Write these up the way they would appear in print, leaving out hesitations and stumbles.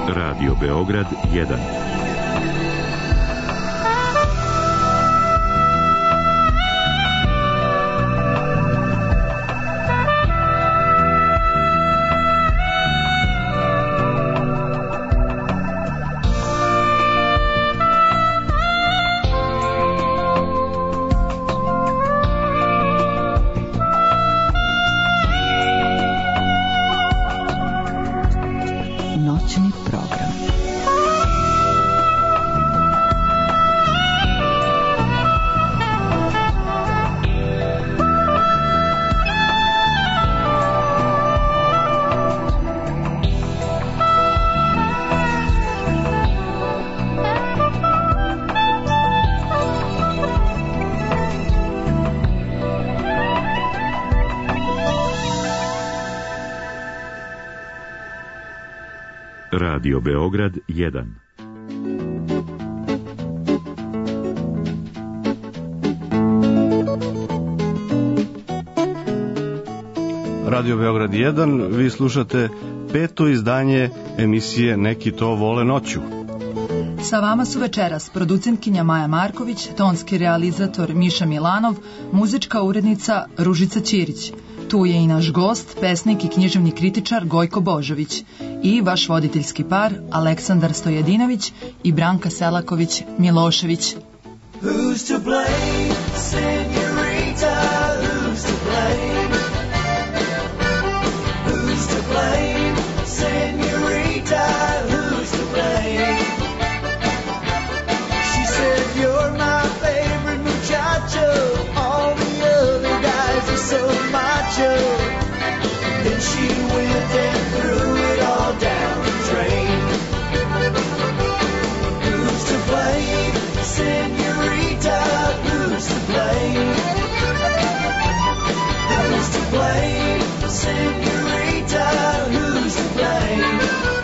Radio Beograd 1. Radio Beograd 1. Radio Beograd 1, vi slušate 5. izdanje emisije Neki to vole noću. Sa vama su večeras producentkinja Maja Marković, tonski realizator Miša Milanov, muzička urednica Ružica Ćirić. Tu je i naš gost, pesnik i književni kritičar Gojko Božović i vaš voditeljski par Aleksandar Stojadinović i Branka Selaković Milošević. Who's to blame, señorita, who's to blame? Who's to blame, señorita, who's to blame? She said, you're my favorite muchacho, all the other guys are so macho. Then she went and threw it all down the drain. Who's to blame, señorita, who's to blame? Who's to blame, señorita, who's to blame?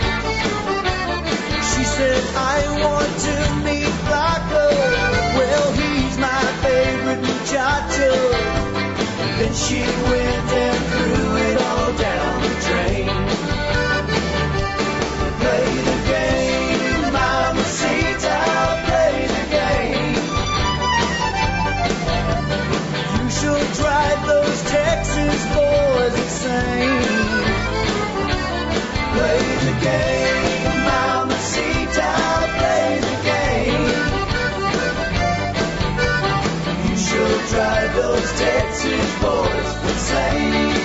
She said, I want to meet Flaco, well, he's my favorite muchacho. Then she went and threw it all down the drain. Play the game, mamacita, play the game. You should drive those Texas boys insane. Play the game, mamacita, play the game. You should drive those Texas boys insane.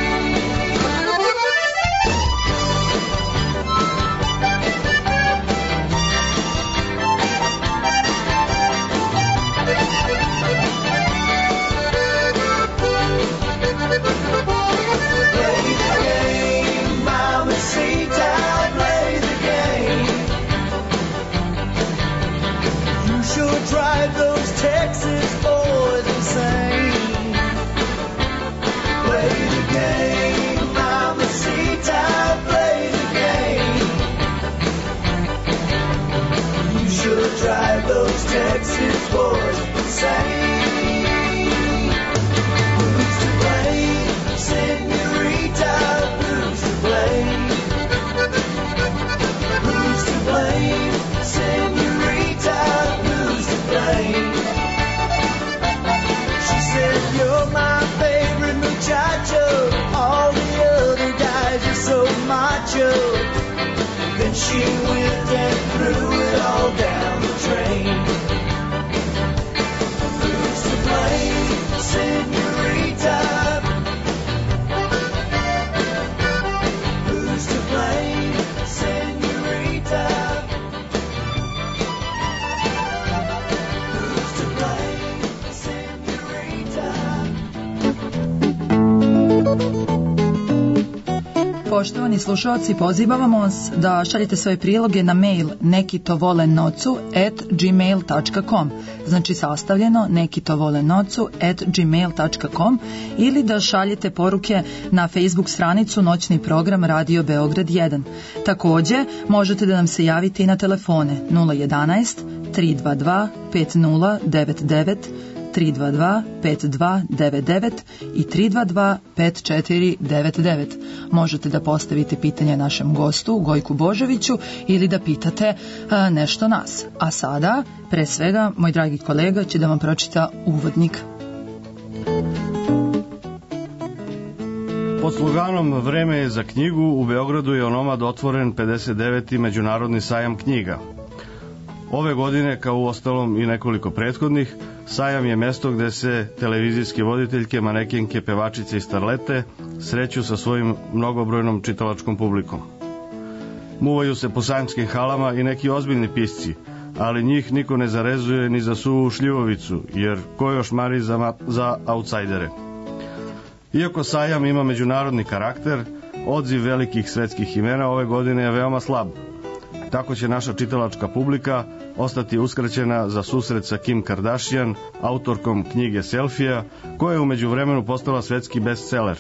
Play the game, mamacita, play the game. You should drive those Texas boys insane. Play the game, mamacita, play the game. You should drive those Texas boys insane. Who's to blame, señorita, who's to blame? Who's to blame, señorita, who's to blame? She said, you're my favorite muchacho, all the other guys are so macho. Then she went and threw it all down the drain. Who's to blame, señorita? Who's to blame, señorita? Who's to blame, señorita? Poštovani slušalci, pozivamo vas da šaljete svoje priloge na mail nekitovolenocu@gmail.com, znači sastavljeno nekitovolenocu@gmail.com, ili da šaljete poruke na Facebook stranicu Noćni program Radio Beograd 1. Također možete da nam se javite i na telefone 011 322 5099 322 5299 i 322 5499. Možete da postavite pitanje našem gostu Gojku Božoviću ili da pitate nešto nas. A sada, pre svega, moj dragi kolega će da vam pročita uvodnik. Pod sloganom Vreme je za knjigu u Beogradu je onomad otvoren 59. Međunarodni sajam knjiga. Ove godine, kao u ostalom i nekoliko prethodnih, sajam je mesto gde se televizijske voditeljke, manekenke, pevačice i starlete sreću sa svojim mnogobrojnom čitalačkom publikom. Muvaju se po sajamskim halama i neki ozbiljni pisci, ali njih niko ne zarezuje ni za suvu šljivovicu, jer ko još mari za autsajdere. Iako sajam ima međunarodni karakter, odziv velikih svetskih imena ove godine je veoma slab. Tako će naša čitalačka publika ostati uskraćena za susret sa Kim Kardashian, autorkom knjige Selfija, koja je u međuvremenu postala svetski bestseller.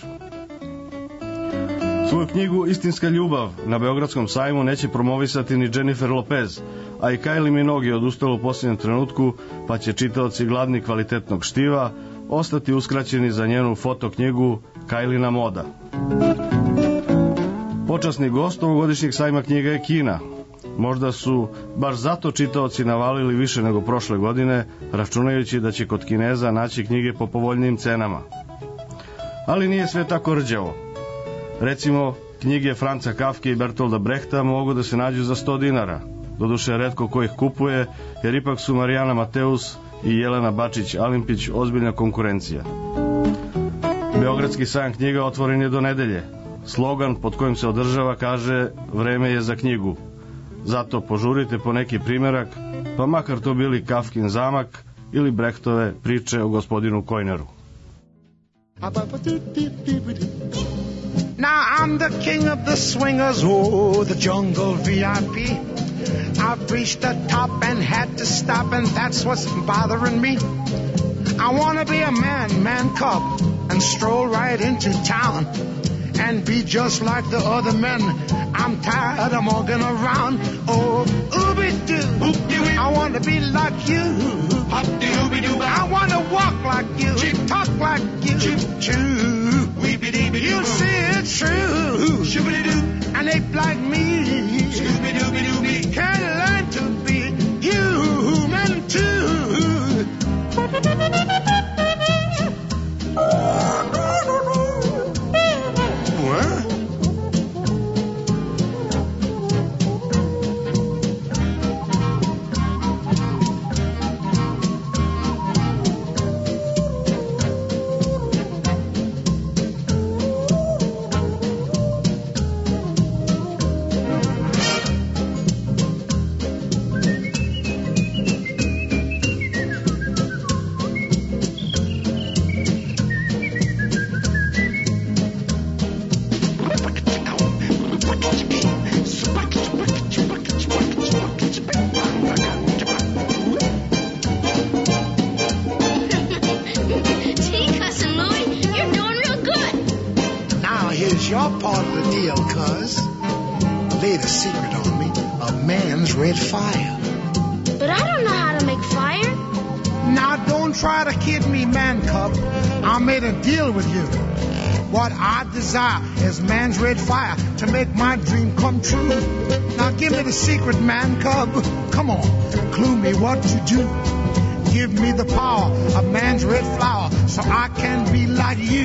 Svoju knjigu Istinska ljubav na Beogradskom sajmu neće promovisati ni Jennifer Lopez, a i Kylie Minogue je odustala u posljednjem trenutku, pa će čitaoci gladni kvalitetnog štiva ostati uskraćeni za njenu fotoknjigu Kylina moda. Počasni gost ovogodišnjeg sajma knjiga je Kina. Možda su baš zato čitaoci navalili više nego prošle godine, računajući da će kod Kineza naći knjige po povoljnijim cenama. Ali nije sve tako rđavo. Recimo, knjige Franca Kafke i Bertolda Brehta mogu da se nađu za 100 dinara. Doduše, retko ko ih kupuje, jer ipak su Marijana Mateus i Jelena Bačić-Alimpić ozbiljna konkurencija. Beogradski sajam knjiga otvoren je do nedelje. Slogan pod kojim se održava kaže Vreme je za knjigu. Zato požurite po neki primerak, pa makar to bili Kafkin zamak ili Brehtove priče o gospodinu Kojneru. Now I'm the king of the swingers, oh, the jungle VIP. I've reached the top and had to stop, and that's what's bothering me. I wanna be a man cub, and stroll right into town, and be just like the other men. I'm tired of walking around. Oh, ooby-doo, I want to be like you. I want to walk like you, talk like you. You see it's true, and ape like me can learn to be human too. Your part of the deal, cuz. Laid a secret on me, a man's red fire. But I don't know how to make fire. Now don't try to kid me, man cub. I made a deal with you. What I desire is man's red fire to make my dream come true. Now give me the secret, man cub. Come on, clue me what to do. Give me the power of man's red flower so I can be like you.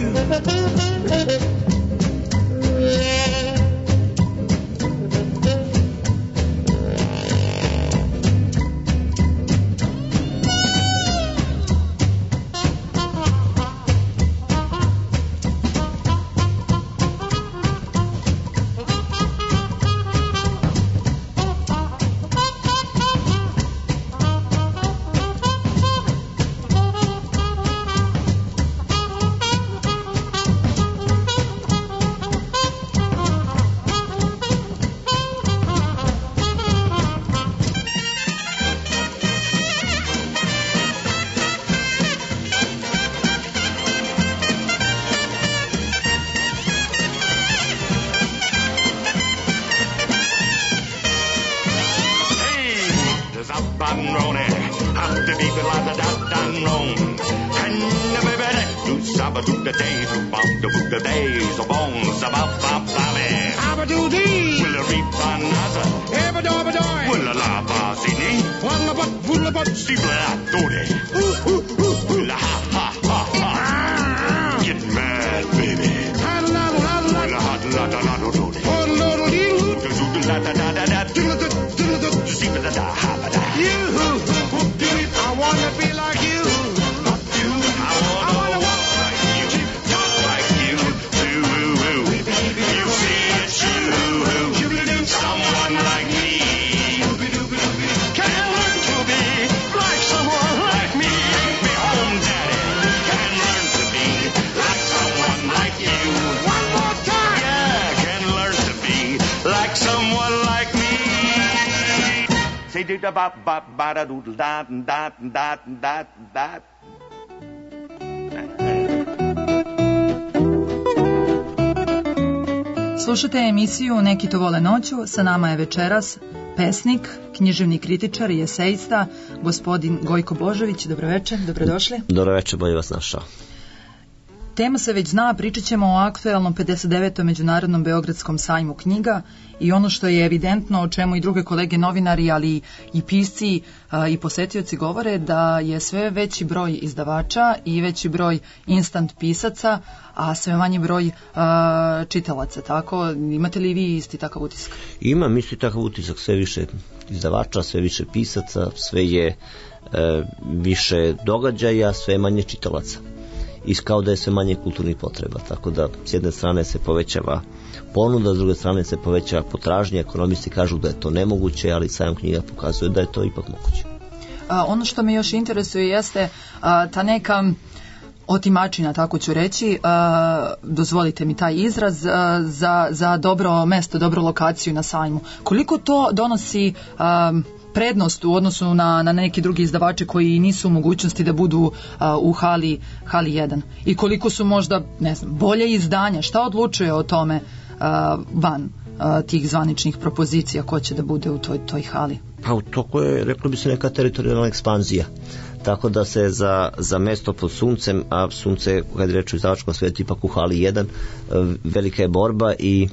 days, bum the days, bones about Bobby. Abba-doo-dee. Will a reap another? Ebba-dobba-doy. Will a lava sini? Walla-but, Steeple-a-doody. Will a ha-ha-ha-ha. Get mad, baby. Will a hot-la-da-la-do-doody. I wanna be like you. I wanna walk like you, talk like you. You see it's you, someone like me. Can learn to be like someone like me. Take me home, Daddy. Can learn to be like someone like you. One more time. Yeah, can learn to be like someone like me. Say do da ba ba ba da do da da da da da. Slušate emisiju Neki to vole noću, sa nama je večeras pesnik, književni kritičar i esejista, gospodin Gojko Božović. Dobroveče, dobrodošli. Dobroveče, bolje vas našao. Tema se već zna, pričat ćemo o aktuelnom 59. Međunarodnom Beogradskom sajmu knjiga i ono što je evidentno, o čemu i druge kolege novinari, ali i pisci i posetioci govore, da je sve veći broj izdavača i veći broj instant pisaca, a sve manji broj čitalaca. Tako, imate li vi isti takav utisak? Imam isti takav utisak, sve više izdavača, sve više pisaca, sve je više događaja, sve manje čitalaca. I kao da je sve manje kulturnih potreba, tako da s jedne strane se povećava ponuda, s druge strane se povećava potražnja. Ekonomisti kažu da je to nemoguće, ali sajam knjiga pokazuje da je to ipak moguće. Ono što me još interesuje jeste ta neka otimačina, tako ću reći, dozvolite mi taj izraz, za dobro mesto, dobru lokaciju na sajmu. Koliko to donosi prednost u odnosu na neki drugi izdavače koji nisu u mogućnosti da budu u hali 1? I koliko su možda, ne znam, bolje izdanja? Šta odlučuje o tome van tih zvaničnih propozicija ko će da bude u toj hali? Pa to je, reklo bi se, neka teritorijalna ekspanzija. Tako da se za mesto pod suncem, a sunce, kad je reč o izdavačkom svetu, ipak u hali 1, velika je borba i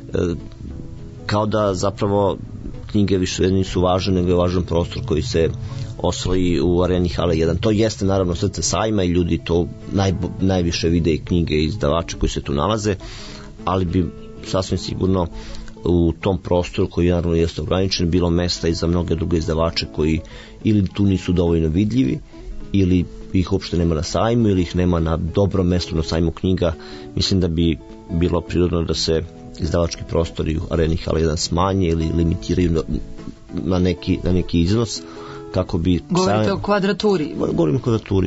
kao da zapravo knjige više nisu važne, nego je važan prostor koji se osvoji u areni hala 1. To jeste naravno srce sajma i ljudi to najviše vide i knjige i izdavače koji se tu nalaze, ali bi sasvim sigurno u tom prostoru koji naravno jeste ograničen bilo mesta i za mnoge druge izdavače koji ili tu nisu dovoljno vidljivi ili ih uopšte nema na sajmu ili ih nema na dobrom mestu na sajmu knjiga. Mislim da bi bilo prirodno da se izdavački prostori u areni hala 1 smanje ili limitiraju na neki iznos kako bi... Govorite o kvadraturi? Govorim o kvadraturi,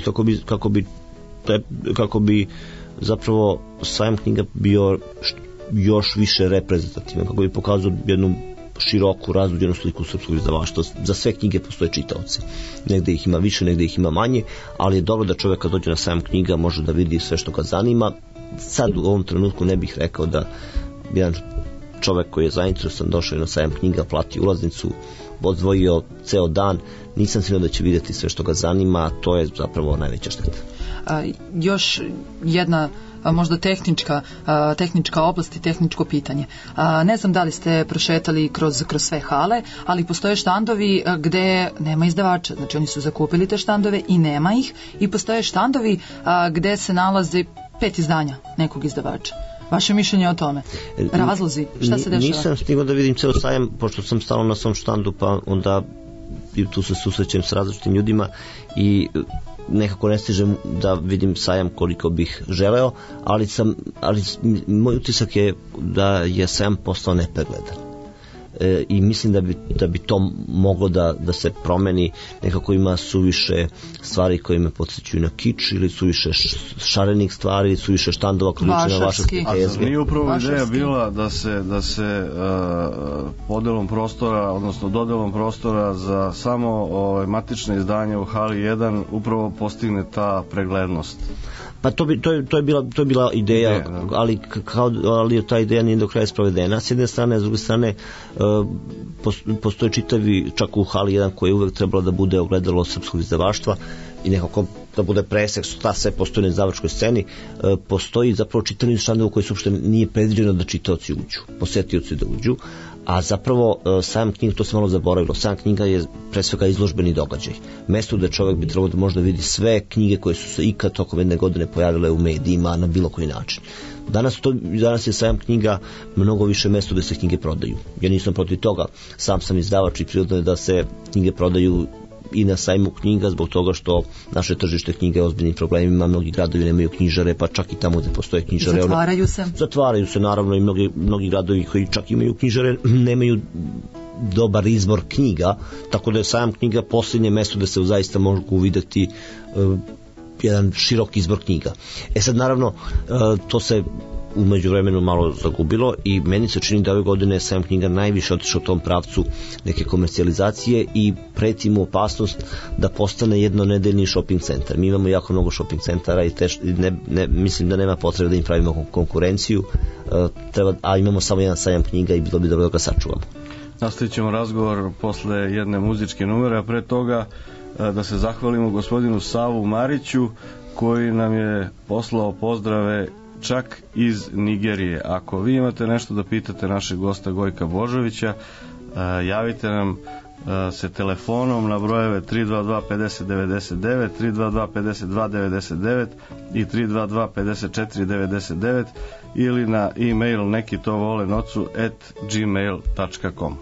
kako bi zapravo sajam knjiga bio još više reprezentativan, kako bi pokazao jednu široku razbuđenu sliku srpskog izdavaštva. Za sve knjige postoje čitaoci. Negde ih ima više, negde ih ima manje, ali je dobro da čovjek kad dođe na sajam knjiga može da vidi sve što ga zanima. Sad u ovom trenutku ne bih rekao da jedan čovjek koji je zainteresovan došao na sajam knjiga, plati ulaznicu, odvojio ceo dan, nisam siguran da će vidjeti sve što ga zanima, a to je zapravo najveća šteta. Još jedna možda tehnička oblast i tehničko pitanje. Ne znam da li ste prošetali kroz sve hale, ali postoje štandovi gde nema izdavača, znači oni su zakupili te štandove i nema ih, i postoje štandovi gde se nalaze 5 izdanja nekog izdavača. Vaše mišljenje o tome? Razlozi? Šta se dešava? Nisam stigao da vidim ceo sajam, pošto sam stalno na svom štandu, pa onda tu se susrećem s različitim ljudima i nekako ne stižem da vidim sajam koliko bih želeo, ali moj utisak je da je sajam postao nepregledan. I mislim da bi to moglo da se promeni. Nekako ima suviše stvari koje me podsjećaju na kič, ili suviše šarenih stvari, ili suviše štandova koji liče na vašarske jezgre. Nije upravo ideja bila da se podelom prostora, odnosno dodelom prostora za samo matične izdanje u hali 1 upravo postigne ta preglednost? Pa to je bila ideja, ali ta ideja nije do kraja sprovedena. S jedne strane, a s druge strane postoje čitavi, čak u hali 1 koji je uvek trebalo da bude ogledalo srpskog izdavaštva, i nekako da bude presek, šta sve postoji na završkoj sceni, postoji zapravo čitav niz članova u koji se uopšte nije predviđeno da čitaoci uđu, posetioci da uđu, a zapravo sajam knjiga, to se malo zaboravilo, sajam knjiga je pre svega izložbeni događaj, mesto gde čovjek bi trebao da možda vidi sve knjige koje su se ikad tokom jedne godine pojavile u medijima na bilo koji način. Danas je sajam knjiga mnogo više mesto gde se knjige prodaju. Ja nisam protiv toga, sam izdavač i prirodno je da se knjige prodaju i na sajmu knjiga, zbog toga što naše tržište knjiga je ozbiljnim problemima, mnogi gradovi nemaju knjižare, pa čak i tamo gde postoje knjižare zatvaraju se naravno, i mnogi gradovi koji čak imaju knjižare nemaju dobar izbor knjiga, tako da je sajam knjiga posljednje mesto gde se zaista mogu videti jedan širok izbor knjiga. Sad naravno to se u međuvremenu malo zagubilo i meni se čini da ove godine sajam knjiga najviše otišao u tom pravcu neke komercijalizacije i preti mu opasnost da postane jednonedeljni shopping centar. Mi imamo jako mnogo shopping centara i mislim da nema potrebe da im pravimo konkurenciju, a imamo samo jedan sajam knjiga i bilo bi dobro da ga sačuvamo. Nastavit ćemo razgovor posle jedne muzičke numere, a pre toga da se zahvalimo gospodinu Savu Mariću koji nam je poslao pozdrave čak iz Nigerije. Ako vi imate nešto da pitate našeg gosta Gojka Božovića, javite nam se telefonom na brojeve 322 5099, 322 5299 i 322 5499 ili na e-mail nekitovole@gmail.com.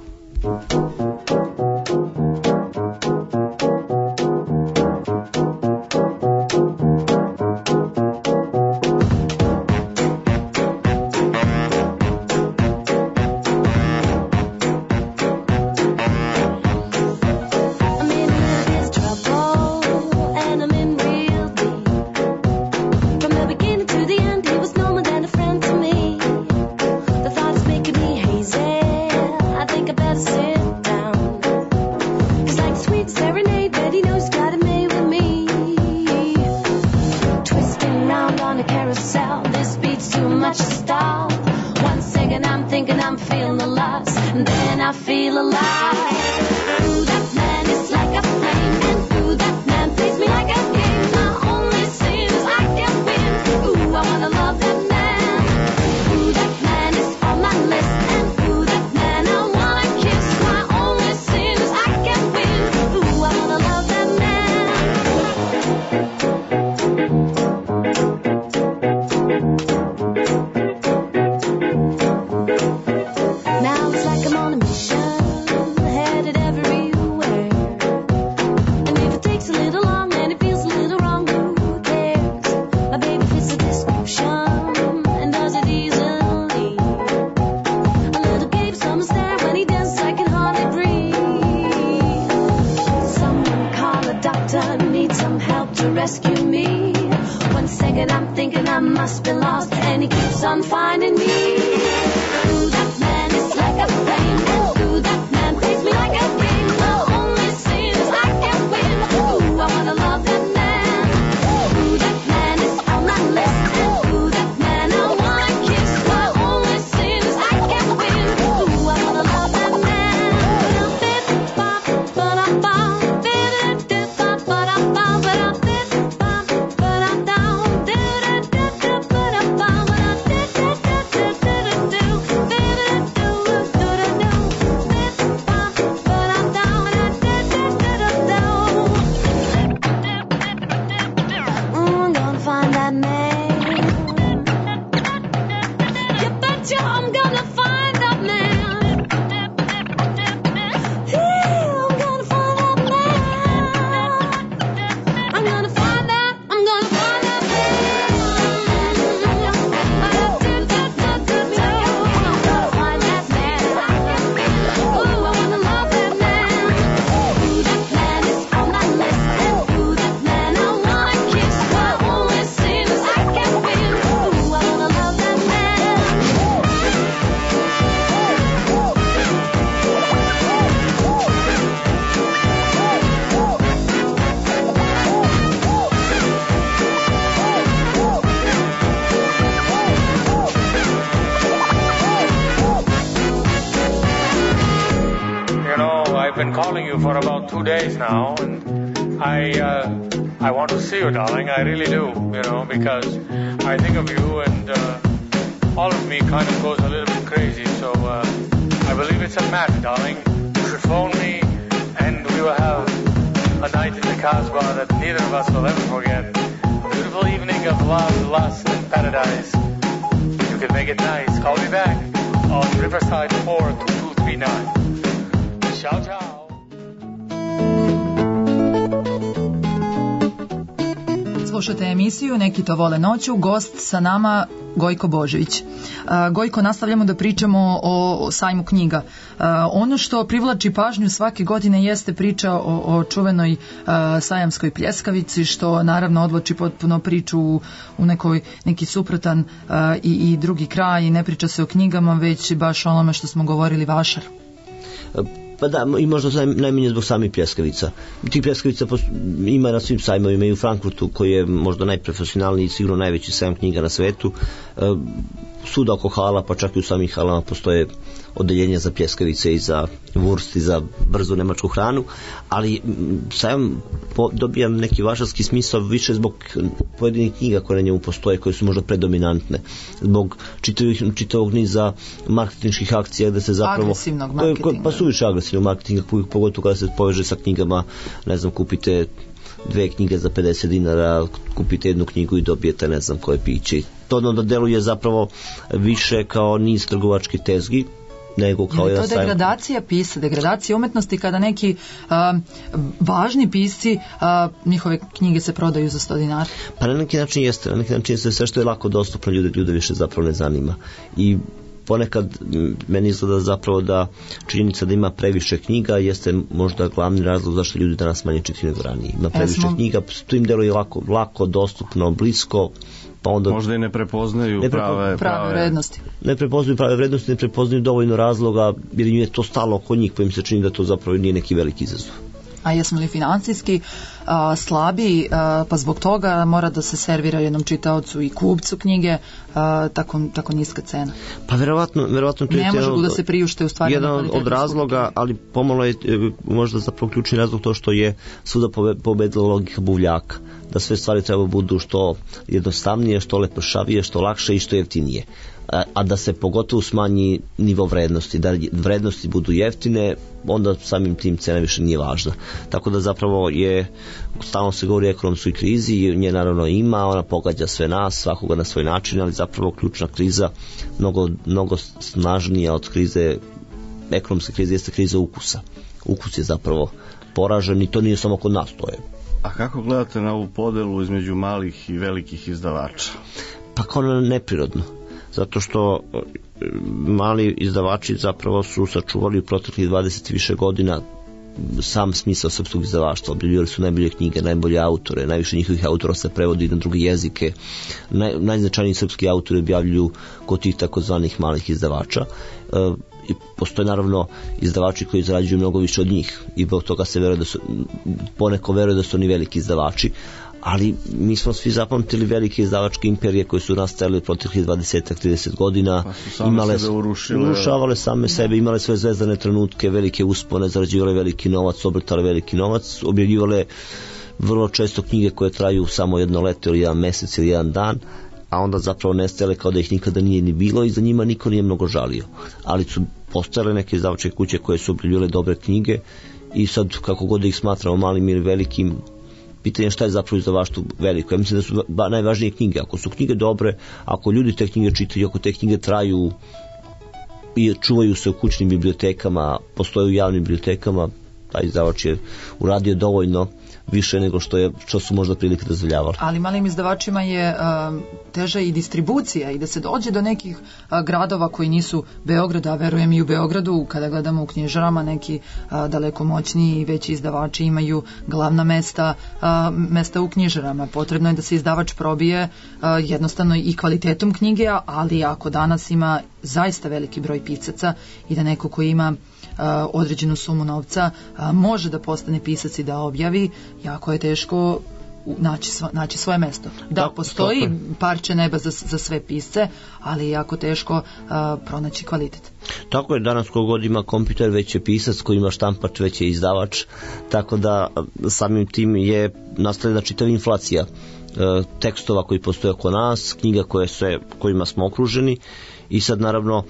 I've been calling you for about 2 days now, and I want to see you, darling. I really do, you know, because I think of you and all of me kind of goes a little bit crazy. So I believe it's a match, darling. You should phone me and we will have a night in the Casbah that neither of us will ever forget. A beautiful evening of love, lust, and paradise. You can make it nice. Call me back on Riverside 42239. Ciao, ciao. Slušate emisiju Neki to vole noću, gost sa nama Gojko Božović. Gojko, nastavljamo da pričamo o sajmu knjiga. Ono što privlači pažnju svake godine jeste priča o čuvenoj sajamskoj pljeskavici, što naravno odvlači potpuno priču u neki suprotan i drugi kraj, i ne priča se o knjigama, već baš o onome što smo govorili, vašar. Pa da, i možda najmanje zbog samih pljeskavica. Tih pljeskavica ima na svim sajmovima, i u Frankfurtu, koji je možda najprofesionalniji i sigurno najveći sajam knjiga na svetu. Svuda oko hala, pa čak i u samih halama postoje odeljenja za pljeskavice i za wurst i za brzu nemačku hranu, ali sajam dobija neki vašarski smisao više zbog pojedinih knjiga koje na njemu postoje, koje su možda predominantne, zbog čitavog niza marketinških akcija gde se zapravo agresivnog marketinga, pa suviše agresivnog marketinga, pogotovo kada se poveže sa knjigama, ne znam, kupite 2 knjige za 50 dinara, kupite 1 knjigu i dobijete ne znam koje piće. To onda deluje zapravo više kao niz trgovačkih tezgi nego kao jedan sajam. Je to degradacija pisa, degradacija umetnosti, kada neki važni pisci, njihove knjige se prodaju za 100 dinara? Pa na neki način jeste, sve što je lako dostupno ljude više zapravo ne zanima. I ponekad meni izgleda zapravo da činjenica da ima previše knjiga jeste možda glavni razlog zašto ljudi danas manje čitaju nego ranije. Ima previše knjiga, to im deluje lako dostupno, blisko, pa onda možda i ne prepoznaju prave vrednosti. Ne prepoznaju prave vrednosti, ne prepoznaju dovoljno razloga, jer im je to stalo oko njih, pa im se čini da to zapravo nije neki veliki izazov. A jesmo li financijski slabiji, pa zbog toga mora da se servira jednom čitaocu i kupcu knjige tako niska cena? Pa verovatno to je ne može da se priušte u stvari jedan od razloga, ali pomalo je možda zapravo ključni razlog to što je svuda pobedila logika buvljaka, da sve stvari treba budu što jednostavnije, što lepršavije, što lakše i što jeftinije, a da se pogotovo smanji nivo vrednosti, da vrednosti budu jeftine, onda samim tim cena više nije važna. Tako da zapravo stalno se govori o ekonomskoj krizi, nje naravno ima, ona pogađa sve nas, svakoga na svoj način, ali zapravo ključna kriza, mnogo snažnija od ekonomske krize, jeste kriza ukusa. Ukus je zapravo poražen i to nije samo kod nas, to je. A kako gledate na ovu podelu između malih i velikih izdavača? Pa kao neprirodno. Zato što mali izdavači zapravo su sačuvali u proteklih 20 više godina sam smisao srpskog izdavaštva. Objavljivali su najbolje knjige, najbolje autore, najviše njihovih autora se prevodi na druge jezike. Najznačajniji srpski autori objavljuju kod tih takozvanih malih izdavača. I postoje naravno izdavači koji zarađuju mnogo više od njih i zbog toga se veruje poneko veruje da su oni veliki izdavači, ali mi smo svi zapamtili velike izdavačke imperije koje su nastajale proteklih 20-30 godina, urušavale same sebe, imale svoje zvezdane trenutke, velike uspone, zarađivale veliki novac, obrtale veliki novac, objavljivale vrlo često knjige koje traju samo jedno leto ili jedan mesec ili jedan dan, a onda zapravo nestajale kao da ih nikada nije ni bilo i za njima niko nije mnogo žalio. Ali su postojale neke izdavačke kuće koje su objavljivale dobre knjige i sad kako god da ih smatramo malim ili velikim, pitanje šta je zapravo izdavaštvo veliko. Ja mislim da su najvažnije knjige. Ako su knjige dobre, ako ljudi te knjige čitaju, ako te knjige traju i čuvaju se u kućnim bibliotekama, postoje u javnim bibliotekama, taj izdavač je uradio dovoljno više nego što su možda prilike dozvoljavali. Ali malim izdavačima je teža i distribucija i da se dođe do nekih gradova koji nisu Beograd, a verujem i u Beogradu kada gledamo u knjižarama neki daleko moćniji i veći izdavači imaju glavna mesta u knjižarama. Potrebno je da se izdavač probije jednostavno i kvalitetom knjige, ali ako danas ima zaista veliki broj pisaca i da neko ko ima određenu sumu novca može da postane pisac i da objavi, jako je teško naći svoje mesto. Da, postoji parče neba za sve pisce, ali je jako teško pronaći kvalitet. Tako je, danas kogod ima kompjuter već je pisac, ko ima štampač već je izdavač, tako da samim tim je nastavljena čitava inflacija tekstova koji postoje oko nas, knjiga kojima smo okruženi i sad naravno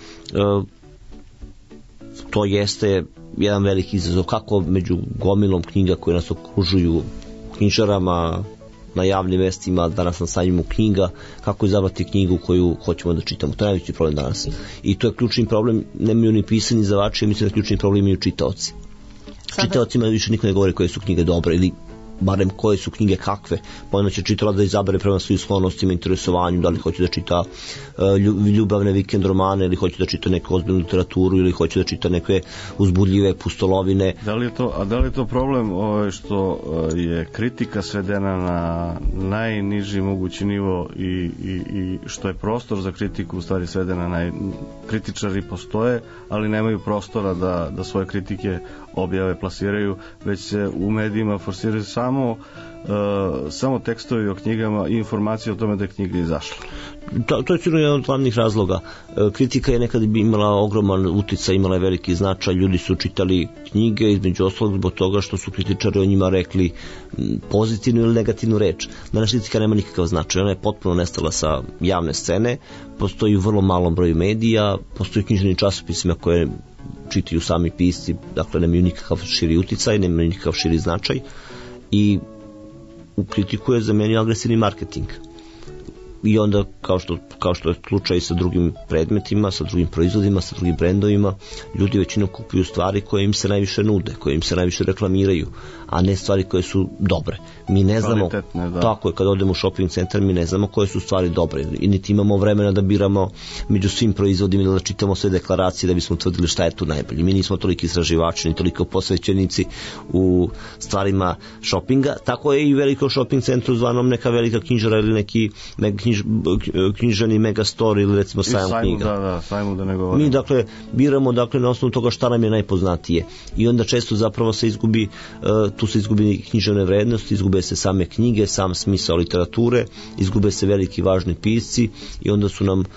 to jeste jedan veliki izazov kako među gomilom knjiga koje nas okružuju knjižarama, na javnim mestima, danas na sajmu knjiga, kako izabrati knjigu koju hoćemo da čitamo. To je najveći problem danas. I to je ključni problem, nemaju ni pisani izdavači, mislim da ključni problem imaju čitaoci. Čitaocima više niko ne govori koje su knjige dobre ili barem koje su knjige kakve, pa onda će čitala da izabere prema svojim sklonostima, interesovanju, da li hoće da čita ljubavne vikend romane ili hoće da čita neku ozbiljnu literaturu ili hoće da čita neke uzbudljive pustolovine. Da li je to problem što je kritika svedena na najniži mogući nivo i što je prostor za kritiku u stvari svedena na kritičari postoje, ali nemaju prostora da svoje kritike objave, plasiraju, već se u medijima forsiraju samo tekstovi o knjigama i informacije o tome da je knjiga izašla. To je sigurno jedan od glavnih razloga. Kritika je nekad imala ogroman uticaj, imala je veliki značaj, ljudi su čitali knjige između ostalog zbog toga što su kritičari o njima rekli pozitivnu ili negativnu reč. Danas kritika nema nikakav značaj, ona je potpuno nestala sa javne scene, postoji u vrlo malom broju medija, postoji književnim časopisima koje čitaju sami pisci, dakle nemaju nikakav širi uticaj, nemaju nikakav širi značaj i u kritiku je zamenio agresivni marketing. I onda, kao što je slučaj sa drugim predmetima, sa drugim proizvodima, sa drugim brendovima, ljudi većinom kupuju stvari koje im se najviše nude, koje im se najviše reklamiraju, a ne stvari koje su dobre. Mi ne znamo, tako je, kad odemo u shopping centar, mi ne znamo koje su stvari dobre i niti imamo vremena da biramo među svim proizvodima ili da čitamo sve deklaracije da bismo tvrdili šta je tu najbolje. Mi nismo toliki istraživači, ni toliko posvećenici u stvarima shoppinga, tako je i veliko shopping centru zvanom neka velika knjižara ili neki knjižani megastore ili recimo sajam knjiga. Sajmu da ne govorim. Mi dakle biramo na osnovu toga šta nam je najpoznatije i onda često zapravo se izgubi tu se izgubi književne vrednosti, izgube se same knjige, sam smisao literature, izgube se veliki važni pisci i onda su nam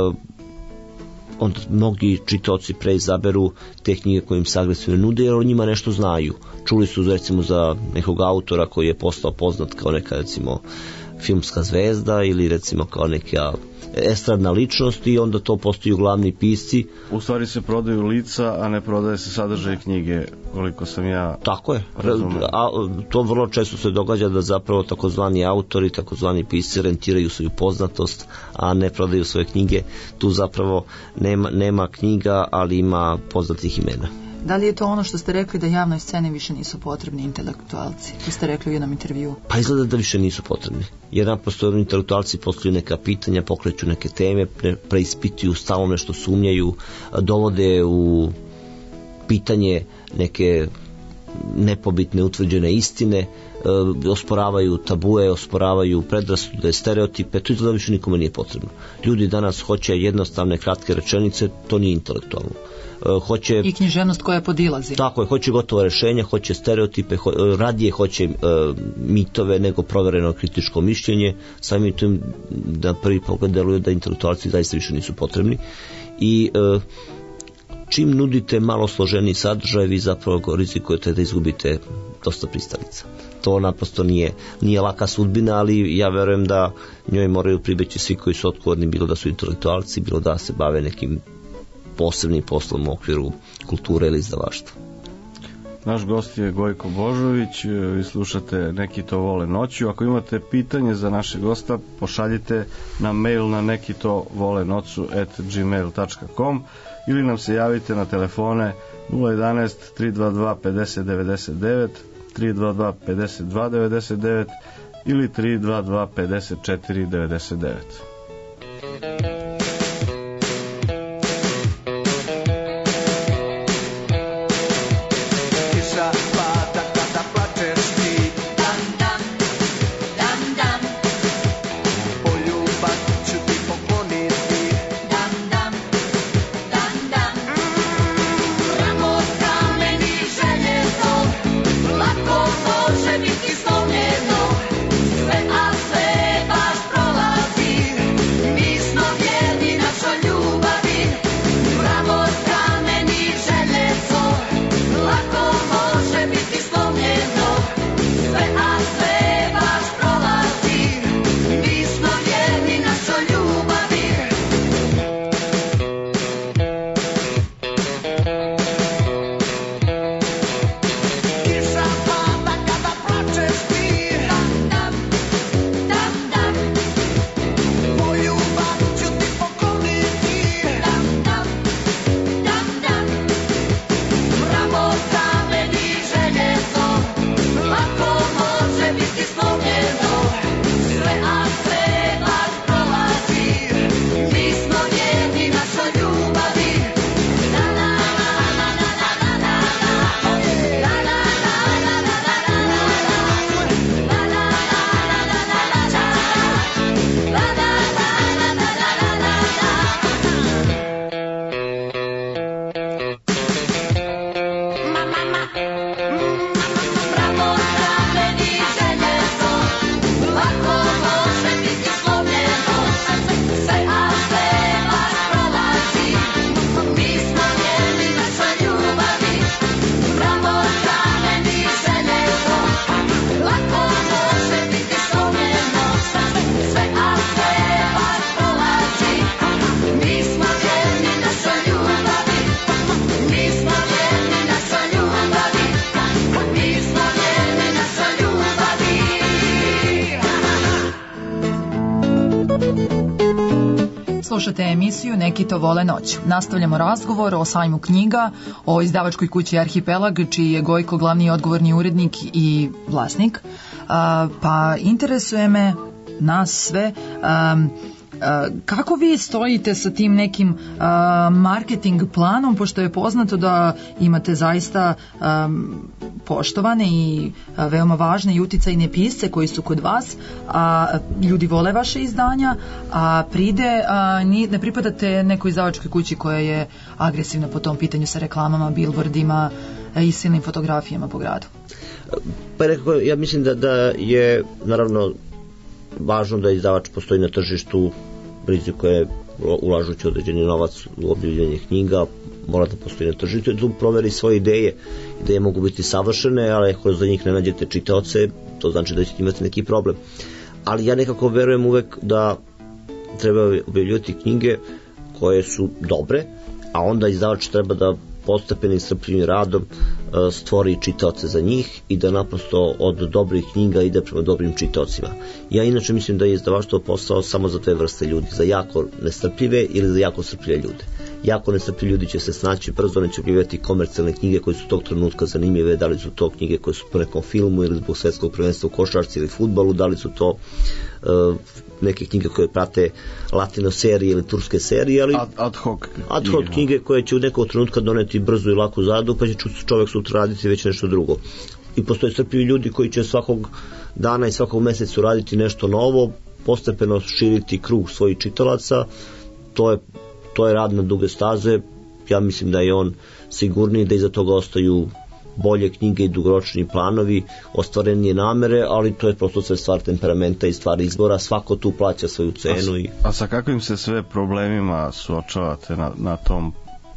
onda mnogi čitaoci pre izaberu te knjige koje im se agresivno nude jer o njima nešto znaju. Čuli su recimo za nekog autora koji je postao poznat kao neka recimo filmska zvezda ili recimo kao neka estradna ličnost i onda to postaju glavni pisci. U stvari se prodaju lica, a ne prodaje se sadržaj knjige, koliko sam ja tako je. A to vrlo često se događa da zapravo takozvani autori, takozvani pisci rentiraju svoju poznatost, a ne prodaju svoje knjige. Tu zapravo nema knjiga, ali ima poznatih imena. Da li je to ono što ste rekli da javnoj sceni više nisu potrebni intelektualci? To ste rekli u jednom intervjuu. Pa izgleda da više nisu potrebni. Jer naprosto intelektualci postavljaju neka pitanja, pokreću neke teme, preispituju, stalno nešto sumnjaju, dovode u pitanje neke nepobitne utvrđene istine, osporavaju tabue, osporavaju predrasude, stereotipe, to izgleda više nikome nije potrebno. Ljudi danas hoće jednostavne, kratke rečenice, to nije intelektualno. Hoće i književnost koja podilazi. Tako je, hoće gotova rešenja, hoće stereotipe, radije hoće mitove nego provereno kritičko mišljenje. Samim tim da prvi pogled deluje da intelektualci zaista više nisu potrebni i čim nudite malo složeniji sadržaj, vi zapravo rizikujete da izgubite dosta pristalica. To naprosto nije laka sudbina, ali ja verujem da njoj moraju pribeći svi koji su odgovorni, bilo da su intelektualci, bilo da se bave nekim posebnim poslom u okviru kulture ili izdavaštva. Naš gost je Gojko Božović, vi slušate Neki to vole noću. Ako imate pitanje za našeg gosta, pošaljite nam mail na nekitovolenocu@gmail.com ili nam se javite na telefone 011 322 5099, 322 5299 ili 322 5499. Slušate emisiju Neki to vole noć. Nastavljamo razgovor o sajmu knjiga, o izdavačkoj kući Arhipelag, čiji je Gojko glavni i odgovorni urednik i vlasnik. Pa interesuje me, nas sve, kako vi stojite sa tim nekim marketing planom, pošto je poznato da imate zaista poštovane i veoma važne i uticajne pisce koji su kod vas, a ljudi vole vaše izdanja, a pride ne pripadate nekoj izdavačkoj kući koja je agresivna po tom pitanju sa reklamama, billboardima i silnim fotografijama po gradu. Pa nekako, ja mislim da je naravno važno da izdavač postoji na tržištu, brizi koje ulažući određeni novac u objavljanje knjiga, mora da postoji na tržištu i tu proveri svoje ideje. Ideje mogu biti savršene, ali ako za njih ne nađete čitaoce, to znači da ćete imati neki problem. Ali ja nekako verujem uvek da treba objavljivati knjige koje su dobre, a onda izdavač treba da postepenim strpljivim radom stvori čitaoce za njih i da naprosto od dobrih knjiga ide prema dobrim čitaocima. Ja inače mislim da je izdavaštvo posao samo za dve vrste ljudi, za jako nestrpljive ili za jako strpljive ljude. Jako nestrpljivi ljudi će se snaći brzo, neće objavljivati komercijalne knjige koje su tog trenutka zanimljive, da li su to knjige koje su po nekom filmu ili zbog svetskog prvenstva u košarci ili fudbalu, da li su to neke knjige koje prate latino serije ili turske serije, ali ad hoc knjige koje će u nekog trenutka doneti brzu i laku zaradu, pa će čovjek sutra raditi već nešto drugo. I postoje strpljivi ljudi koji će svakog dana i svakog meseca raditi nešto novo, postepeno širiti krug svojih čitalaca. To je rad na duge staze. Ja mislim da je on sigurniji, da iza toga ostaju bolje knjige i dugoročni planovi, ostvarenije namere, ali to je prosto sve stvar temperamenta i stvar izbora, svako tu plaća svoju cenu. A sa kakvim se sve problemima suočavate na tom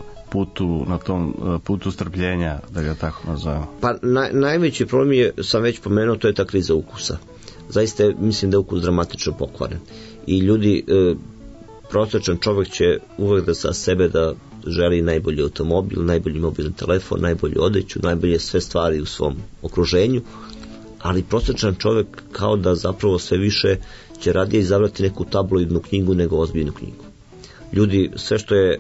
putu strpljenja, da ga tako nazovemo? Pa najveći problem je, sam već pomenuo, to je ta kriza ukusa. Zaista mislim da je ukus dramatično pokvaren. I ljudi, prosječan čovjek će uvek da sa sebe da želi najbolji automobil, najbolji mobilni telefon, najbolju odeću, najbolje sve stvari u svom okruženju, ali prosječan čovjek kao da zapravo sve više će radije izabrati neku tabloidnu knjigu nego ozbiljnu knjigu. Ljudi, sve što je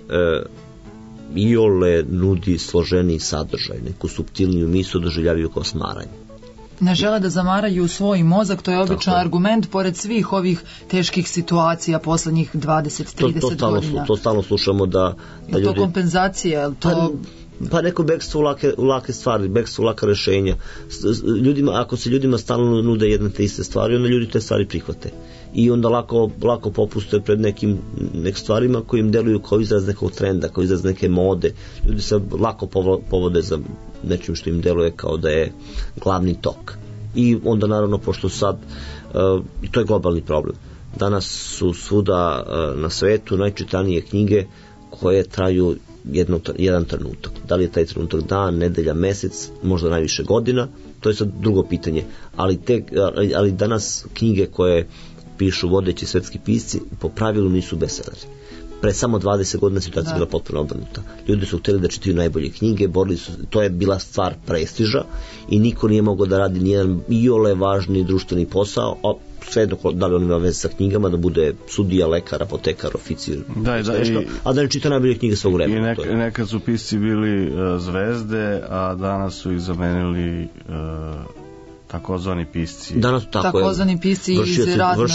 iole nudi složeniji sadržaj, neku suptilniju mislu doživljavaju kao smaranje. Ne žele da zamaraju svoj mozak, to je običan argument pored svih ovih teških situacija poslednjih 20-30 godina. To stalno slušamo da ljudi... To kompenzacija, to... Pa neko bekstvo u lake stvari, bekstvo u laka rešenja. Ako se ljudima stalno nude jedne te iste stvari, onda ljudi te stvari prihvate. I onda lako popuste pred nekim stvarima koji im deluju kao izraz nekog trenda, kao izraz neke mode. Ljudi se lako povode za nečim što im deluje kao da je glavni tok. I onda naravno, pošto sad, i to je globalni problem, danas su svuda na svetu najčitanije knjige koje traju jedan trenutak. Da li je taj trenutak dan, nedelja, mesec, možda najviše godina, to je sad drugo pitanje. Ali danas knjige koje pišu vodeći svetski pisci po pravilu nisu bestselleri. Pre samo 20 godina situacija bila potpuno obrnuta. Ljudi su htjeli da čitaju najbolje knjige, borili su, to je bila stvar prestiža i niko nije mogao da radi nijedan iole važni društveni posao, a sve da li on ima veze sa knjigama, da bude sudija, lekar, apotekar, oficir, a da ne čita najbolje knjige svog vremena. I nekad su pisci bili zvezde, a danas su ih zamenili takozvani pisci. Takozvani pisci iz razne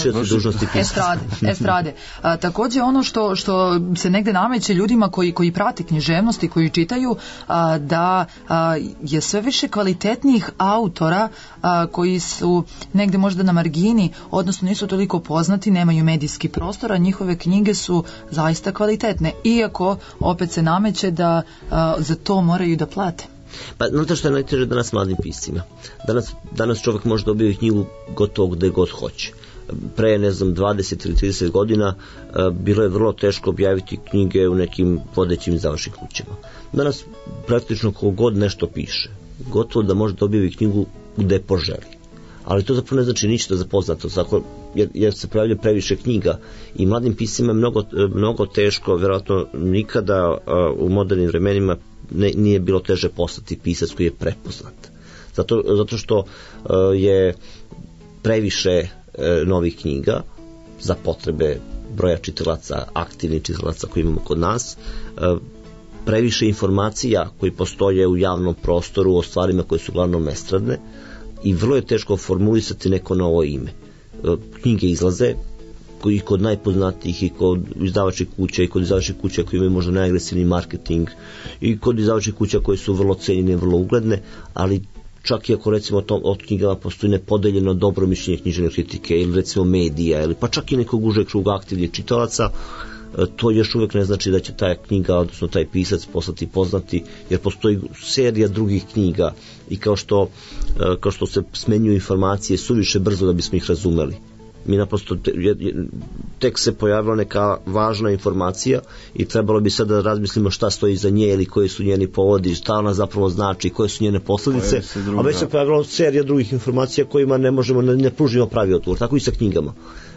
estrade. Takođe ono što se negde nameće ljudima koji prate književnost i koji čitaju, da je sve više kvalitetnijih autora koji su negde možda na margini, odnosno nisu toliko poznati, nemaju medijski prostor, a njihove knjige su zaista kvalitetne, iako opet se nameće da za to moraju da plate. Pa znate što je najteže danas mladim piscima? Danas čovjek može da objavi knjigu gotovo gde god hoće. Pre, 20 ili 30 godina bilo je vrlo teško objaviti knjige u nekim vodećim izdavačkim kućama. Danas praktično kogod nešto piše, gotovo da može da objavi knjigu gde poželi. Ali to zapravo ne znači ništa za poznatost, jer se pojavlja previše knjiga i mladim piscima je mnogo teško, vjerojatno nikada u modernim vremenima nije bilo teže postati pisac koji je prepoznat. Zato što je previše novih knjiga za potrebe broja čitalaca, aktivnih čitalaca koji imamo kod nas, previše informacija koji postoje u javnom prostoru o stvarima koje su uglavnom estradne i vrlo je teško formulisati neko novo ime. Knjige izlaze i kod najpoznatijih i kod izdavačkih kuća i kod izdavačkih kuća koji imaju možda najagresivniji marketing i kod izdavačkih kuća koje su vrlo cenjene, vrlo ugledne, ali čak i ako recimo od knjigama postoji nepodeljeno dobro mišljenje književne kritike ili recimo medija ili pa čak i nekog užeg kruga aktivnih čitalaca, to još uvek ne znači da će ta knjiga, odnosno taj pisac postati poznati, jer postoji serija drugih knjiga i kao što se smenjuju informacije suviše brzo da bismo ih razumeli. Mi naprosto tek se pojavila neka važna informacija i trebalo bi sad da razmislimo šta stoji iza nje ili koji su njeni povodi, šta ona zapravo znači, koje su njene posljedice, a već se pojavila serija drugih informacija kojima ne možemo, ne pružimo pravi odgovor. Tako i sa knjigama.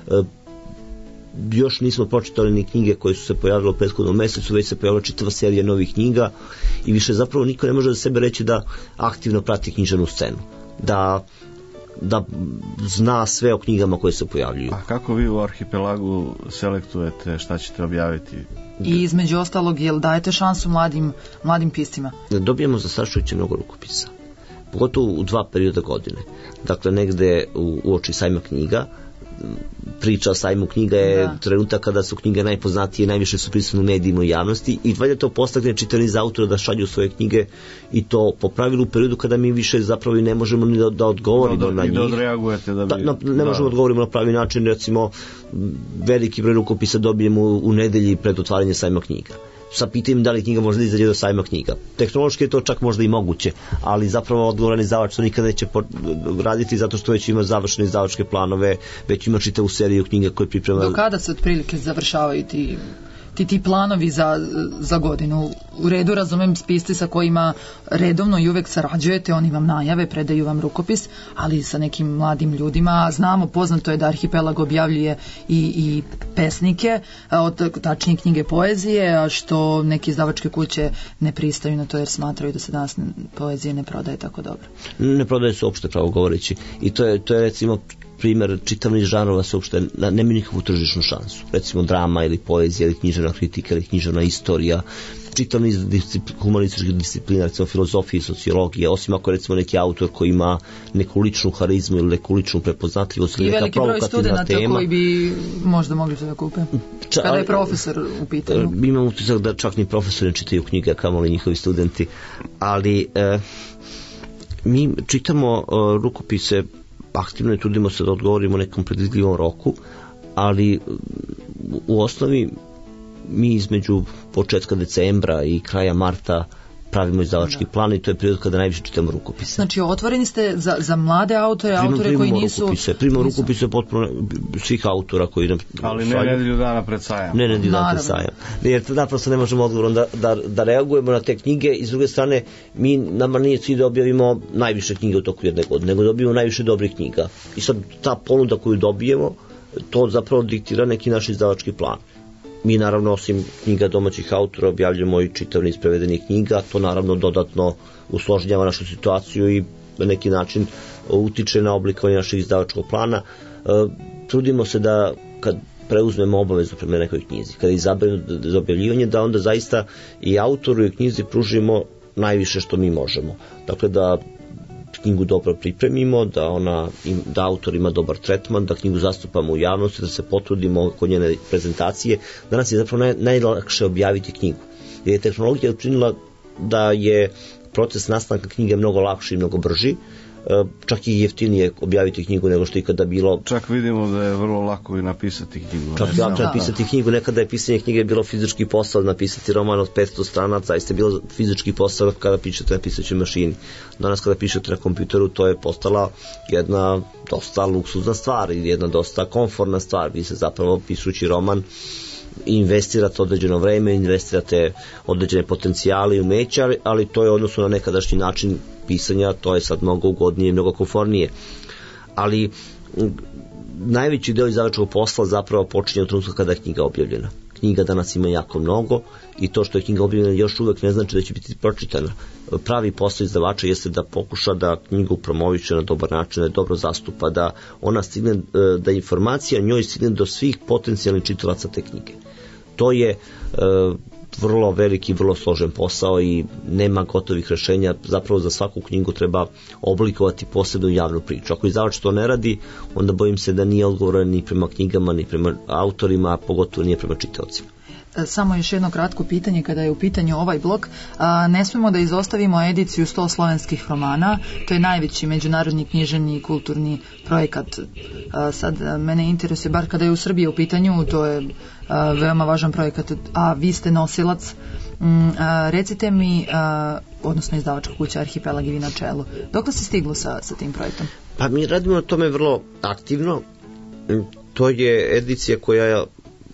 Još nismo pročitali ni knjige koje su se pojavile u prethodnom mesecu, već se pojavila čitava serija novih knjiga i više zapravo niko ne može za sebe reći da aktivno prati književnu scenu, da zna sve o knjigama koje se pojavljuju. A kako vi u Arhipelagu selektujete šta ćete objaviti? I između ostalog, jel dajete šansu mladim piscima? Dobijemo zastrašujuće mnogo rukopisa, pogotovo u 2 perioda godine. Dakle, negde u oči sajma knjiga, priča o sajmu knjiga je trenutak kada su knjige najpoznatije, najviše su prisutne u medijima i javnosti i valjda to postagne čitav niz autora da šalju svoje knjige i to po pravilu u periodu kada mi više zapravo i ne možemo ni da odgovorimo na njih. Da odreagujete da bi... Ne možemo odgovorimo na pravi način, recimo veliki broj rukopisa dobijemo u nedelji pred otvaranje sajma knjiga. Sa pitanjem da li knjiga može da izađe do sajma knjiga. Tehnološki je to čak možda i moguće, ali zapravo odgovoran izdavač to nikada neće raditi zato što već ima završene izdavačke planove, već ima čitavu seriju knjiga koje priprema. Do kada se otprilike završavaju ti planovi za godinu? U redu razumem pisci sa kojima redovno i uvek sarađujete, oni vam najave, predaju vam rukopis, ali sa nekim mladim ljudima, znamo, poznato je da Arhipelag objavljuje i pesnike, tačnije knjige poezije, a što neke izdavačke kuće ne pristaju na to jer smatraju da se danas poezije ne prodaje tako dobro. Ne prodaje se uopšte, pravo govoreći, i to je recimo primjer, čitav niz žanrova se uopšte nema nikakvu tržišnu šansu. Recimo drama ili poezija ili književna kritika ili književna istorija, čitav niz humanističkih disciplina, recimo filozofije i sociologije, osim ako recimo neki autor koji ima neku ličnu harizmu ili neku ličnu prepoznatljivost ili neka provokativna tema. I veliki broj studenta koji bi možda mogli da kupe. Kada je profesor u pitanju. Imam utisak da čak ni profesori ne čitaju knjige, a kamoli njihovi studenti. Ali mi čitamo rukopise aktivno i trudimo se da odgovorimo nekom predvidljivom roku, ali u osnovi mi između početka decembra i kraja marta pravimo izdavački plan i to je period kada najviše čitamo rukopise. Znači otvoreni ste za mlade autore koji nisu... Primamo rukopise potpuno svih autora koji nam... Ali ne nedelju dana pred sajam. Ne nedelju dana pred sajam. Jer naprosto ne možemo odgovorom da reagujemo na te knjige i s druge strane nama nije cilj da objavimo najviše knjige u toku jedne godine, nego dobijemo najviše dobrih knjiga. I sad ta ponuda koju dobijemo, to zapravo diktira neki naš izdavački plan. Mi naravno osim knjiga domaćih autora objavljamo i čitav niz prevedenih knjiga, to naravno dodatno usložnjava našu situaciju i na neki način utiče na oblikovanje našeg izdavačkog plana. Trudimo se da kad preuzmemo obavezu prema nekoj knjizi, kada izaberemo za objavljivanje, da onda zaista i autoru i knjizi pružimo najviše što mi možemo. Dakle da knjigu dobro pripremimo, da autor ima dobar tretman, da knjigu zastupamo u javnosti, da se potrudimo oko njene prezentacije. Danas je zapravo najlakše objaviti knjigu. Jer je tehnologija učinila da je proces nastanka knjige mnogo lakši i mnogo brži, čak i jeftinije objaviti knjigu nego što je ikada bilo. Čak vidimo da je vrlo lako i napisati knjigu. Čak je lako napisati knjigu, nekada je pisanje knjige bilo fizički posao, napisati roman od 500 strana, zaista je bilo fizički posao kada pišete na pisaćoj mašini. Danas kada pišete na kompjuteru, to je postala jedna dosta luksuzna stvar i jedna dosta komfortna stvar. Vi se zapravo pisući roman investirate određeno vreme, investirate određene potencijale i umeća, ali to je odnosno na nekadašnji način pisanja, to je sad mnogo ugodnije i mnogo komfortnije. Ali najveći deo izdavačkog posla zapravo počinje od trenutka kada je knjiga objavljena. knjiga danas ima jako mnogo i to što je knjiga objavljena još uvek ne znači da će biti pročitana. Pravi posao izdavača jeste da pokuša da knjigu promoviše na dobar način, da je dobro zastupa, da ona stigne, da informacija njoj stigne do svih potencijalnih čitalaca te knjige. To je vrlo veliki, vrlo složen posao i nema gotovih rešenja. Zapravo za svaku knjigu treba oblikovati posebnu javnu priču. Ako izdavač to ne radi, onda bojim se da nije odgovoran ni prema knjigama, ni prema autorima, a pogotovo nije prema čitaocima. Samo još jedno kratko pitanje kada je u pitanju ovaj blok. Ne smemo da izostavimo ediciju 100 slovenskih romana. To je najveći međunarodni književni i kulturni projekat. Sad mene interesuje, bar kada je u Srbiji u pitanju, to je veoma važan projekat, a vi ste nosilac. Recite mi, odnosno izdavačka kuća Arhipelag i vi na čelu, dok se stiglo sa tim projektom? Pa mi radimo na tome vrlo aktivno. To je edicija koja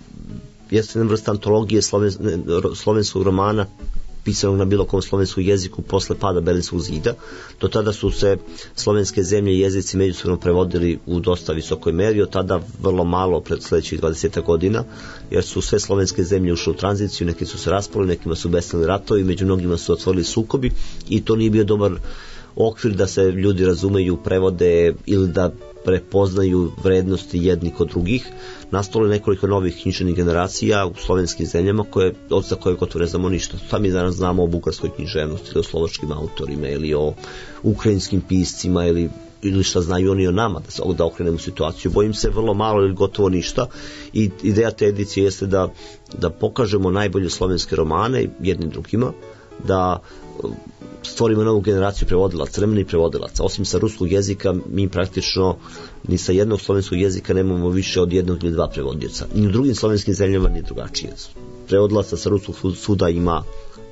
jeste jedna vrsta antologije slovenskog romana pisanog na bilo kom slovenskom jeziku posle pada Berlinskog zida. Do tada su se slovenske zemlje i jezici međusobno prevodili u dosta visokoj meri, od tada vrlo malo pred sledećih 20 godina, jer su sve slovenske zemlje ušle u tranziciju, neki su se raspali, nekima su besnili ratovi, među mnogima su otvorili sukobi i to nije bio dobar okvir da se ljudi razumeju, prevode ili da prepoznaju vrednosti jedni kod drugih. Nastalo je nekoliko novih književnih generacija u slovenskim zemljama za koje gotovo ne znamo ništa. Šta mi danas znamo o bugarskoj književnosti ili o slovačkim autorima ili o ukrajinskim piscima ili šta znaju oni o nama, da okrenemo situaciju. Bojim se vrlo malo ili gotovo ništa i ideja te edicije jeste da pokažemo najbolje slovenske romane jednim drugima, da stvorimo novu generaciju prevodilaca, crmenih prevodilaca. Osim sa ruskog jezika, mi praktično ni sa jednog slovenskog jezika nemamo više od jednog ili dva prevodioca. Ni u drugim slovenskim zemljama nije drugačije. Prevodilaca sa ruskog suda ima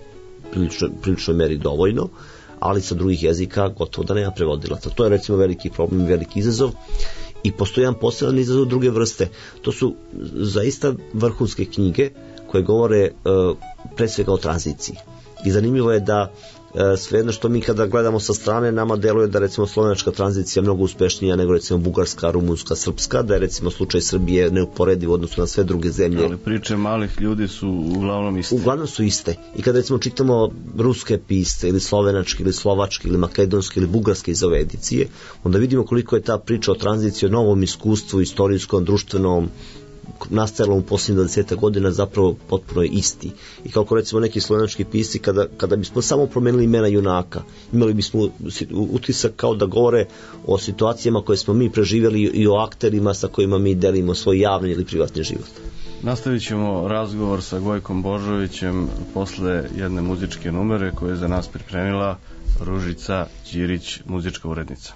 prilično meri dovoljno, ali sa drugih jezika gotovo da nema prevodilaca. To je recimo veliki problem, veliki izazov. I postoji jedan poseban izazov druge vrste. To su zaista vrhunske knjige koje govore pre svega o tranziciji. I zanimljivo je da svejedno što mi kada gledamo sa strane, nama deluje da recimo slovenačka tranzicija mnogo uspešnija nego recimo bugarska, rumunska, srpska, da je recimo slučaj Srbije neuporediv u odnosu na sve druge zemlje. Ali priče malih ljudi su uglavnom iste. Uglavnom su iste. I kada recimo čitamo ruske pisce ili slovenačke ili slovačke ili makedonske ili bugarske iz ove edicije, onda vidimo koliko je ta priča o tranziciji, o novom iskustvu, istorijskom, društvenom, nastajalo u posljednjih 20 godina zapravo potpuno je isti. I kako recimo neki slovenački pisci kada bismo samo promenili imena junaka, imali bismo utisak kao da govore o situacijama koje smo mi preživjeli i o akterima sa kojima mi delimo svoj javni ili privatni život. Nastavit ćemo razgovor sa Gojkom Božovićem posle jedne muzičke numere koje je za nas pripremila Ružica Ćirić, muzička urednica.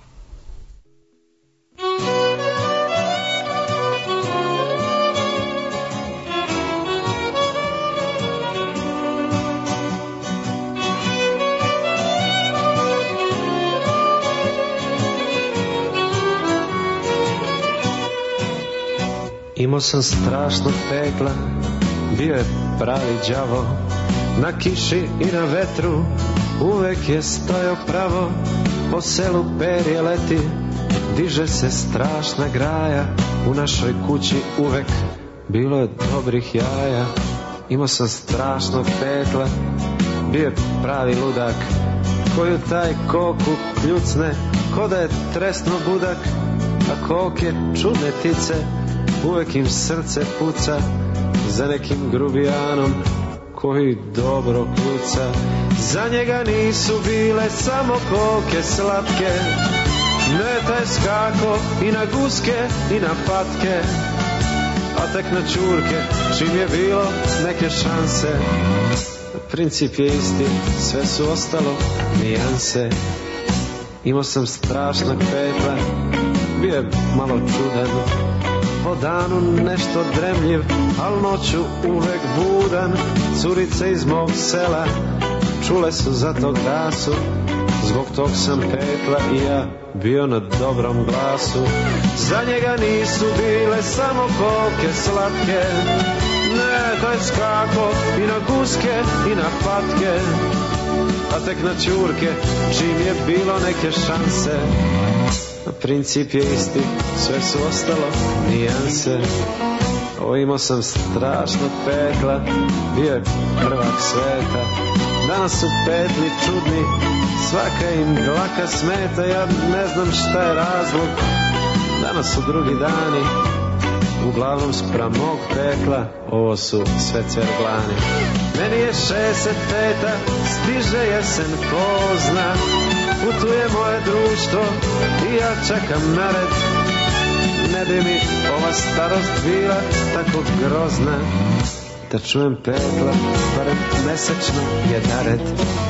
Imao sam strašnog pekla, bio je pravi đavo, na kiši i na vetru, uvek je stojao pravo, po selu perje leti, diže se strašna graja, u našoj kući uvek bilo je dobrih jaja. Imao sam strašnog pekla, bio je pravi ludak, koju taj koku kljucne, ko da je tresno budak, a koke čudne tice, uvek im srce puca za nekim grubijanom koji dobro kuca. Za njega nisu bile samo koke slatke, ne taj skako i na guske i na patke, a tek na čurke čim je bilo neke šanse. Princip je isti, sve su ostalo nijanse. Imao sam strašnog pekla, bio je malo čudan, po danu nešto dremljiv, al noću uvek budan. Curice iz mog sela čule su za tog dasu, zbog tog sam pekla i ja bio na dobrom glasu. Za njega nisu bile samo koke slatke, ne taj skako i na guske i na patke, a tek na čurke čim je bilo neke šanse. Princip je isti, sve su ostalo nijanse. O, imao sam strašno pekla, bio je prvak sveta. Danas su petli čudni, svaka im dlaka smeta. Ja ne znam šta je razlog, danas su drugi dani. Uglavnom spram mog pekla, ovo su sve cverglani. Meni je 65, stiže jesen pozna. Putuje moje društvo i ja čekam na red. Ne bi mi ova starost bila tako grozna, da čujem pekla, barem mesečno jedan red.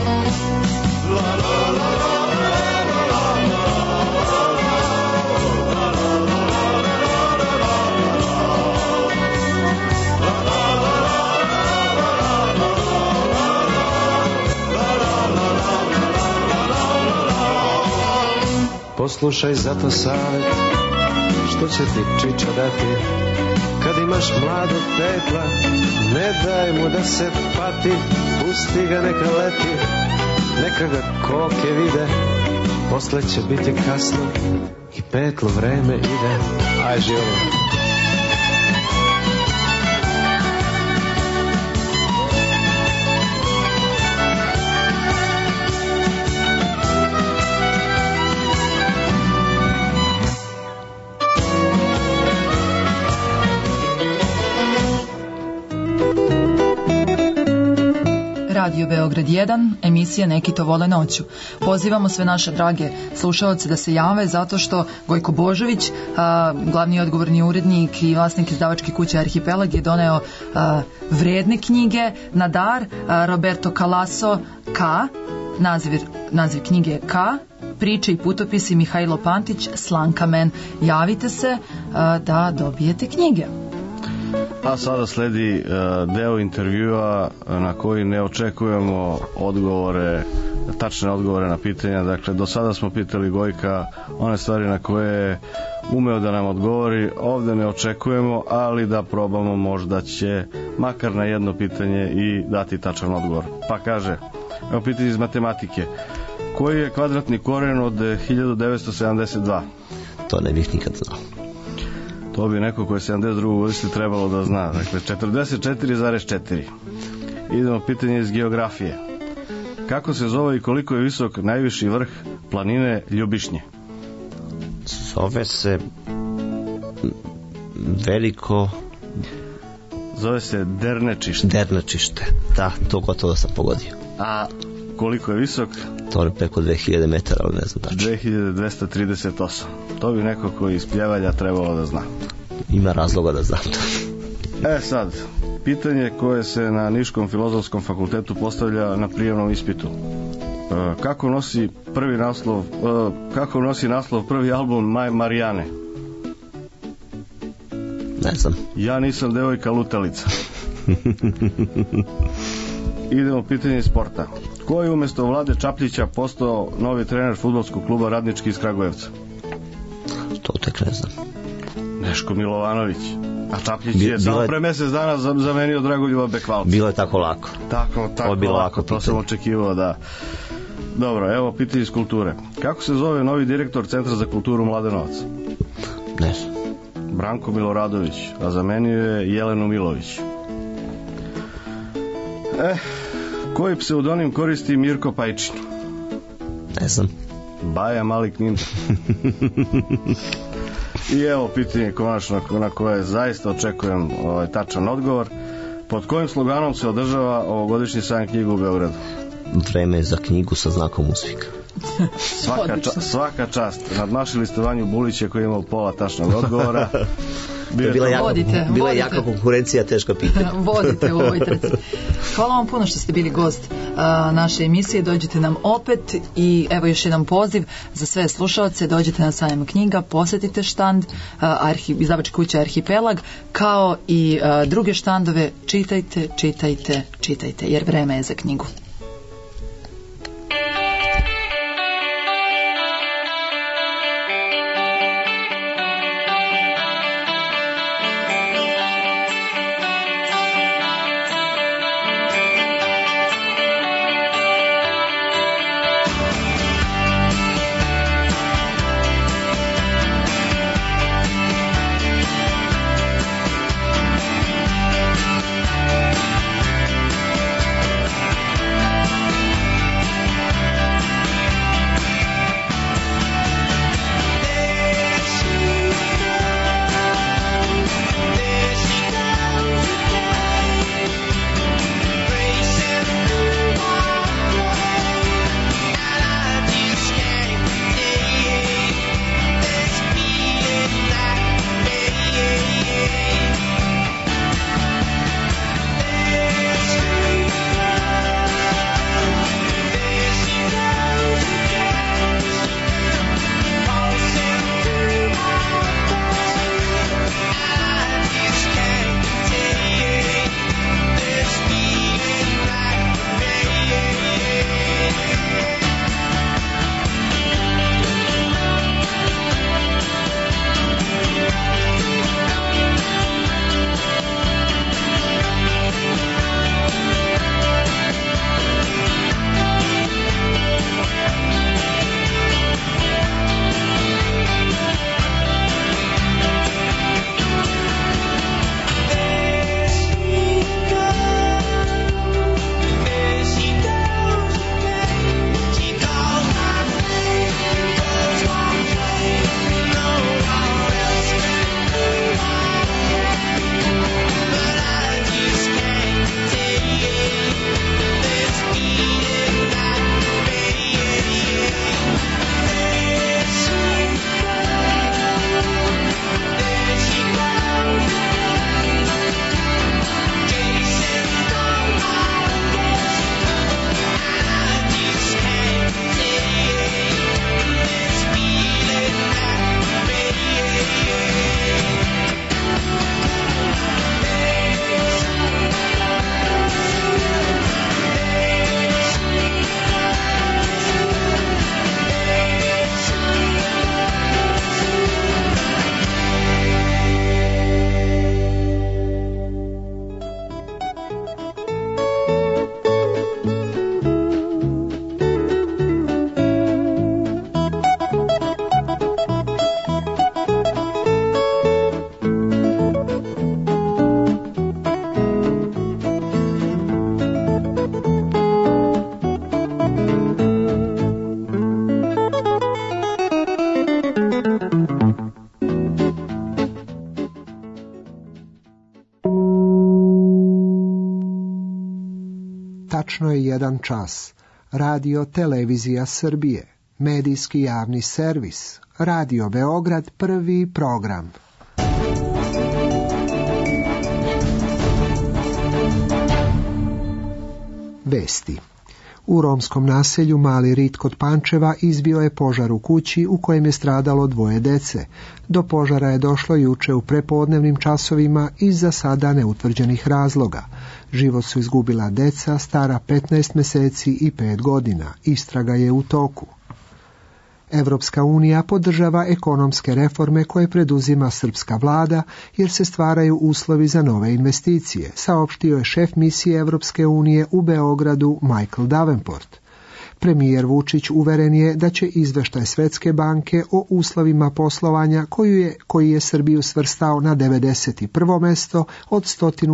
Poslušaj zato savjet, što će ti čiča dati. Kad imaš mladog pekla, ne daj mu da se pati. Pusti ga neka leti, neka ga koke vide. Posle će biti kasno i peklo vreme ide. Aj, živimo. Radio Beograd 1, emisija Neki to vole noću. Pozivamo sve naše drage slušaoce da se jave zato što Gojko Božović, glavni odgovorni urednik i vlasnik izdavačke kuće Arhipelag, je doneo vredne knjige na dar. Roberto Calasso K, naziv knjige K, priče i putopisi Mihajlo Pantić, Slankamen. Javite se da dobijete knjige. A sada sledi deo intervjua na koji ne očekujemo tačne odgovore na pitanja. Dakle, do sada smo pitali Gojka one stvari na koje je umeo da nam odgovori. Ovde ne očekujemo, ali da probamo, možda će makar na jedno pitanje i dati tačan odgovor. Pa kaže, evo pitanje iz matematike. Koji je kvadratni koren od 1972? To ne bih nikad znao. To bi neko ko je 72. godište trebalo da zna. Dakle, 44,4. Idemo pitanje iz geografije. Kako se zove i koliko je visok najviši vrh planine Ljubišnje? Zove se veliko... Zove se Dernečište. Dernečište, da, to gotovo sam pogodio. A koliko je visok? To je preko 2000 metara, ali ne znam tačno. 2238. To bi neko koji iz Pljevalja trebalo da zna. Ima razloga da znam to. Sad, pitanje koje se na Niškom filozofskom fakultetu postavlja na prijemnom ispitu. Kako nosi naslov prvi album Maj Marijane? Ne znam. Ja nisam devojka lutalica. Idemo pitanje iz sporta. Ko je umjesto Vlade Čapljića postao novi trener fudbalskog kluba Radnički iz Kragujevca? To tek ne znam. Neško Milovanović. A Čapljić je samo pre mesec dana zamenio Dragoljuba Bekvalca. Bilo je tako lako. Tako lako, to sam očekivao, da. Dobro, evo pitanje iz kulture. Kako se zove novi direktor Centra za kulturu Mladenovac? Ne znam. Branko Miloradović, a zamenio je Jelenu Milović. Koji pseudonim koristi Mirko Pajčin? Ne znam. Baja Mali Kninda. I evo pitanje konačno na koje zaista očekujem tačan odgovor. Pod kojim sloganom se održava ovogodišnji sajam knjiga u Beogradu? Vreme za knjigu sa znakom uspjeha. Svaka čast. Nadmašili ste Vanju Bulića koji je imao pola tačnog odgovora. Bila je jaka konkurencija, teška pitanja. Vodite u ovoj trci. Hvala vam puno što ste bili gost naše emisije. Dođite nam opet i evo još jedan poziv za sve slušaoce. Dođite na sajam knjiga, posjetite štand izdavačke kuće Arhipelag, kao i druge štandove. Čitajte, jer vreme je za knjigu. Tačno je 1 čas. Radio Televizija Srbije. Medijski javni servis. Radio Beograd, prvi program. Vesti. U romskom naselju Mali Rit kod Pančeva izbio je požar u kući u kojem je stradalo 2 dece. Do požara je došlo juče u prepodnevnim časovima iz za sada neutvrđenih razloga. Život su izgubila deca stara 15 mjeseci i 5 godina. Istraga je u toku. Evropska unija podržava ekonomske reforme koje preduzima srpska vlada jer se stvaraju uslovi za nove investicije, saopštio je šef misije Evropske unije u Beogradu Michael Davenport. Premijer Vučić uveren je da će izveštaj Svetske banke o uslovima poslovanja koji je Srbiju svrstao na 91. mesto od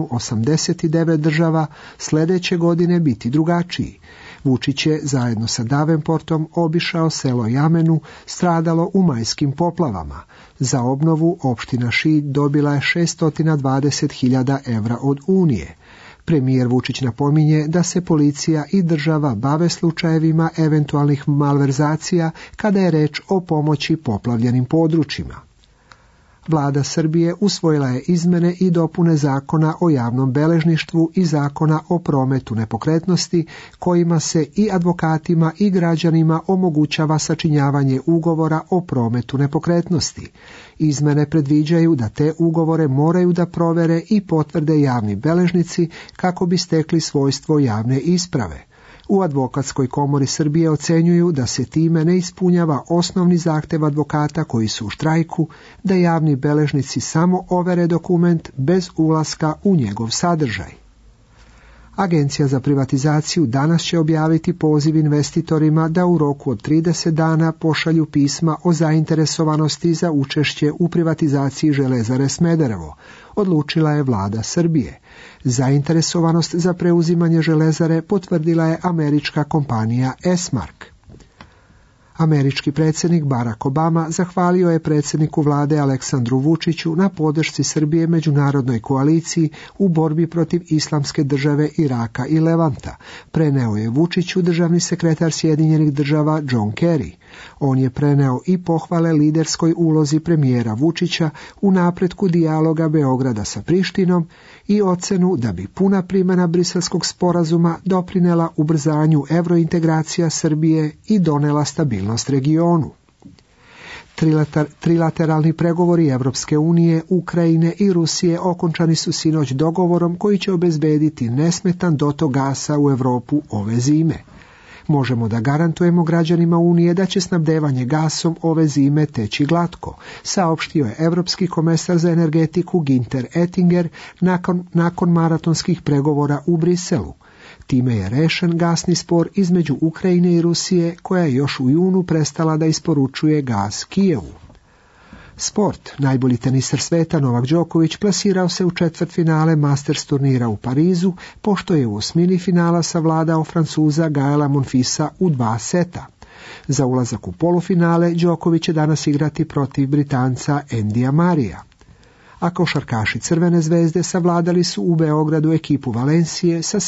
189 država sljedeće godine biti drugačiji. Vučić je zajedno sa Davenportom obišao selo Jamenu, stradalo u majskim poplavama. Za obnovu opština Šid dobila je 620.000 evra od Unije. Premijer Vučić napominje da se policija i država bave slučajevima eventualnih malverzacija kada je reč o pomoći poplavljenim područjima. Vlada Srbije usvojila je izmene i dopune Zakona o javnom beležništvu i Zakona o prometu nepokretnosti, kojima se i advokatima i građanima omogućava sačinjavanje ugovora o prometu nepokretnosti. Izmene predviđaju da te ugovore moraju da provere i potvrde javni beležnici kako bi stekli svojstvo javne isprave. U Advokatskoj komori Srbije ocenjuju da se time ne ispunjava osnovni zahtev advokata koji su u štrajku, da javni beležnici samo overe dokument bez ulaska u njegov sadržaj. Agencija za privatizaciju danas će objaviti poziv investitorima da u roku od 30 dana pošalju pisma o zainteresovanosti za učešće u privatizaciji Železare Smederevo, odlučila je vlada Srbije. Zainteresovanost za preuzimanje Železare potvrdila je američka kompanija Esmark. Američki predsjednik Barack Obama zahvalio je predsjedniku vlade Aleksandru Vučiću na podršci Srbije međunarodnoj koaliciji u borbi protiv Islamske države Iraka i Levanta. Preneo je Vučiću državni sekretar Sjedinjenih država John Kerry. On je preneo i pohvale liderskoj ulozi premijera Vučića u napretku dijaloga Beograda sa Prištinom i ocenu da bi puna primjena Briselskog sporazuma doprinela ubrzanju evrointegracija Srbije i donela stabilnost regionu. Trilateralni pregovori Evropske unije, Ukrajine i Rusije okončani su sinoć dogovorom koji će obezbediti nesmetan dotok gasa u Europu ove zime. Možemo da garantujemo građanima Unije da će snabdevanje gasom ove zime teći glatko, saopštio je Evropski komesar za energetiku Günther Oettinger nakon maratonskih pregovora u Briselu. Time je rešen gasni spor između Ukrajine i Rusije, koja je još u junu prestala da isporučuje gas Kijevu. Sport. Najbolji teniser sveta Novak Đoković plasirao se u četvrtfinale Masters turnira u Parizu, pošto je u osmini finala savladao Francuza Gaela Monfilsa u 2 seta. Za ulazak u polufinale Đoković će danas igrati protiv Britanca Endija Marija. A košarkaši Crvene zvezde savladali su u Beogradu ekipu Valencije sa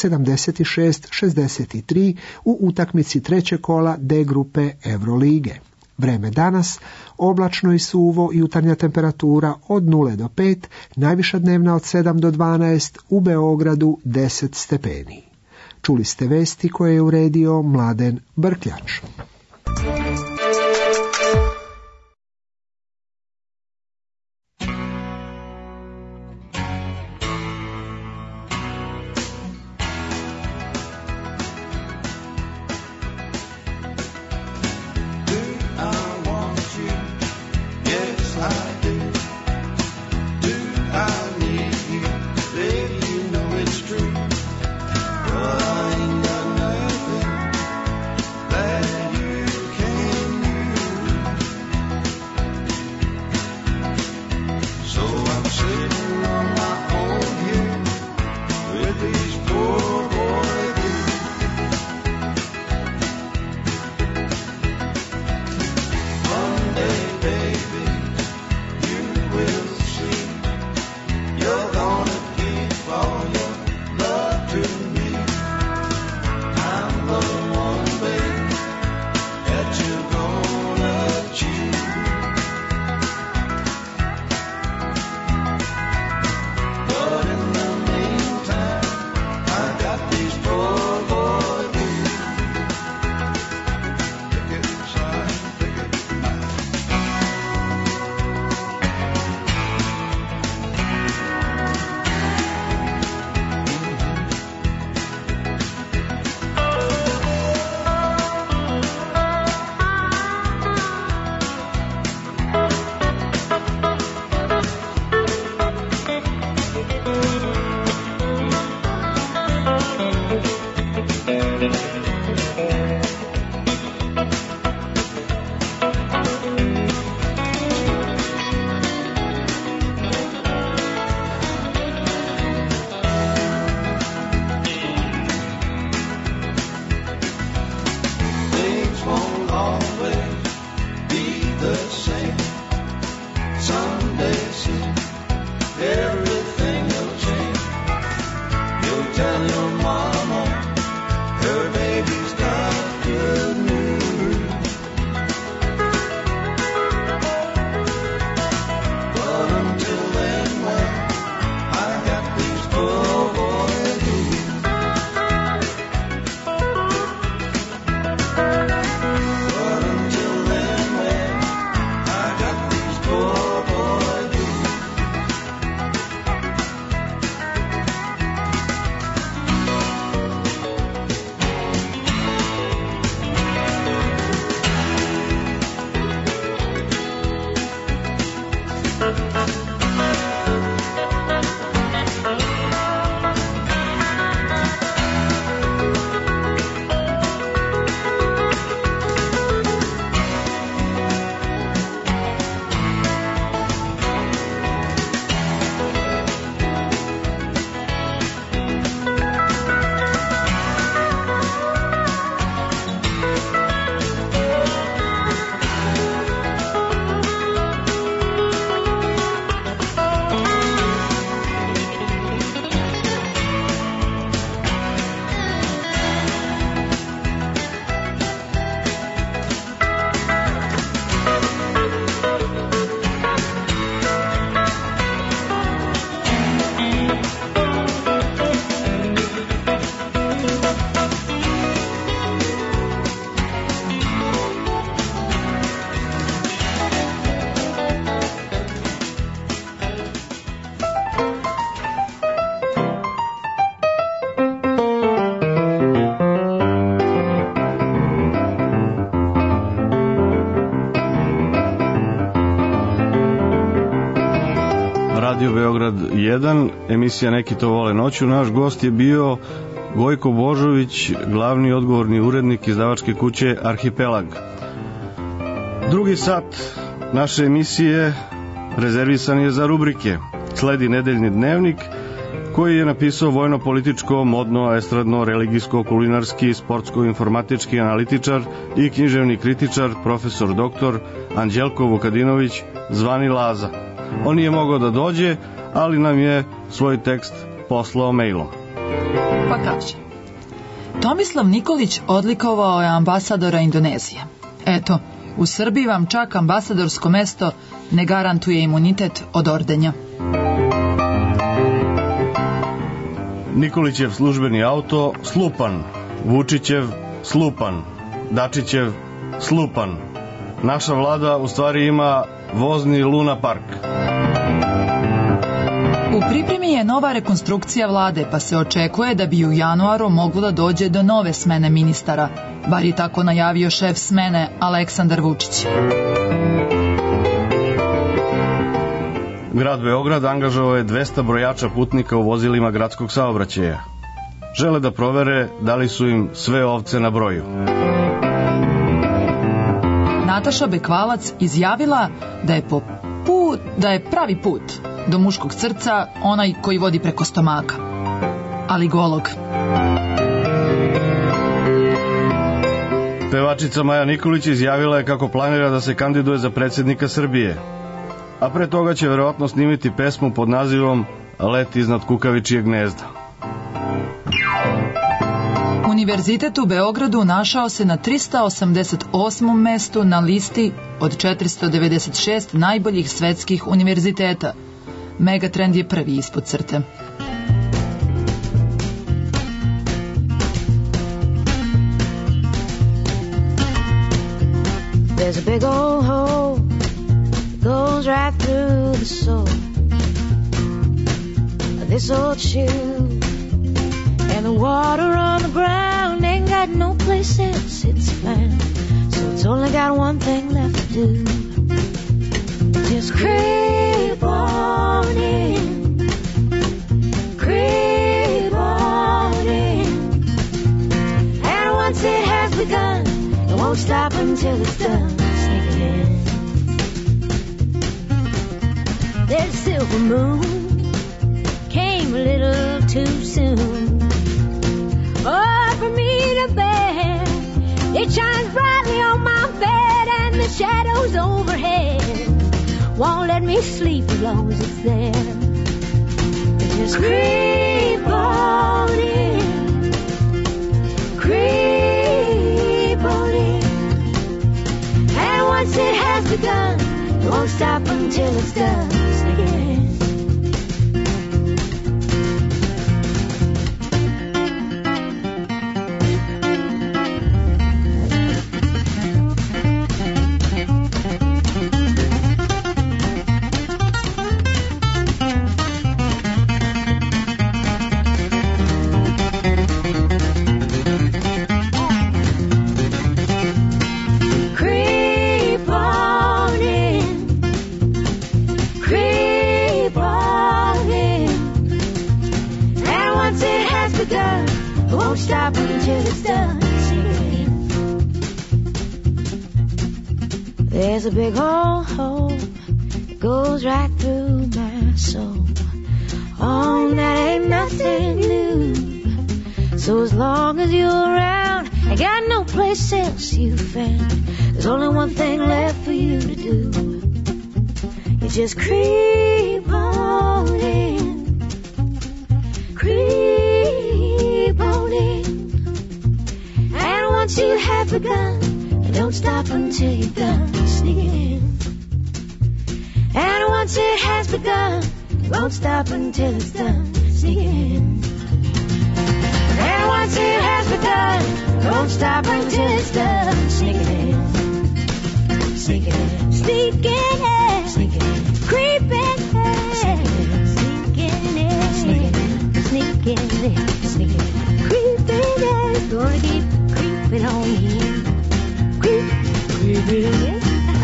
76-63 u utakmici trećeg kola D grupe Evrolige. Vreme danas, oblačno i suvo, jutarnja temperatura od 0 do 5, najviša dnevna od 7 do 12, u Beogradu 10 stepeni. Čuli ste vesti koje je uredio Mladen Brkljač. Let always be the same. Someday soon, everything will change. You'll tell your mama her baby's got good news. But until then, well, I got these poor boy blues. But until then, well, I got these poor boy blues. Radio Beograd 1, emisija Neki to vole noću. Naš gost je bio Gojko Božović, glavni odgovorni urednik izdavačke kuće Arhipelag. Drugi sat naše emisije rezervisan je za rubrike. Sledi nedeljni dnevnik, koji je napisao vojno-političko, modno, estradno, religijsko, kulinarski, sportsko-informatički analitičar i književni kritičar, profesor doktor Anđelko Vukadinović, zvani Laza. On nije mogao da dođe, ali nam je svoj tekst poslao mailom. Pa kaže: Tomislav Nikolić odlikovao je ambasadora Indonezije. Eto, u Srbiji vam čak ambasadorsko mesto ne garantuje imunitet od ordenja. Nikolićev službeni auto slupan, Vučićev slupan, Dačićev slupan. Naša vlada u stvari ima vozni Luna Park. U pripremi je nova rekonstrukcija vlade, pa se očekuje da bi u januaru moglo da dođe do nove smene ministara, bar je tako najavio šef smene Aleksandar Vučić. Grad Beograd angažovao je 200 brojača putnika u vozilima gradskog saobraćaja. Žele da provere da li su im sve ovce na broju. Nataša Bekvalac izjavila da je pravi put do muškog srca onaj koji vodi preko stomaka, ali golog. Pevačica Maja Nikolić izjavila je kako planira da se kandiduje za predsjednika Srbije, a pre toga će verovatno snimiti pesmu pod nazivom Let iznad kukavičijeg gnezda. Univerzitet u Beogradu našao se na 388. mestu na listi od 496 najboljih svetskih univerziteta. Megatrend je prvi ispod crte. There's a big old hole that goes right through the soul of this old shoe. And the water on the ground ain't got no place else it's found. So it's only got one thing left to do. Just creep on in. Creep on in. And once it has begun, it won't stop until it's done. Sneaking in. There's a silver moon. Came a little too soon. Oh, for me to bear, it shines brightly on my face. windows overhead won't let me sleep as long as it's there. Just creep on in, creep on in. And once it has begun, it won't stop until it's done. Sneak in. Stop until it's done. There's a big old hole that goes right through my soul. Oh, that ain't nothing new. So as long as you're around, I got no place else you found. There's only one thing left for you to do. You just creep on in, creep on in. And once you have begun, don't stop until you're done. Sneak in. And once it has begun, won't stop until it's done. Sneak in. And once it has begun, don't stop until it's done. Sneak in. Sneak in. Sneak in. Sneak in. Creep in. Sneak in. Sneak in. Sneak in. Sneak in. Creep in. Gonna keep creeping on in. Creep, creeping in.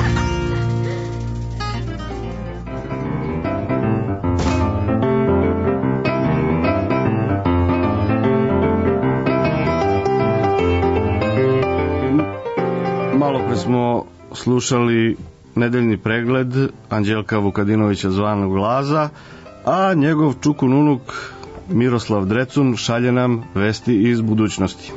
Malo pre smo slušali nedeljni pregled Anđelka Vukadinovića zvanog Laza, a njegov čukun unuk Miroslav Drecun šalje nam vesti iz budućnosti.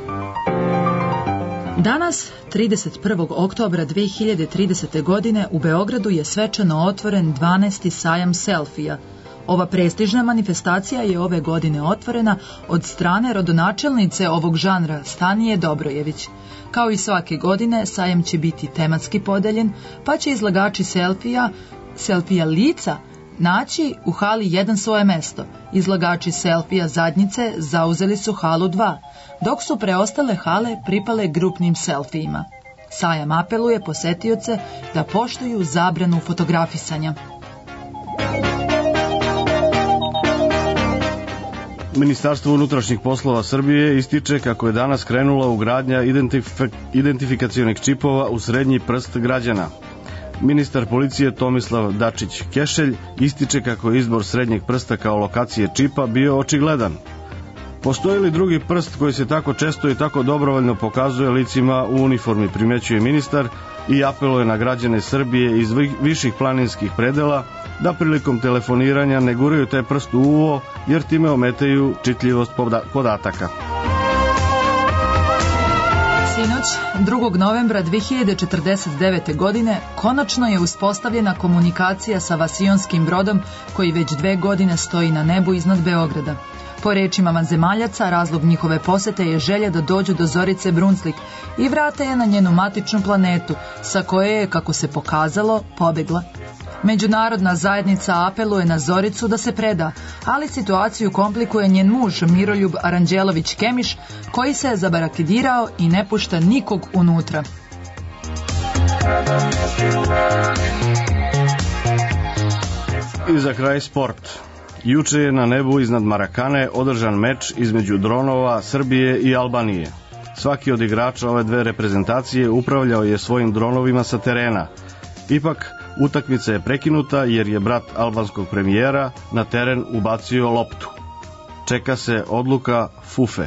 Danas, 31. oktobra 2030. godine, u Beogradu je svečano otvoren 12. sajam selfija. Ova prestižna manifestacija je ove godine otvorena od strane rodonačelnice ovog žanra Stanije Dobrojević. Kao i svake godine, sajam će biti tematski podeljen, pa će izlagači selfija lica, naći u hali 1 svoje mesto. Izlagači selfija zadnjice zauzeli su halu 2, dok su preostale hale pripale grupnim selfijima. Sajam apeluje posetioce da poštuju zabranu fotografisanja. Ministarstvo unutrašnjih poslova Srbije ističe kako je danas krenula ugradnja identifikacionih čipova u srednji prst građana. Ministar policije Tomislav Dačić-Kešelj ističe kako je izbor srednjeg prsta kao lokacije čipa bio očigledan. Postoji li drugi prst koji se tako često i tako dobrovoljno pokazuje licima u uniformi, primećuje ministar i apeluje na građane Srbije iz viših planinskih predela da prilikom telefoniranja ne guraju taj prst u uvo, jer time ometaju čitljivost podataka. Sinoć, 2. novembra 2049. godine, konačno je uspostavljena komunikacija sa vasionskim brodom koji već 2 godine stoji na nebu iznad Beograda. Po rečima vanzemaljaca, razlog njihove posete je želja da dođu do Zorice Brunslik i vrate je na njenu matičnu planetu, sa koje je, kako se pokazalo, pobegla. Međunarodna zajednica apeluje na Zoricu da se preda, ali situaciju komplikuje njen muž Miroljub Aranđelović-Kemiš, koji se je zabarakidirao i ne pušta nikog unutra. I za kraj sport. Juče je na nebu iznad Marakane održan meč između dronova Srbije i Albanije. Svaki od igrača ove dve reprezentacije upravljao je svojim dronovima sa terena. Ipak, utakmica je prekinuta jer je brat albanskog premijera na teren ubacio loptu. Čeka se odluka FUFE.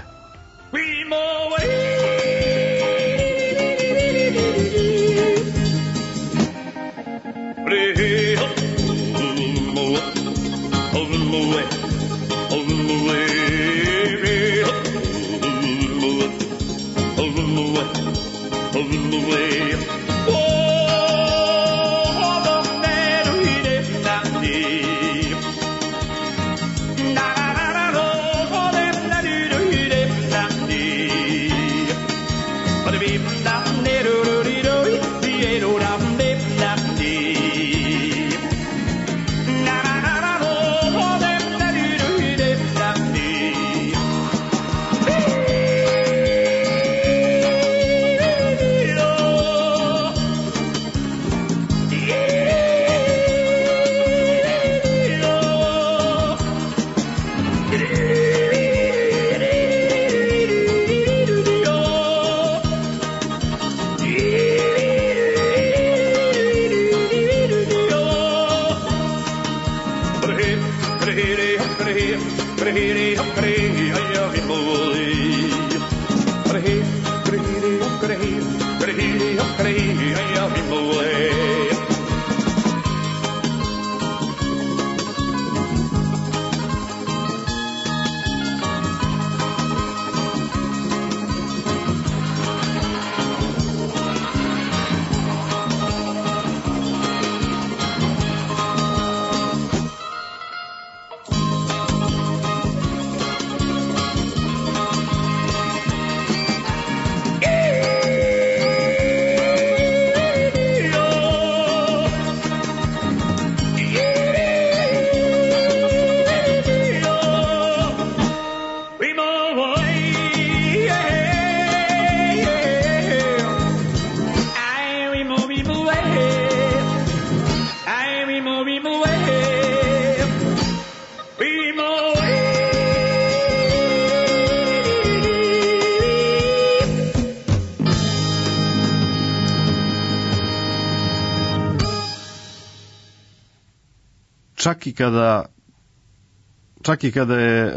Čak i kada je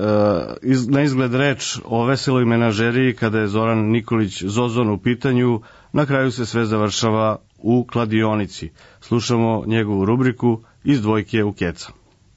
na izgled reč o veseloj menažeriji, kada je Zoran Nikolić Zozon u pitanju, na kraju se sve završava u kladionici. Slušamo njegovu rubriku Iz dvojke u keca.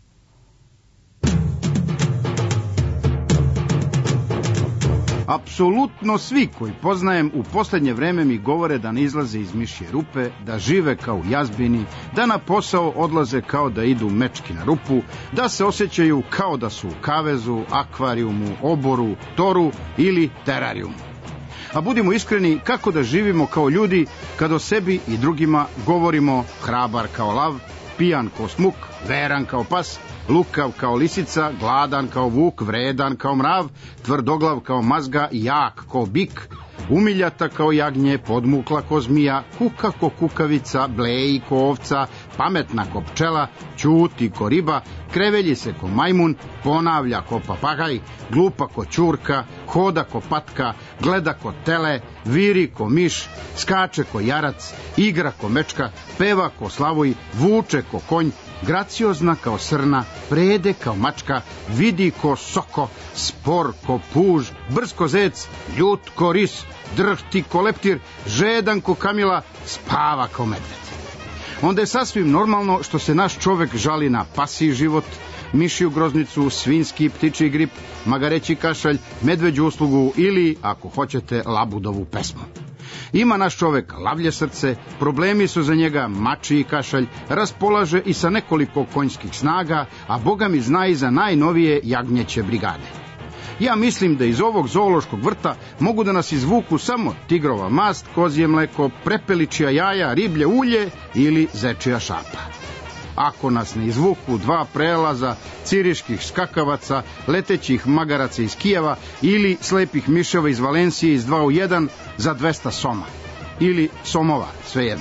Apsolutno svi koji poznajem u posljednje vreme mi govore da ne izlaze iz mišje rupe, da žive kao u jazbini, da na posao odlaze kao da idu mečki na rupu, da se osjećaju kao da su u kavezu, akvarijumu, oboru, toru ili terarijumu. A budimo iskreni, kako da živimo kao ljudi kad o sebi i drugima govorimo hrabar kao lav, pijan kao smuk, veran kao pas, lukav kao lisica, gladan kao vuk, vredan kao mrav, tvrdoglav kao mazga, jak kao bik, umiljata kao jagnje, podmukla kao zmija, kuka ko kukavica, bleji ko ovca, pametna ko pčela, ćuti ko riba, krevelji se ko majmun, ponavlja ko papagaj, glupa ko ćurka, hoda ko patka, gleda ko tele, viri ko miš, skače ko jarac, igra ko mečka, peva ko slavoj, vuče ko konj, graciozna kao srna, prede kao mačka, vidi ko soko, spor ko puž, brz ko zec, ljut ko ris, drhti ko leptir, žedan ko kamila, spava kao medved. Onda je sasvim normalno što se naš čovek žali na pasiji život, mišiju groznicu, svinski i ptičji grip, magareći kašalj, medveđu uslugu ili, ako hoćete, labudovu pesmu. Ima naš čovek lavlje srce, problemi su za njega mačiji kašalj, raspolaže i sa nekoliko konjskih snaga, a Boga mi zna i za najnovije jagnjeće brigade. Ja mislim da iz ovog zoološkog vrta mogu da nas izvuku samo tigrova mast, kozje mleko, prepeličija jaja, riblje ulje ili zečija šapa. Ako nas ne izvuku dva prelaza ciriških skakavaca, letećih magaraca iz Kijeva ili slepih miševa iz Valencije iz 2 u 1 za 200 soma. Ili somova, svejedno.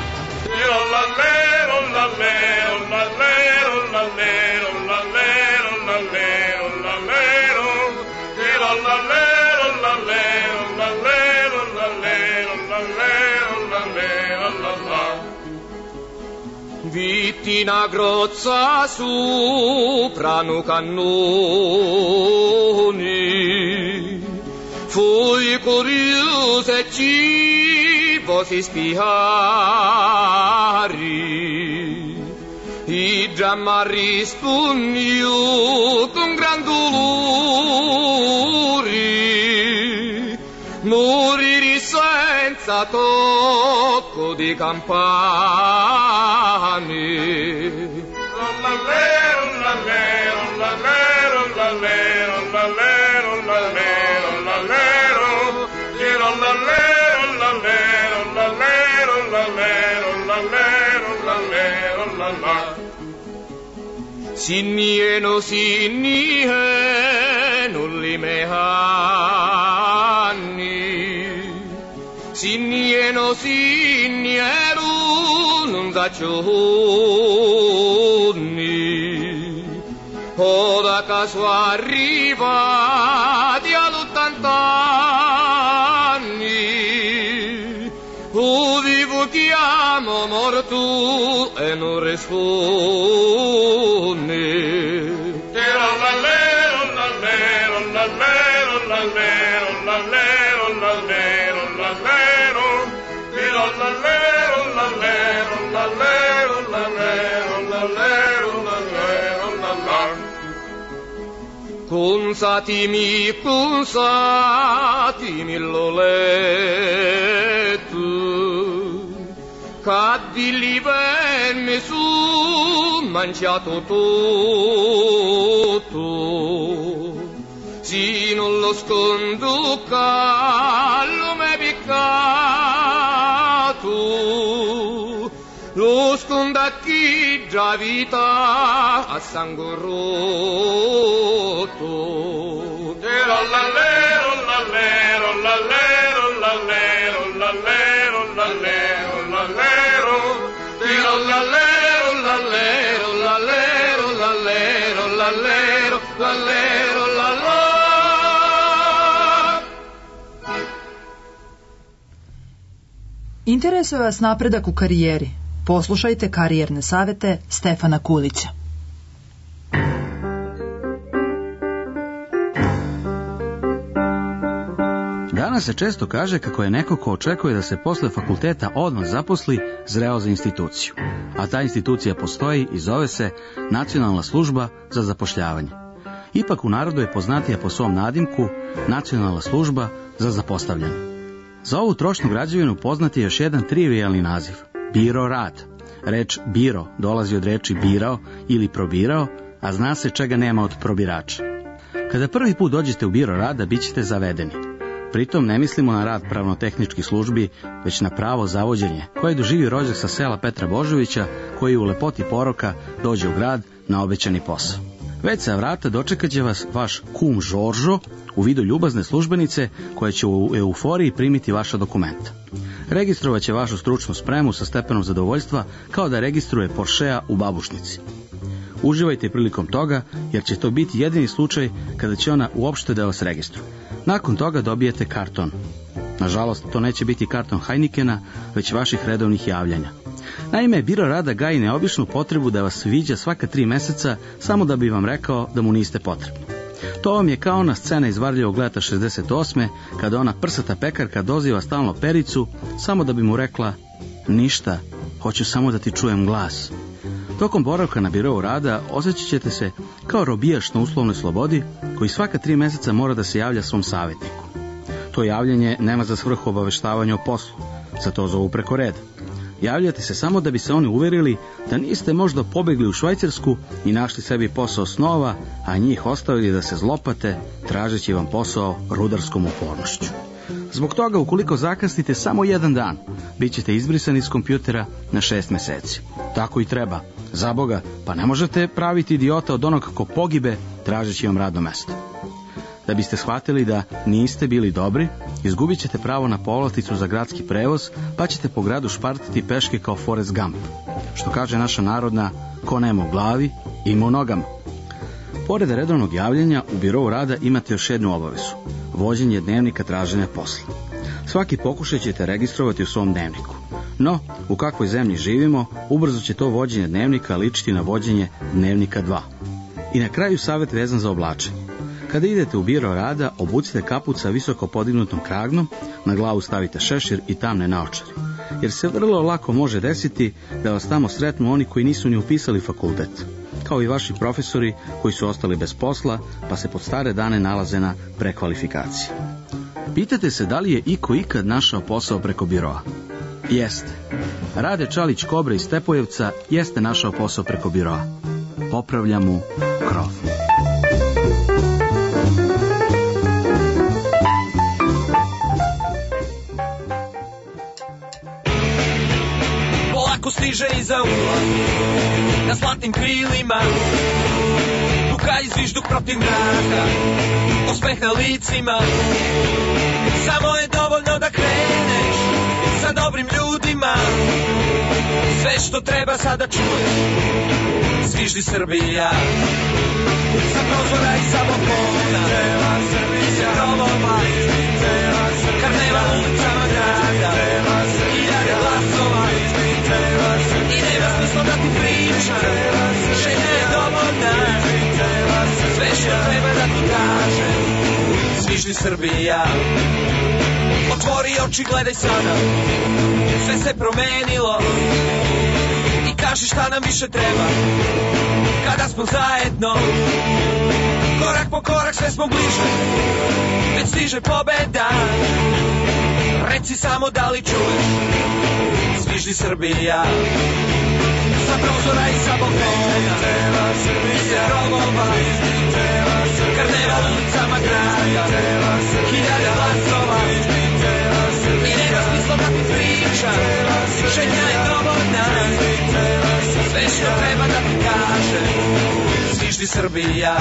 Vittina grozza soprano cannoni, fui curioso e ci posi spiari, i già m'ha risposto con gran dolore, morire senza tocco di campane. la la. Sinnieno sinnien ullimehanni. Sinnieno sinnieru non daccioni. Ora caso arrivati all'80 anni. Vivo chiamo morto e non risponde. Tirallallero, lallero, lallero, lallero, lallero, lallero, lallero. Tirallallero, lallero, lallero, lallero, lallero, lallero, lallero. Consatimi l'oletto, cadili per me su, mangiato tutto. Se non lo sconduca, lo m'è piccato. Lo sconda chi già vita a sangue rotto. Lallero, lallero, lallero, lallero, lallero, lallero, lallero. Lallero, lallero, lallero, lallero, lallero, lallero, lallero. Interesuje vas napredak u karijeri? Poslušajte karijerne savete Stefana Kulića. Danas se često kaže kako je neko ko očekuje da se posle fakulteta odmah zaposli zreo za instituciju. A ta institucija postoji i zove se Nacionalna služba za zapošljavanje. Ipak u narodu je poznatija po svom nadimku Nacionalna služba za zapostavljanje. Za ovu trošnu građevinu poznat je još jedan trivijalni naziv – biro rad. Reč biro dolazi od reči birao ili probirao, a zna se čega nema od probirača. Kada prvi put dođete u biro rada, bit ćete zavedeni. Pritom ne mislimo na rad pravno-tehničkih službi, već na pravo zavođenje, koje doživi rođak sa sela Petra Božovića, koji u lepoti poroka dođe u grad na obećani posao. Već sa vrata dočekat će vas vaš kum Žoržo u vidu ljubazne službenice koja će u euforiji primiti vaša dokumenta. Registrovat će vašu stručnu spremu sa stepenom zadovoljstva kao da registruje Porschea u babušnici. Uživajte prilikom toga, jer će to biti jedini slučaj kada će ona uopšte da vas registruje. Nakon toga dobijete karton. Nažalost, to neće biti karton Heinikena, već vaših redovnih javljanja. Naime, biro rada gaji neobičnu potrebu da vas viđa svaka 3 meseca, samo da bi vam rekao da mu niste potrebni. To vam je kao ona scena iz Varljevog leta 68. kada ona prsata pekarka doziva stalno Pericu, samo da bi mu rekla: ništa, hoću samo da ti čujem glas. Tokom boravka na birou rada osjećat ćete se kao robijaš na uslovnoj slobodi, koji svaka 3 meseca mora da se javlja svom savjetniku. To javljanje nema za svrhu obaveštavanja o poslu, za to zovu preko reda. Javljate se samo da bi se oni uverili da niste možda pobegli u Švajcarsku i našli sebi posao snova, a njih ostavili da se zlopate, tražeći vam posao rudarskom upornošću. Zbog toga, ukoliko zakasnite samo 1 dan, bit ćete izbrisani iz kompjutera na 6 meseci. Tako i treba. Zaboga, pa ne možete praviti idiota od onog ko pogibe tražeći vam radno mesto. Da biste shvatili da niste bili dobri, izgubit ćete pravo na povlasticu za gradski prevoz, pa ćete po gradu špartati peške kao Forrest Gump. Što kaže naša narodna, ko nema u glavi, ima u nogama. Pored redovnog javljanja, u birou rada imate još jednu obavezu – vođenje dnevnika traženja posla. Svaki pokušaj ćete registrovati u svom dnevniku. No, u kakvoj zemlji živimo, ubrzo će to vođenje dnevnika ličiti na vođenje dnevnika 2. I na kraju savjet vezan za oblačenje. Kada idete u biro rada, obucite kaput sa visoko podignutom kragnom, na glavu stavite šešir i tamne naočare. Jer se vrlo lako može desiti da vas tamo sretnu oni koji nisu ni upisali fakultet, kao i vaši profesori koji su ostali bez posla, pa se pod stare dane nalaze na prekvalifikaciji. Pitate se da li je iko ikad našao posao preko biroa? Jeste. Rade Čalić Kobre iz Stepojevca jeste našao posao preko biroa. Popravlja mu krov. Polako stiže iza ugla, na zlatnim krilima, buka i zvižduk protiv mraka, osmeh na licima. Samo je dovoljno da kreneš sa dobrim ljudima, sve što treba sada čuješ, zviždi Srbija. Sa prozora i sa balkona, iz krovova, karneval ulicama grada, hiljade glasova, i nema smisla da ti pričam, želja je dovoljna, sve što treba da ti kažem, zviždi Srbija. Otvori oči, gledaj sada, sve se promenilo, i kaži šta nam više treba, kada smo zajedno, korak po korak sve smo bliže, već stiže pobeda, reci samo da li čuješ, zviždi Srbija. Sa prozora i sa balkona, iz krovova, karneval ulicama grada, hiljade glasova, i nema smisla da ti pričam, želja je dovoljna, sve što treba da ti kažem, zviždi Srbija.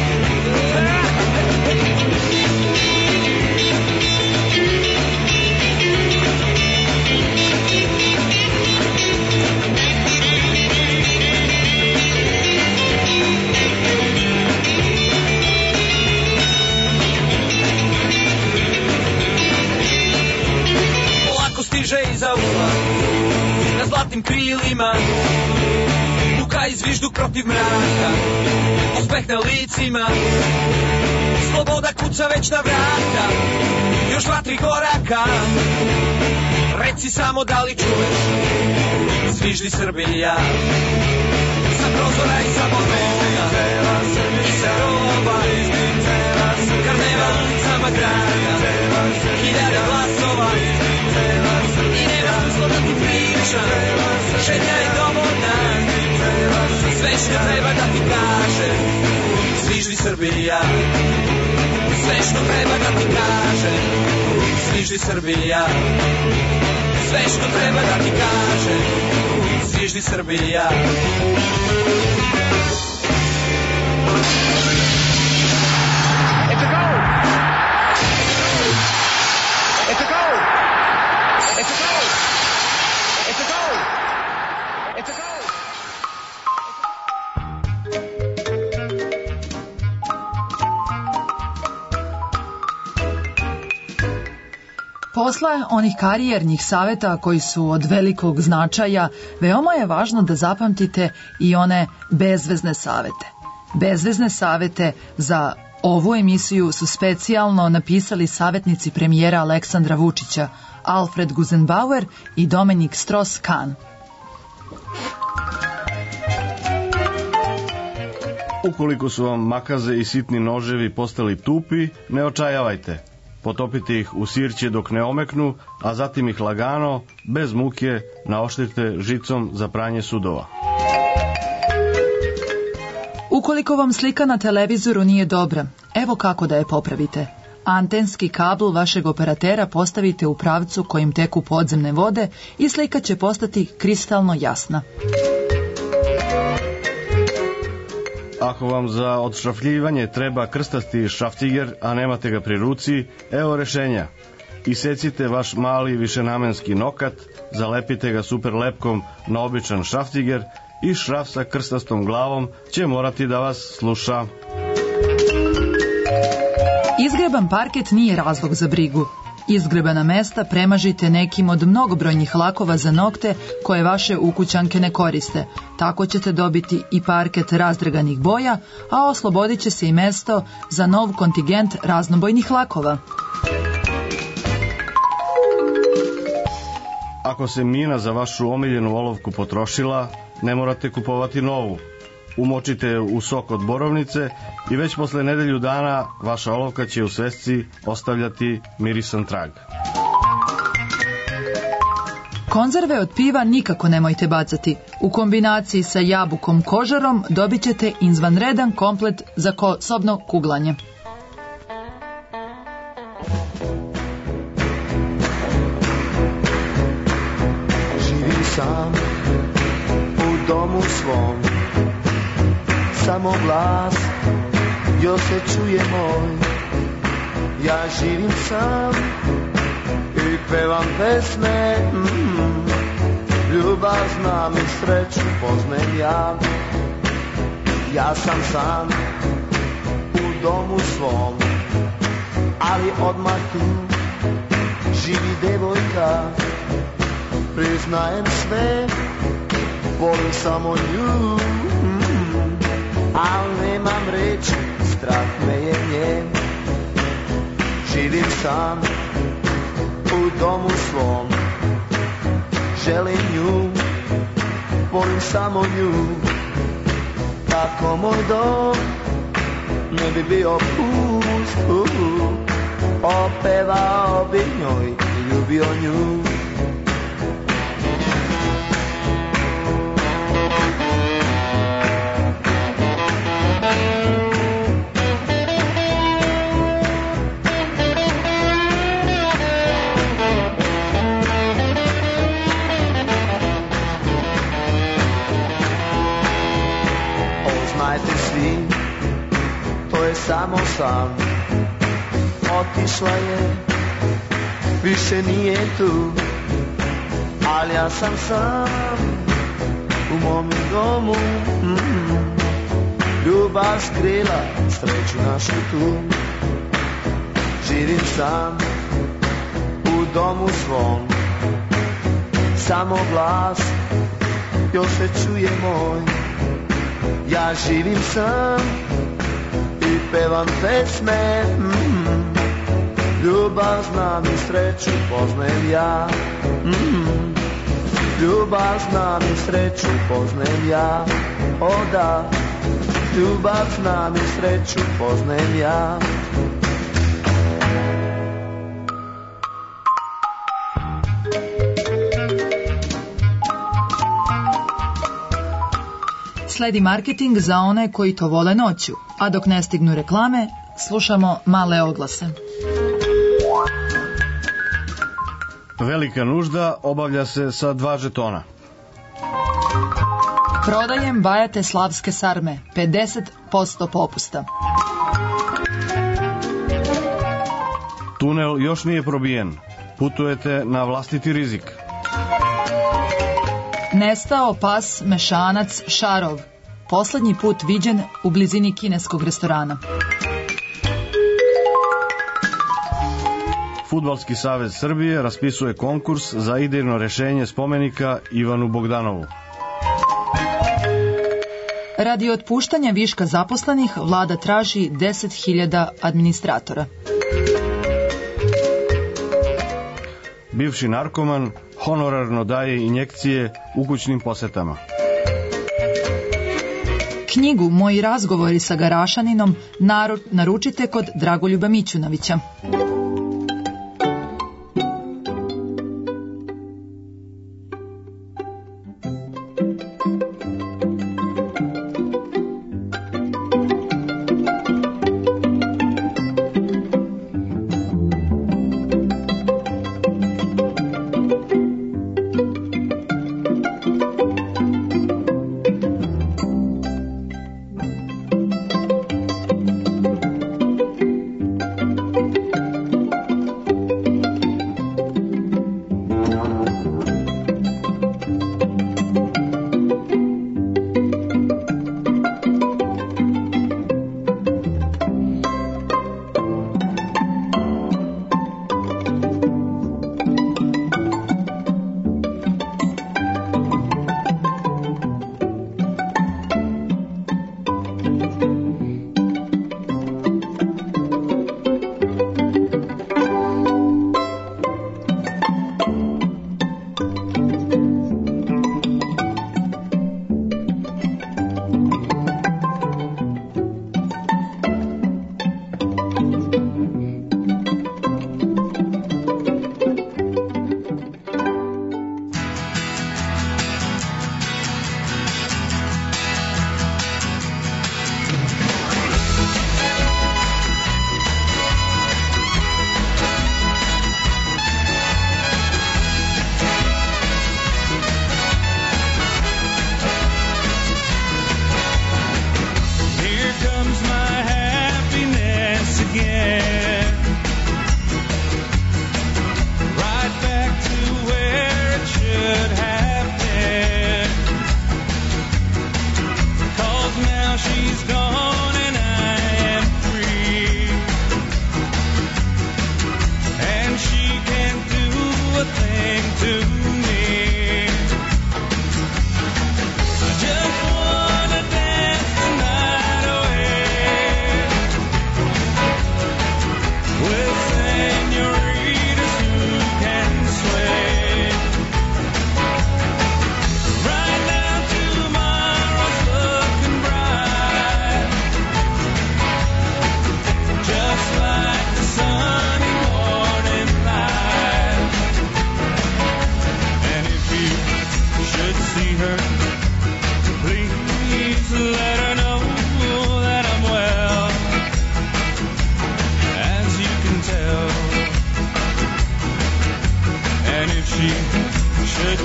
Stiže iza ugla, na zlatnim krilima, buka i zvižduk protiv mraka, osmeh na licima, sloboda kuca već na vrata, još 2-3 koraka, reci samo da li čuješ, zviždi Srbija. Sa prozora i sa balkona, iz krovova, karneval ulicama grada, hiljade glasova, i nema smisla da ti pričam, želja je dovoljna, sve što treba da ti kažem, zviždi Srbija. Sve što treba da ti kažem, zviždi Srbija. Sve što treba da ti kažem, zviždi Srbija. It's a goal! It's a goal! It's a goal! It's a goal! It's a goal! Posle onih karijernih saveta koji su od velikog značaja, veoma je važno da zapamtite i one bezvezne savete. Bezvezne savete za ovu emisiju su specijalno napisali savjetnici premijera Aleksandra Vučića, Alfred Gusenbauer i Dominik Strauss-Kahn. Ukoliko su vam makaze i sitni noževi postali tupi, ne očajavajte. Potopite ih u sirće dok ne omeknu, a zatim ih lagano, bez muke, naoštrite žicom za pranje sudova. Ukoliko vam slika na televizoru nije dobra, evo kako da je popravite. Antenski kabl vašeg operatera postavite u pravcu kojim teku podzemne vode i slika će postati kristalno jasna. Ako vam za odšrafljivanje treba krstasti šrafciger, a nemate ga pri ruci, evo rešenja. Isecite vaš mali višenamenski nokat, zalepite ga super lepkom na običan šrafciger i šraf sa krstastom glavom će morati da vas sluša. Izgreban parket nije razlog za brigu. Izgrebana mesta premažite nekim od mnogobrojnih lakova za nokte koje vaše ukućanke ne koriste. Tako ćete dobiti i parket razdreganih boja, a oslobodit će se i mesto za nov kontingent raznobojnih lakova. Ako se mina za vašu omiljenu olovku potrošila, ne morate kupovati novu. Umočite u sok od borovnice i već posle nedelju dana vaša olovka će u svesci ostavljati mirisan trag. Konzerve od piva nikako nemojte bacati. U kombinaciji sa jabukom kožarom dobit ćete izvanredan komplet za sobno kuglanje. sam u domu svom, samo glas još se čuje moj. Ja živim sam i pevam pesme, ljubav znam i sreću poznajem ja. Ja sam sam u domu svom, ali odmah tu živi devojka. Priznajem sve, volim samo nju, al nemam reći, strah me je nje. Živim sam u domu svom, želim nju, volim samo nju. Tako moj dom ne bi bio pust, opevao bi njoj i ljubio nju. Znajte svi, to je samo san, otišla je, više nije tu, ali ja sam sam u mom domu, ljubav skrila, sreću našu tu. Živim sam u domu svom, samo glas još se čuje moj. Ja živim sam i pevam pesme, ljubav znam i sreću poznajem ja. Ljubav znam i sreću poznajem ja. O da, ljubav znam i sreću poznajem ja. Sledi marketing za one koji to vole noću, a dok ne stignu reklame, slušamo male oglase. Velika nužda obavlja se sa 2 žetona. Prodajem bajate slavske sarme, 50% popusta. Tunel još nije probijen. Putujete na vlastiti rizik. Nestao pas mešanac Šarov. Poslednji put viđen u blizini kineskog restorana. Fudbalski savez Srbije raspisuje konkurs za idejno rešenje spomenika Ivanu Bogdanovu. Radi otpuštanja viška zaposlenih, vlada traži 10.000 administratora. Bivši narkoman honorarno daje injekcije ukućnim posetama. Knjigu Moji razgovori sa Garašaninom naručite kod Dragoljuba Mićunovića.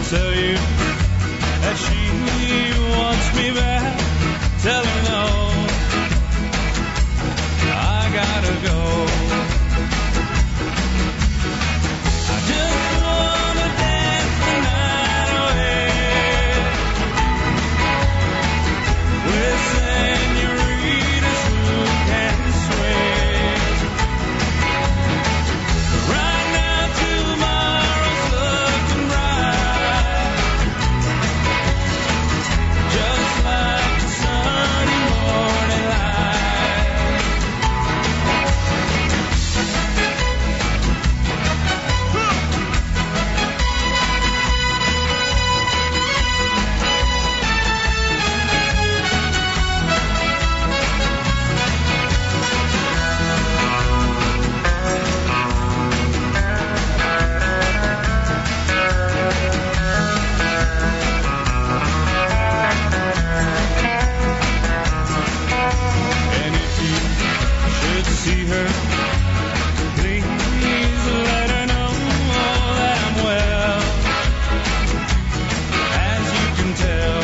tell you that she wants me back. Tell her no, I gotta go. I just wanna dance the night away with senoritas who can sway. Right now tomorrow's looking bright, just like the sunny morning light. And if you should see her, please let her know that I'm well. As you can tell,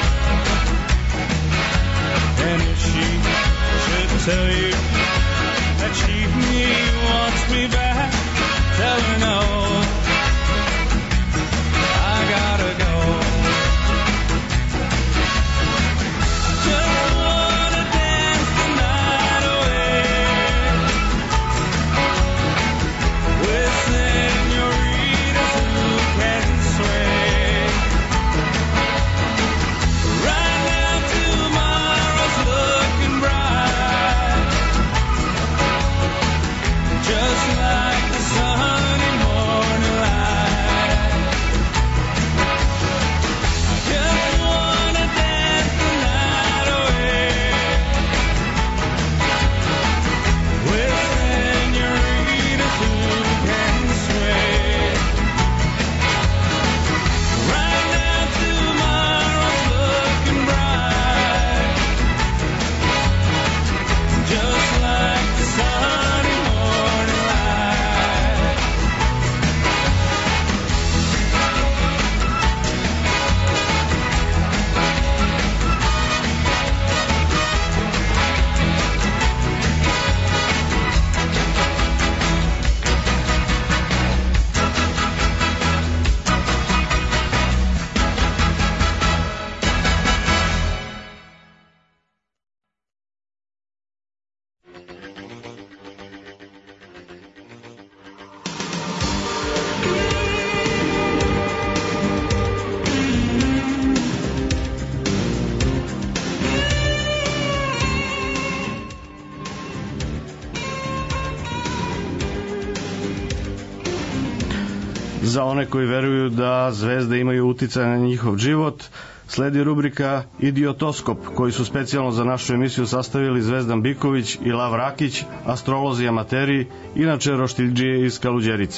and if she should tell you that she wants me back, tell her no, I gotta go. Just wanna dance the night away with senoritas who can sway. Right now tomorrow's looking bright, just like the sunny morning light. I just wanna dance the night away with senoritas who can sway. Right now tomorrow's looking bright, just like the sunny morning light. Za one koji veruju da zvezde imaju uticaj na njihov život, sledi rubrika Idiotoskop, koji su specijalno za našu emisiju sastavili Zvezdan Biković i Lav Rakić, astrolozi amateri, inače roštiljđije iz Kaluđerice.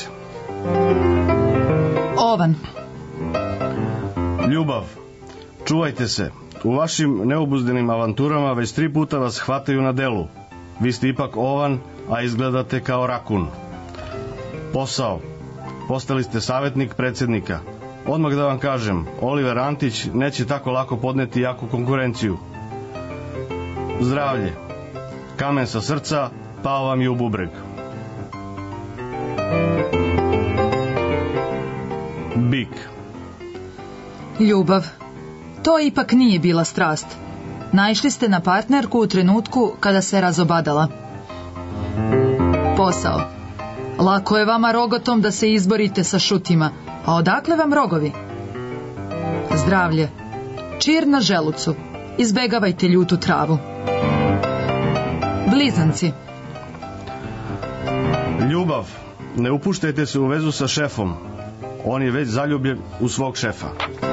Ovan. Ljubav. Čuvajte se. U vašim neobuzdenim avanturama već 3 puta vas hvataju na delu. Vi ste ipak ovan, a izgledate kao rakun. Posao. Postali ste savjetnik predsjednika. Odmah da vam kažem, Oliver Antić neće tako lako podneti jaku konkurenciju. Zdravlje. Kamen sa srca, pao vam je u bubreg. Bik. Ljubav. To ipak nije bila strast. Naišli ste na partnerku u trenutku kada se razobadala. Posao. Lako je vama rogotom da se izborite sa šutima, a odakle vam rogovi? Zdravlje. Čir na želucu. Izbegavajte ljutu travu. Blizanci. Ljubav. Ne upuštajte se u vezu sa šefom. On je već zaljubljen u svog šefa.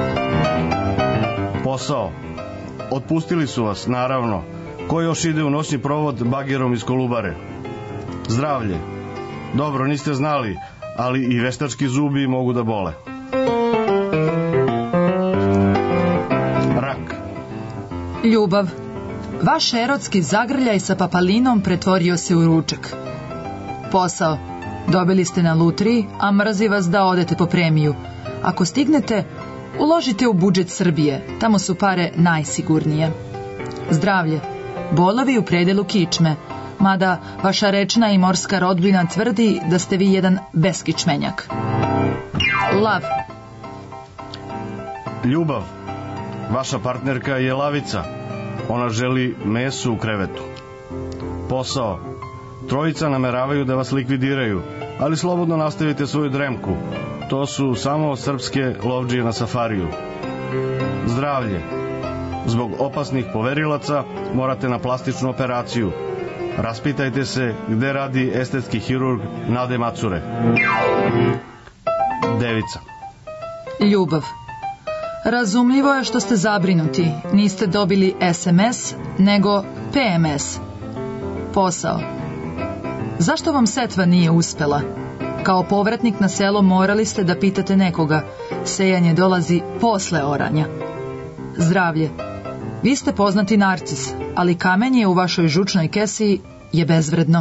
Posao. Otpustili su vas, naravno. Ko još ide u noćni provod bagerom iz Kolubare? Zdravlje. Dobro, niste znali, ali i veštački zubi mogu da bole. Rak. Ljubav. Vaš erotski zagrljaj sa papalinom pretvorio se u ručak. Posao. Dobili ste na lutriji, a mrzi vas da odete po premiju. Ako stignete, Uložite u budžet Srbije, tamo su pare najsigurnije. Zdravlje, bolovi u predelu kičme, mada vaša rečna i morska rodbina tvrdi da ste vi jedan beskičmenjak. Lav. Ljubav, vaša partnerka je lavica, ona želi meso u krevetu. Posao, trojica nameravaju da vas likvidiraju, ali slobodno nastavite svoju dremku, to su samo srpske lovđije na safariju. Zdravlje, zbog opasnih poverilaca morate na plastičnu operaciju. Raspitajte se gde radi estetski hirurg Nade Macure. Devica. Ljubav. Razumljivo je što ste zabrinuti. Niste dobili SMS, nego PMS. Posao. Zašto vam setva nije uspela? Kao povratnik na selo morali ste da pitate nekoga. Sejanje dolazi posle oranja. Zdravlje. Vi ste poznati narcis, ali kamenje u vašoj žučnoj kesi je bezvredno.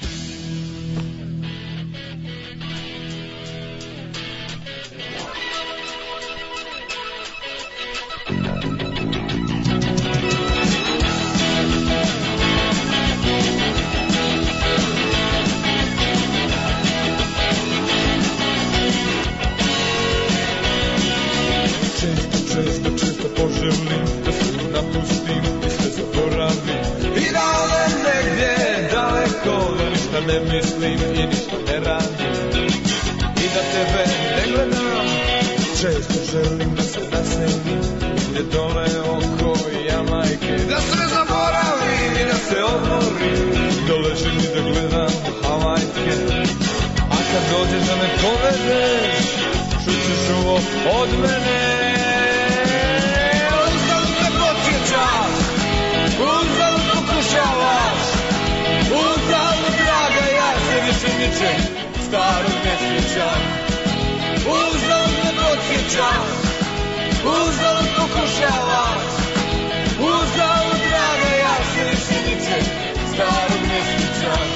Često poželim da se napustim i sve zaboravim i da odem negdje daleko, da ništa ne mislim i ništa ne radim i da tebe ne gledam. Često želim da se naselim gdje dole oko Jamajke, da sve zaboravim i da se odmorim, da ležim i da gledam Havajke. A kad dođeš da me povedeš, čućeš ovo od mene. Uzalud pokušavaš, uzalud draga, ja se više ničeg starog ne sjećam. Uzalud me podsjećaš, uzalud pokušavaš, uzalud draga, ja se više ničeg starog ne sjećam.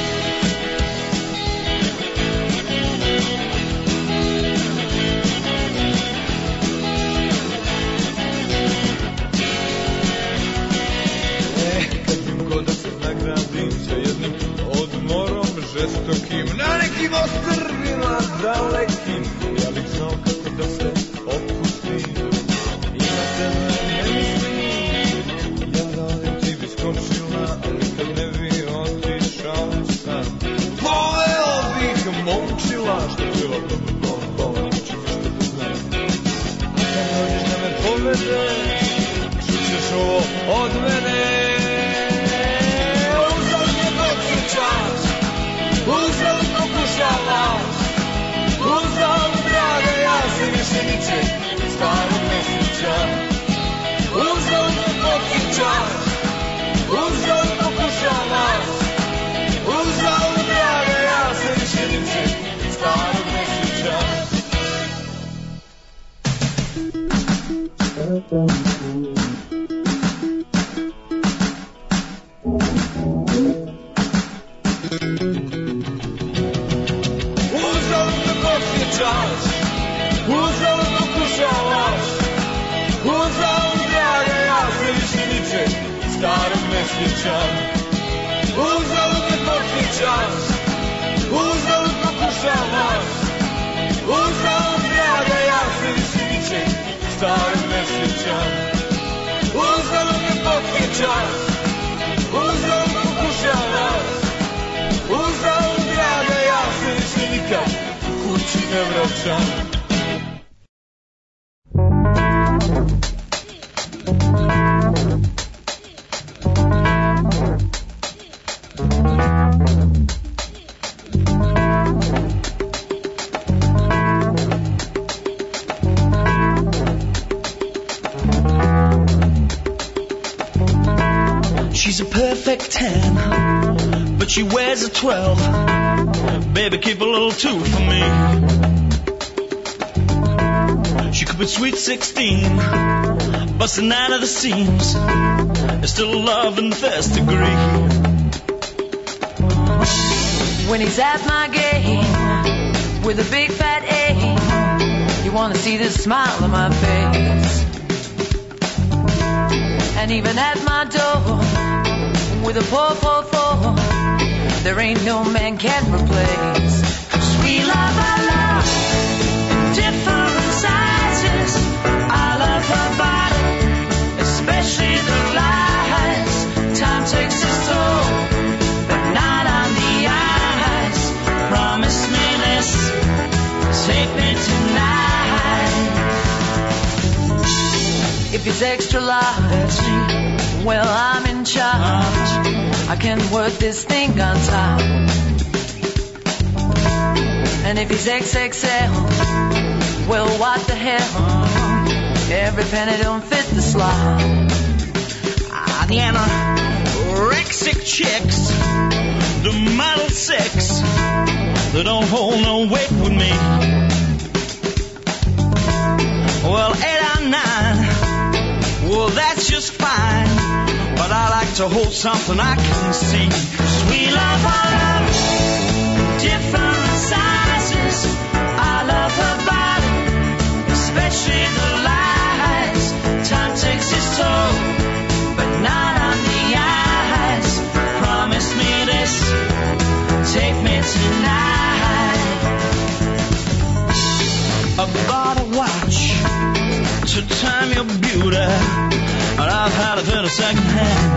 Sa jednim odmorom žestokim na nekim ostrvima dalekim, ja bih znao kako da se opustim i na tebe ne mislim. Ja radim ti bi skočila, ali kad ne bi otišao sam, poveo bih momčila što bila niče ništa da znam. A kad dođeš da me povedeš, čućeš ovo od mene. Uzalud pokušavaš, uzalud draga, ja se više ničeg starog ne sjećam. Uzalud me podsjećaš, uzalud pokušavaš, uzalud draga, ja se više ničeg starog ne sjećam. Uzalud pokušavaš, uzalud draga, ja se više ničeg starog ne sjećam. Uzalud me podsjećaš, uzalud pokušavaš, uzalud draga, ja se više ničeg starog ne sjećam. Uzalud me podsjećaš, uzalud pokušavaš, uzalud draga, ja se više nikad kući ne vraćam. She's a perfect 10, but she wears a 12. Baby, keep a little 2 for me. She could be sweet 16, busting out of the seams. There's still love in the first degree. When he's at my game with a big fat A, he You wanna see the smile on my face. And even at my door, with a 444, there ain't no man can replace. 'Cause we love our love in different sizes. I love her body, especially the lies. Time takes its toll, but not on the eyes. Promise me this, take me tonight. If it's extra large, well, I'm in charge. I can work this thing on top. And if it's XXL, well, what the hell? Every penny don't fit the slot. The anorexic chicks, the model 6, they don't hold no weight with me. Well, 8 or 9, well, that's just fine. But I like to hold something I can see. 'Cause we love our love, different sizes. I love her body, especially the lies. Time takes its toll, but not on the eyes. Promise me this, take me tonight. I bought a watch to time your beauty, but I've had it in a second hand.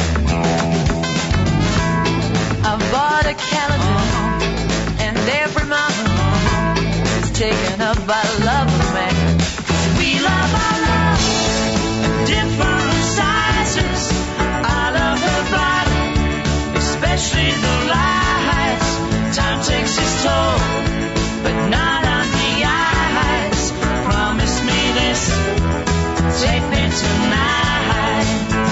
I bought a calendar, and every month is taken up by love of man. We love our love in different sizes. I love her body, especially the lies. Time takes its toll, but not on the eyes. Promise me this, take me tonight.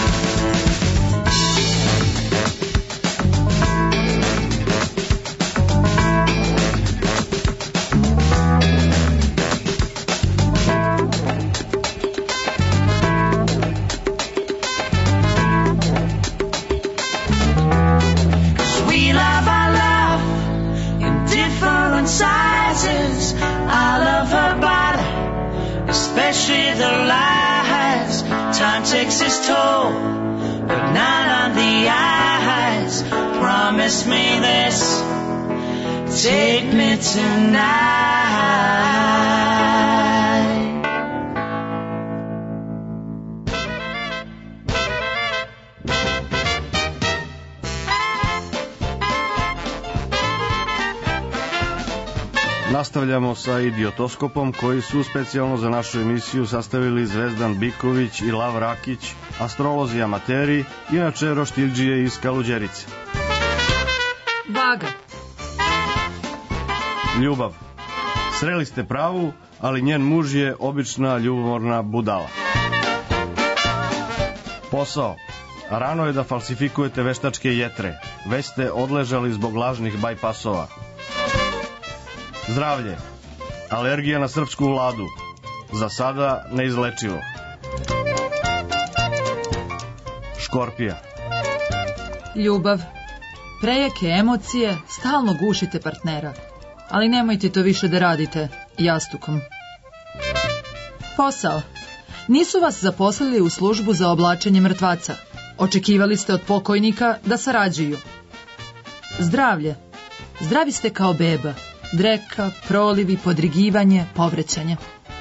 Sizes. I love her body, especially the lies. Time takes its toll, but not on the eyes. Promise me this, take me tonight. Nastavljamo sa Idiotoskopom, koji su specijalno za našu emisiju sastavili Zvezdan Biković i Lav Rakić, astrolozi amateri, inače roštiljđije iz Kaluđerice. Vaga. Ljubav. Sreli ste pravu, ali njen muž je obična ljubomorna budala. Posao. Rano je da falsifikujete veštačke jetre, već ste odležali zbog lažnih bajpasova. Zdravlje. Alergija na srpsku vladu. Za sada neizlečivo. Škorpija. Ljubav. Prejake emocije, stalno gušite partnera. Ali nemojte to više da radite jastukom. Posao. Nisu vas zaposlili u službu za oblačenje mrtvaca. Očekivali ste od pokojnika da sarađuju. Zdravlje. Zdravi ste kao beba. Dreka, prolivi, podrigivanje, povrećanje.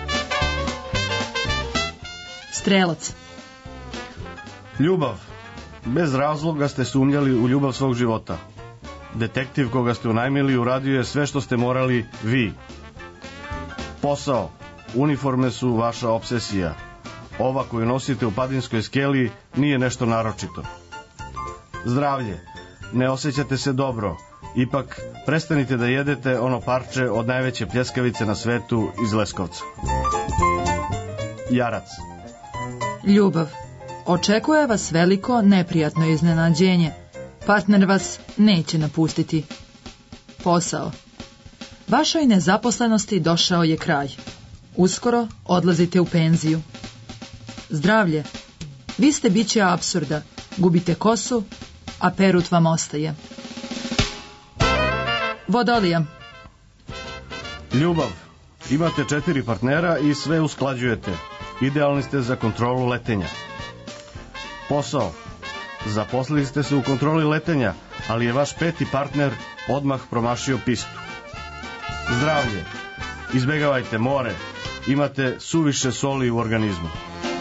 Strelac. Ljubav. Bez razloga ste sumnjali u ljubav svog života. Detektiv koga ste unajmili uradio je sve što ste morali vi. Posao. Uniforme su vaša obsesija. Ova koju nosite u Padinskoj skeli nije nešto naročito. Zdravlje. Ne osjećate se dobro. Ipak, prestanite da jedete ono parče od najveće pljeskavice na svetu iz Leskovca. Jarac. Ljubav. Očekuje vas veliko, neprijatno iznenađenje. Partner vas neće napustiti. Posao. Vašoj nezaposlenosti došao je kraj. Uskoro odlazite u penziju. Zdravlje. Vi ste biće apsurda. Gubite kosu, a perut vam ostaje. Vodolija. Ljubav. Imate 4 partnera i sve usklađujete. Idealni ste za kontrolu letenja. Posao. Zaposlili ste se u kontroli letenja, ali je vaš 5. partner odmah promašio pistu. Zdravlje. Izbegavajte more. Imate suviše soli u organizmu.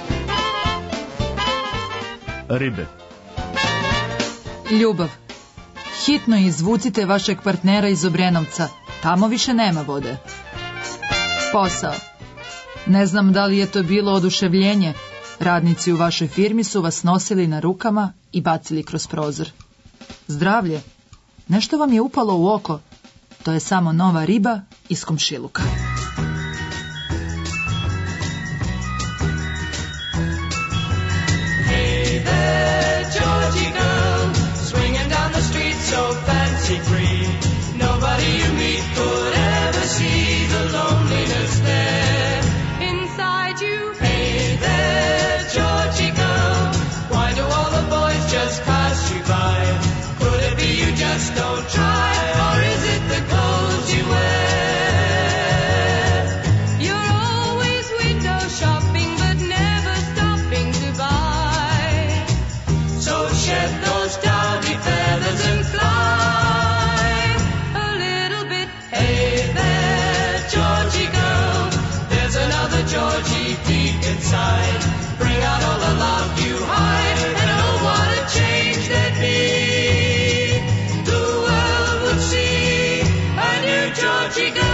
Ribe. Ljubav. Hitno izvucite vašeg partnera iz Obrenovca. Tamo više nema vode. Posao. Ne znam da li je to bilo oduševljenje. Radnici u vašoj firmi su vas nosili na rukama i bacili kroz prozor. Zdravlje. Nešto vam je upalo u oko. To je samo nova riba iz komšiluka. Hey there, Georgie girl, swinging down the street so fancy free. Nobody you meet could ever see the loneliness there inside you. Hey there, Georgie girl, why do all the boys just pass you by? Could it be you just don't try, or is it the clothes you wear? You're always window shopping but never stopping to buy. So shed those dowdy feathers and fly a little bit. Hey there, Georgie girl, there's another Georgie deep inside. Bring out all the love you hide, and oh, what a change there'd be. The world would see a new Georgie girl.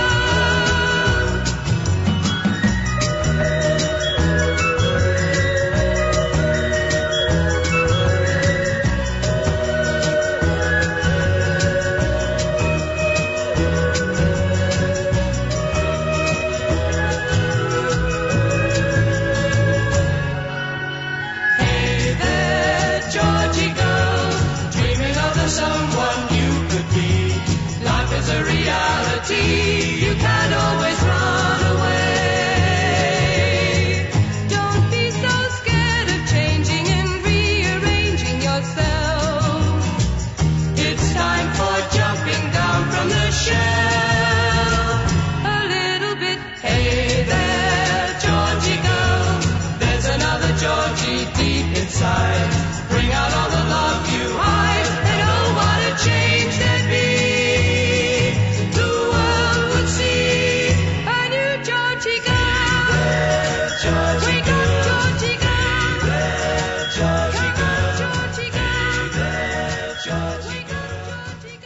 Hey there, Georgie girl, dreaming of the someone you could be. Life is a reality, you can't always run away. Don't be so scared of changing and rearranging yourself. It's time for jumping down from the shelf a little bit. Hey there, Georgie girl, there's another Georgie deep inside. Bring out all the love you hide, and oh, what a change there'd be. The world would see a new Georgie girl. Wake up, Georgie girl. Georgie girl. Georgie girl. Wake up, Georgie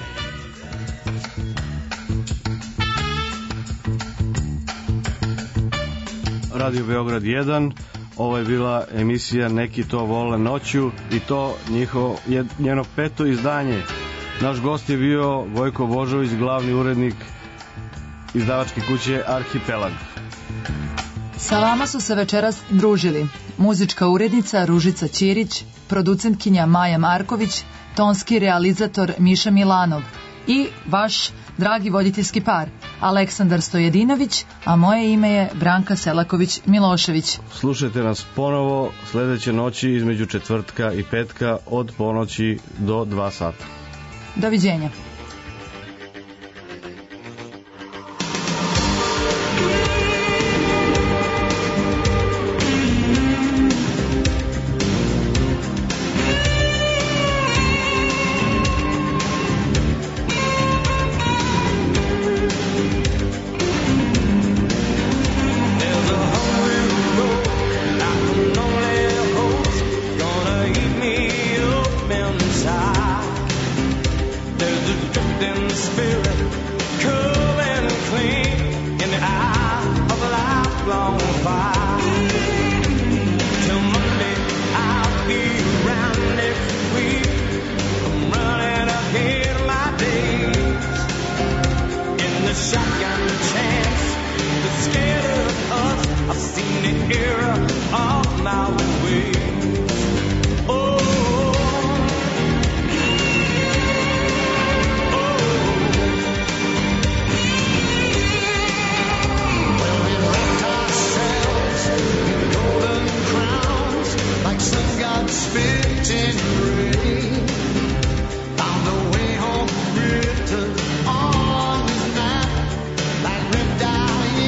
girl. Radio Beograd 1. Ovo je bila emisija Neki to vole noću i to njeno 5. izdanje. Naš gost je bio Vojko Božović, glavni urednik izdavačke kuće Arhipelag. Sa vama su se večeras družili muzička urednica Ružica Ćirić, producentkinja Maja Marković, tonski realizator Miša Milanov i vaš dragi voditeljski par Aleksandar Stojedinović, a moje ime je Branka Selaković-Milošević. Slušajte nas ponovo sledeće noći između četvrtka i petka od ponoći do 2 sata. Doviđenja. Found a way home written on his map, like red dye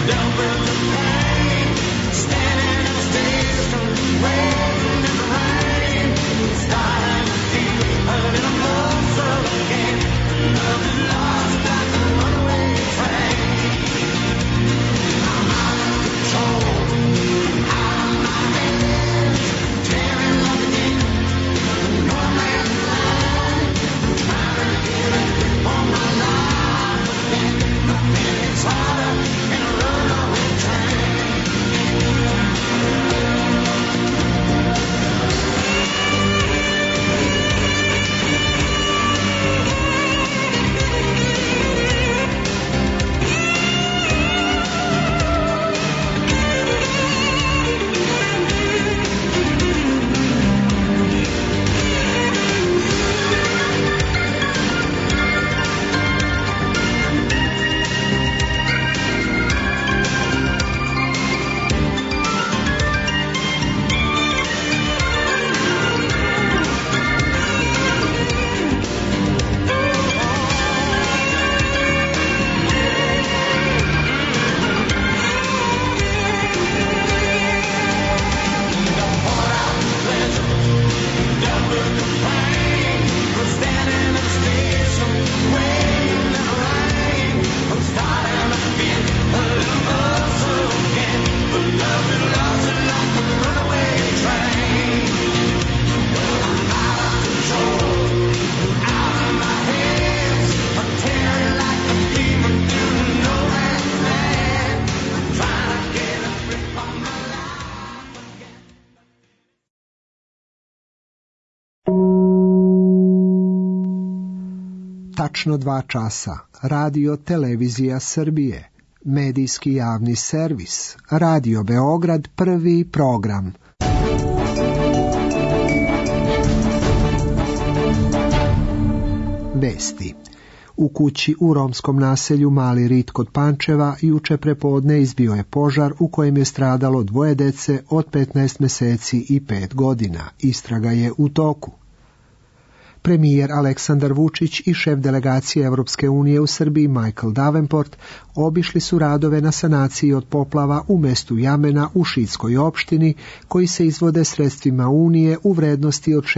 Tačno 2 časa. Radio Televizija Srbije. Medijski javni servis. Radio Beograd, prvi program. Vesti. U kući u romskom naselju Mali Rit kod Pančeva juče prepodne izbio je požar u kojem je stradalo 2 dece od 15 meseci i 5 godina. Istraga je u toku. Premijer Aleksandar Vučić i šef delegacije Evropske unije u Srbiji Michael Davenport obišli su radove na sanaciji od poplava u mestu Jamena u Šidskoj opštini, koji se izvode sredstvima Unije u vrednosti od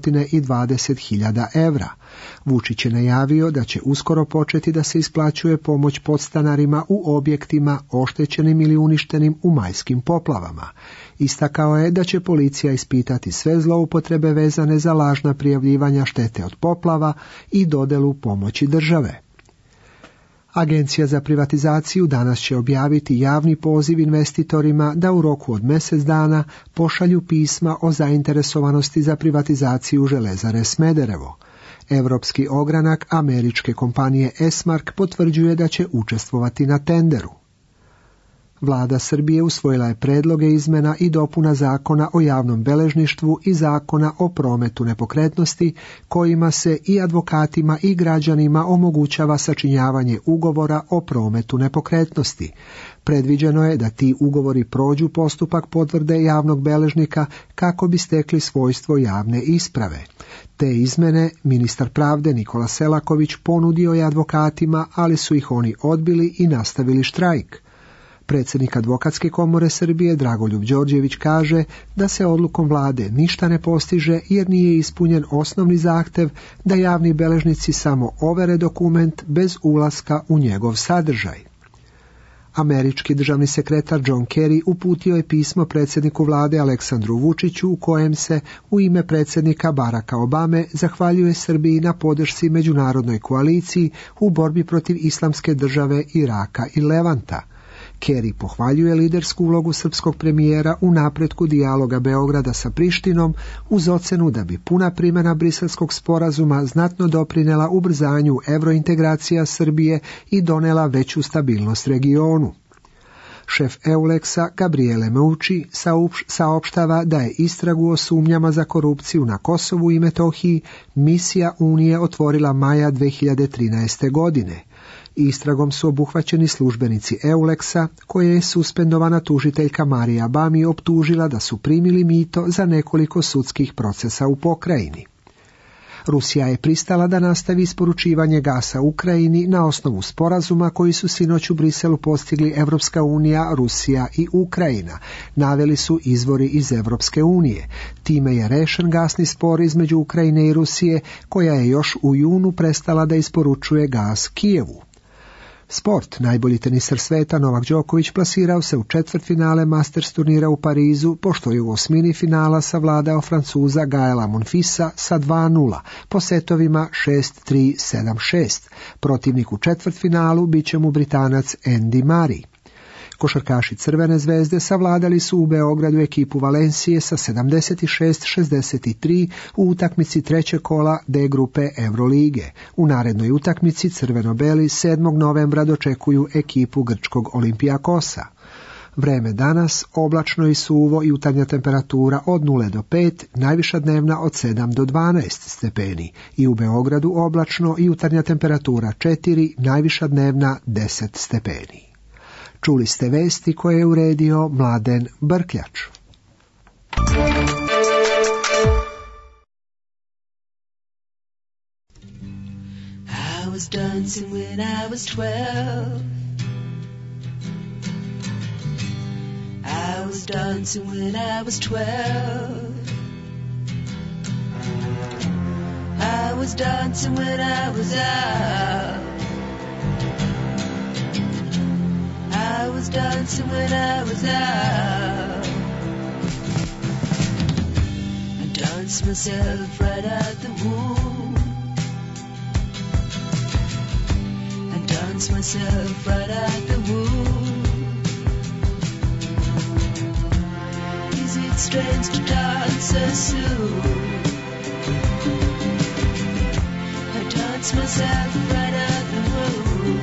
620.000 evra. Vučić je najavio da će uskoro početi da se isplaćuje pomoć podstanarima u objektima oštećenim ili uništenim u majskim poplavama. Istakao je da će policija ispitati sve zloupotrebe vezane za lažna prijavljivanja štete od poplava i dodelu pomoći države. Agencija za privatizaciju danas će objaviti javni poziv investitorima da u roku od mjesec dana pošalju pisma o zainteresovanosti za privatizaciju Železare Smederevo. Evropski ogranak američke kompanije Esmark potvrđuje da će učestvovati na tenderu. Vlada Srbije usvojila je predloge izmena i dopuna Zakona o javnom beležništvu i Zakona o prometu nepokretnosti, kojima se i advokatima i građanima omogućava sačinjavanje ugovora o prometu nepokretnosti. Predviđeno je da ti ugovori prođu postupak potvrde javnog beležnika kako bi stekli svojstvo javne isprave. Te izmene ministar pravde Nikola Selaković ponudio je advokatima, ali su ih oni odbili i nastavili štrajk. Predsjednik Advokatske komore Srbije Dragoljub Đorđević kaže da se odlukom vlade ništa ne postiže jer nije ispunjen osnovni zahtev da javni beležnici samo overe dokument bez ulaska u njegov sadržaj. Američki državni sekretar John Kerry uputio je pismo predsjedniku vlade Aleksandru Vučiću u kojem se u ime predsjednika Baracka Obame zahvaljuje Srbiji na podršci međunarodnoj koaliciji u borbi protiv islamske države Iraka i Levanta. Kerry pohvaljuje lidersku ulogu srpskog premijera u napretku dijaloga Beograda sa Prištinom uz ocenu da bi puna primjena Briselskog sporazuma znatno doprinela ubrzanju evrointegracija Srbije i donela veću stabilnost regionu. Šef Euleksa Gabriele Meucci saopštava da je istragu o sumnjama za korupciju na Kosovu i Metohiji misija Unije otvorila maja 2013. godine. Istragom su obuhvaćeni službenici Euleksa, koje je suspendovana tužiteljka Marija Bami optužila da su primili mito za nekoliko sudskih procesa u pokrajini. Rusija je pristala da nastavi isporučivanje gasa Ukrajini na osnovu sporazuma koji su sinoć u Briselu postigli Evropska unija, Rusija i Ukrajina, naveli su izvori iz Evropske unije. Time je rešen gasni spor između Ukrajine i Rusije, koja je još u junu prestala da isporučuje gas Kijevu. Sport. Najbolji teniser sveta Novak Đoković plasirao se u četvrtfinale Masters turnira u Parizu, pošto je u osmini finala savladao Francuza Gaela Monfilsa sa 2:0 po setovima 6-3, 7-6. Protivnik u četvrtfinalu bit će mu Britanac Andy Murray. Košarkaši Crvene zvezde savladali su u Beogradu ekipu Valencije sa 76-63 u utakmici trećeg kola D grupe Evrolige. U narednoj utakmici crveno-beli 7. novembra dočekuju ekipu grčkog Olimpijakosa. Vreme danas oblačno i suvo i jutarnja temperatura od 0 do 5, najviša dnevna od 7 do 12 stepeni. I u Beogradu oblačno i jutarnja temperatura 4, najviša dnevna 10 stepeni. Čuli ste vesti koje je uredio Mladen Brkljač. I was dancing when I was 12. I was dancing when I was 12. I was dancing when I was out. I was dancing when I was out. I danced myself right out the womb. I danced myself right out the womb. Is it strange to dance so soon? I danced myself right out the womb.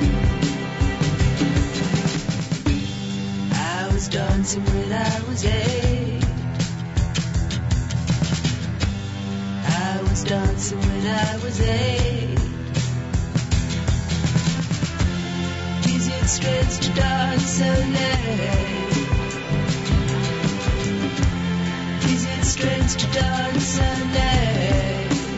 I was dancing when I was 8. I was dancing when I was 8. Is it strange to dance so late? Is it strange to dance so late?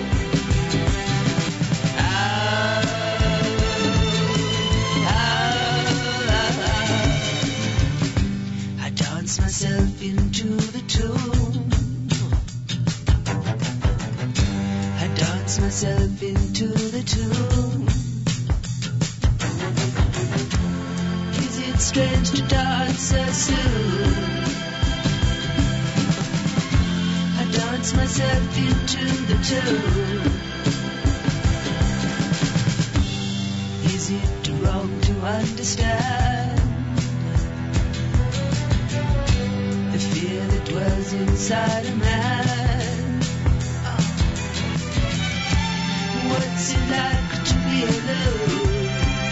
Myself into the tune. I dance myself into the tune. Is it strange to dance so soon? I dance myself into the tune. Is it wrong to understand the fear that dwells inside a man? What's it like to be alone?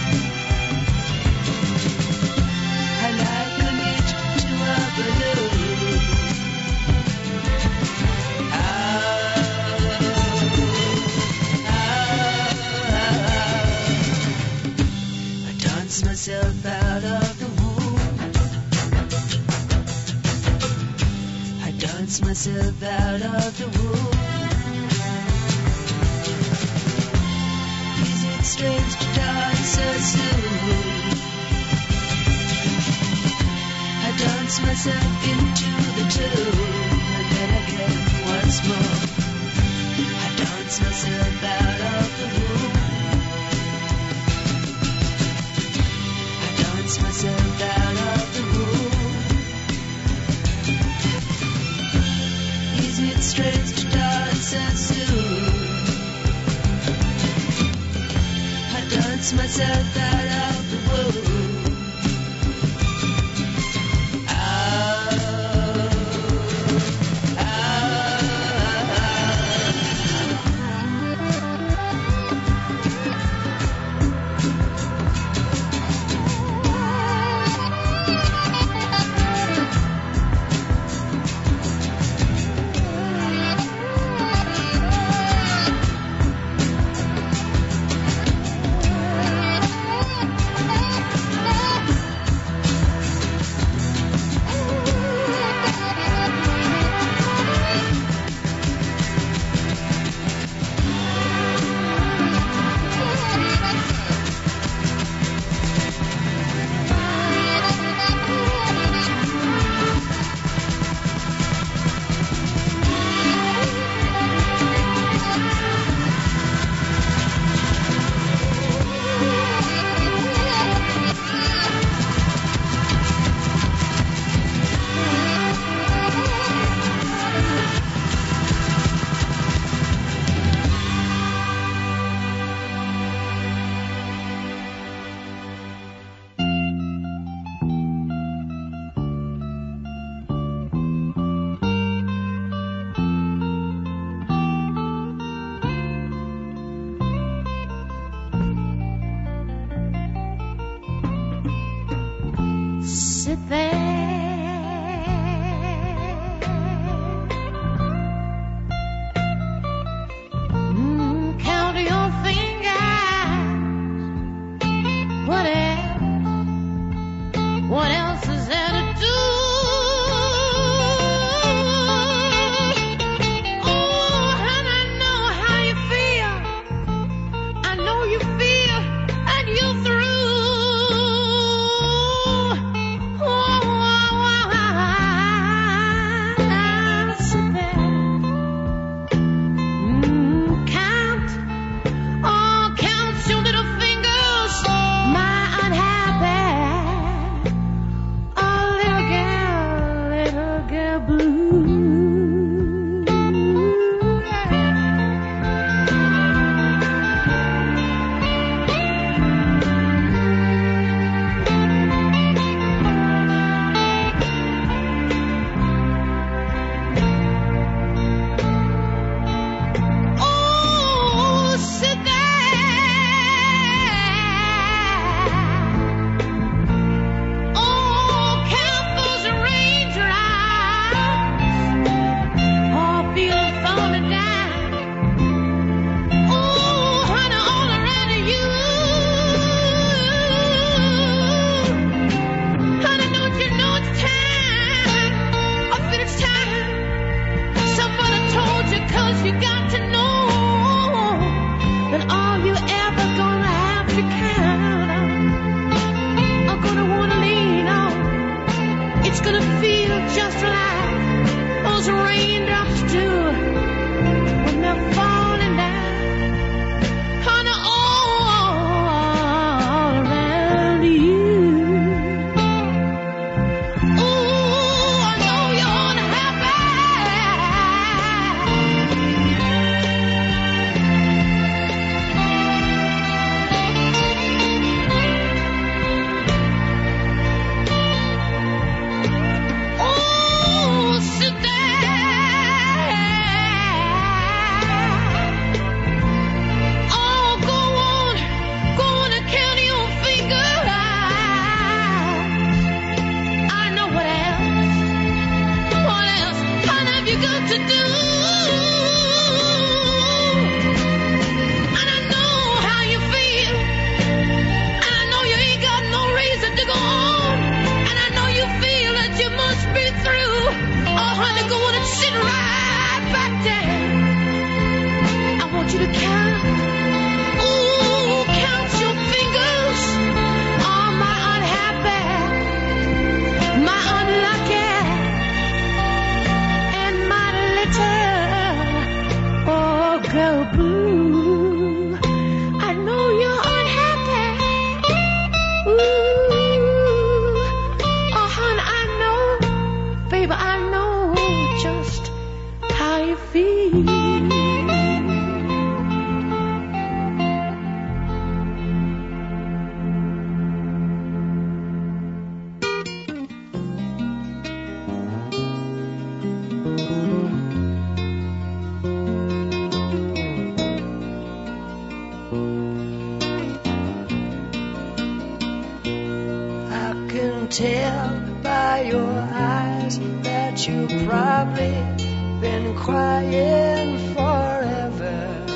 I liken it to a balloon. I dance myself out of the dance myself out of the womb. Is it strange to dance so soon? I dance myself into the tune, and then again once more. I dance myself out of the womb. I dance myself out of the womb. It's strange to dance so soon. I dance myself out of the womb. gonna feel just like those raindrops do when they're falling down, honey, all around you. Ooh, I know you're unhappy. Oh, sit down. Oh, go on and count your fingers. I know what else have you got to do? And I know how you feel, and I know you ain't got no reason to go on, and I know you feel that you must be through. Oh, honey, go on and sit right back down. I want you to count. Ooh, count your fingers. Oh, my unhappy, my unlucky, and my little girl blue. I know you're unhappy. Ooh, oh, honey, I know, baby, I know just how you feel. I can tell by your eyes that you've probably been crying forever.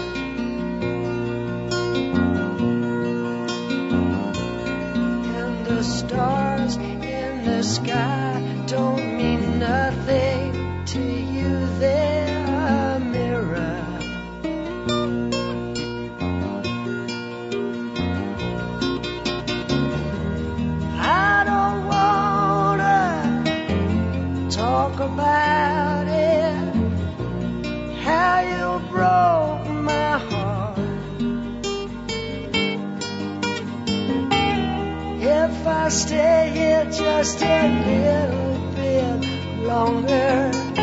And the stars in the sky don't mean nothing to you, they're a mirror. I don't wanna talk about it, how you broke my heart. If I stay here just a little bit longer,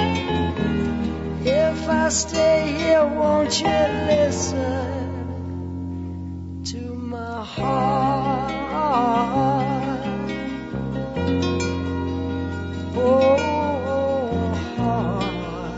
if I stay here, won't you listen to my heart? Oh, heart.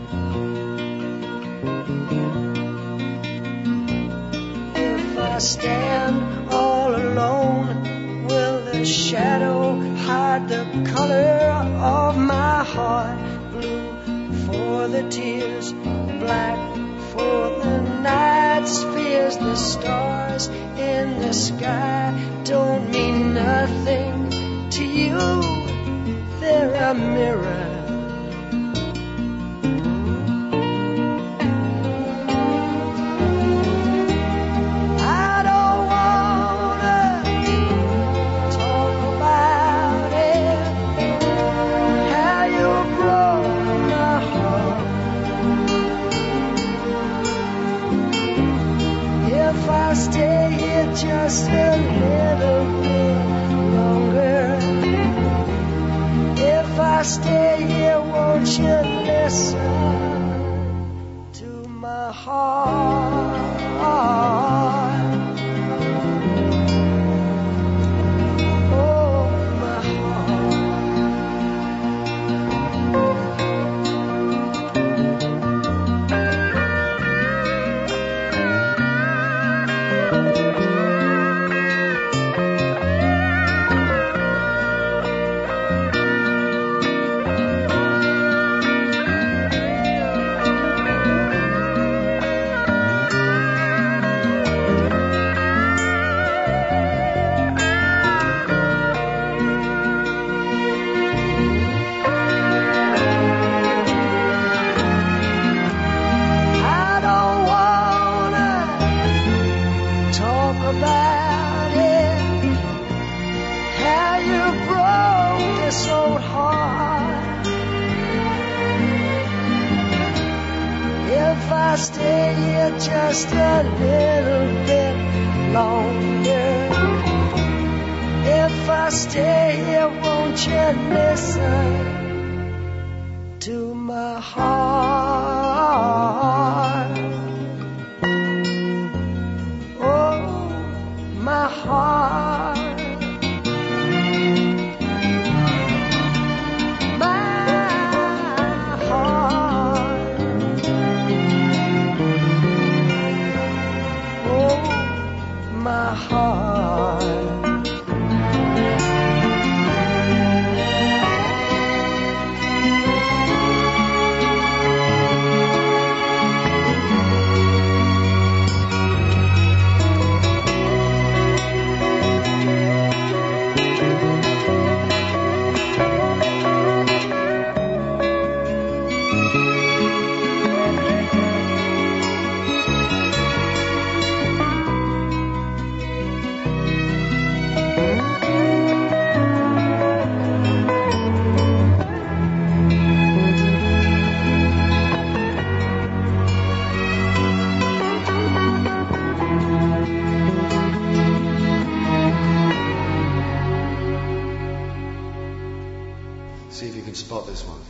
If I stand all alone, will the shadow hide the color of my heart? Blue for the tears, black for the night's fears. The stars in the sky don't mean nothing to you, they're a mirror. I don't wanna talk about it, how you broke my heart. If I stay here just a little bit longer, if I stay here, won't you listen to my heart? Oh, my heart. heart. If I stay here just a little bit longer, if I stay here, won't you listen to my heart? Oh, my heart. My heart. See if you can spot this one.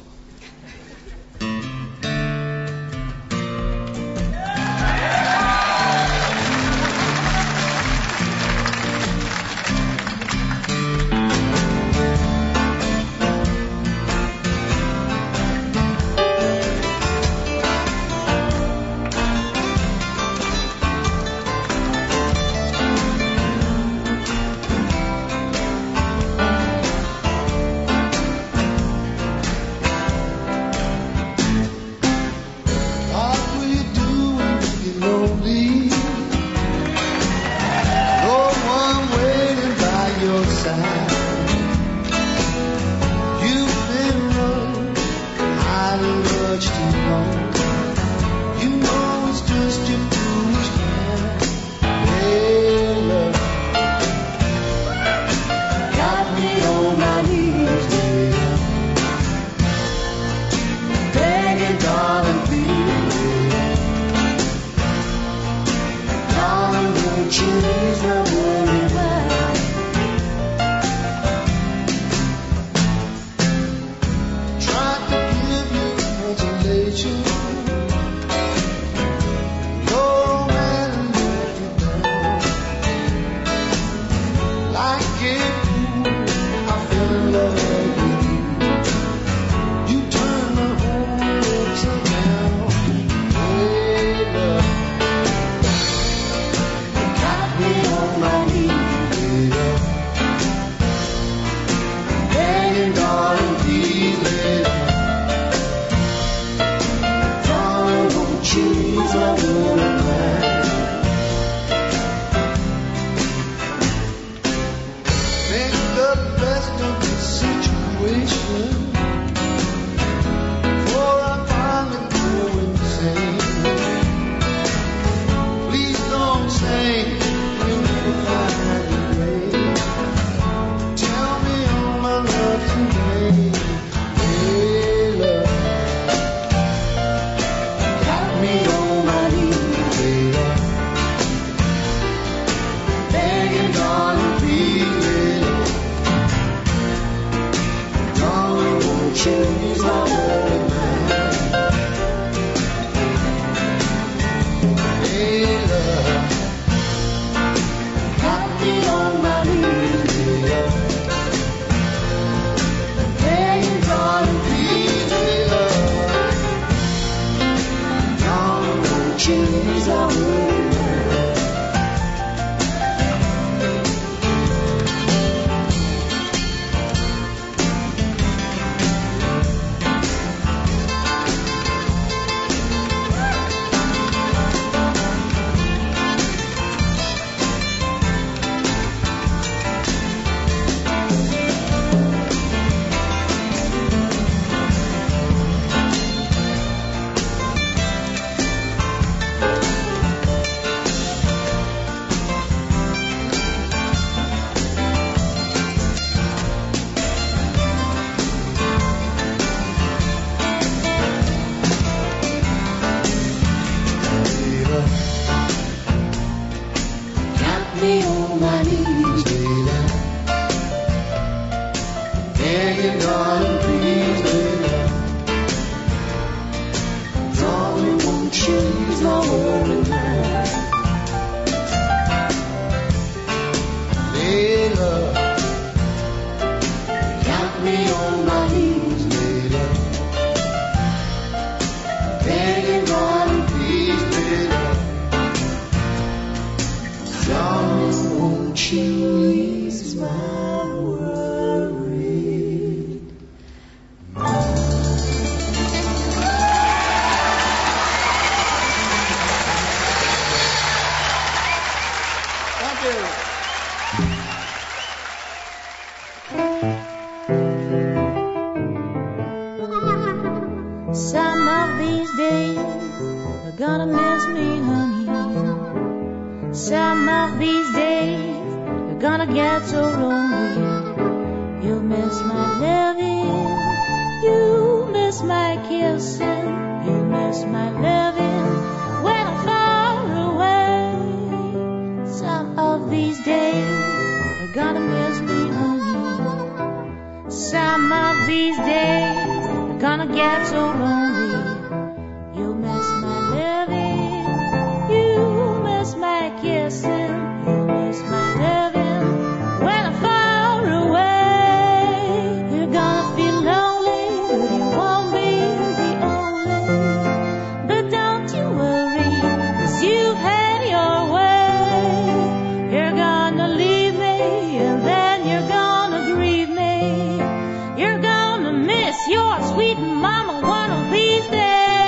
Some of these days you're gonna miss me, honey. Some of these days you're gonna get so lonely. You'll miss my loving, you miss my kissing, you miss my loving when I'm far away. Some of these days you're gonna miss me, honey. Some of these days you're gonna get so lonely. You'll miss my loving, you miss my kissing, you miss my loving when I'm far away. You're gonna feel lonely, but you won't be the only. But don't you worry, 'cause you've had your way. You're gonna leave me, and then you're gonna grieve me. You're gonna miss your sweet mama one of these days.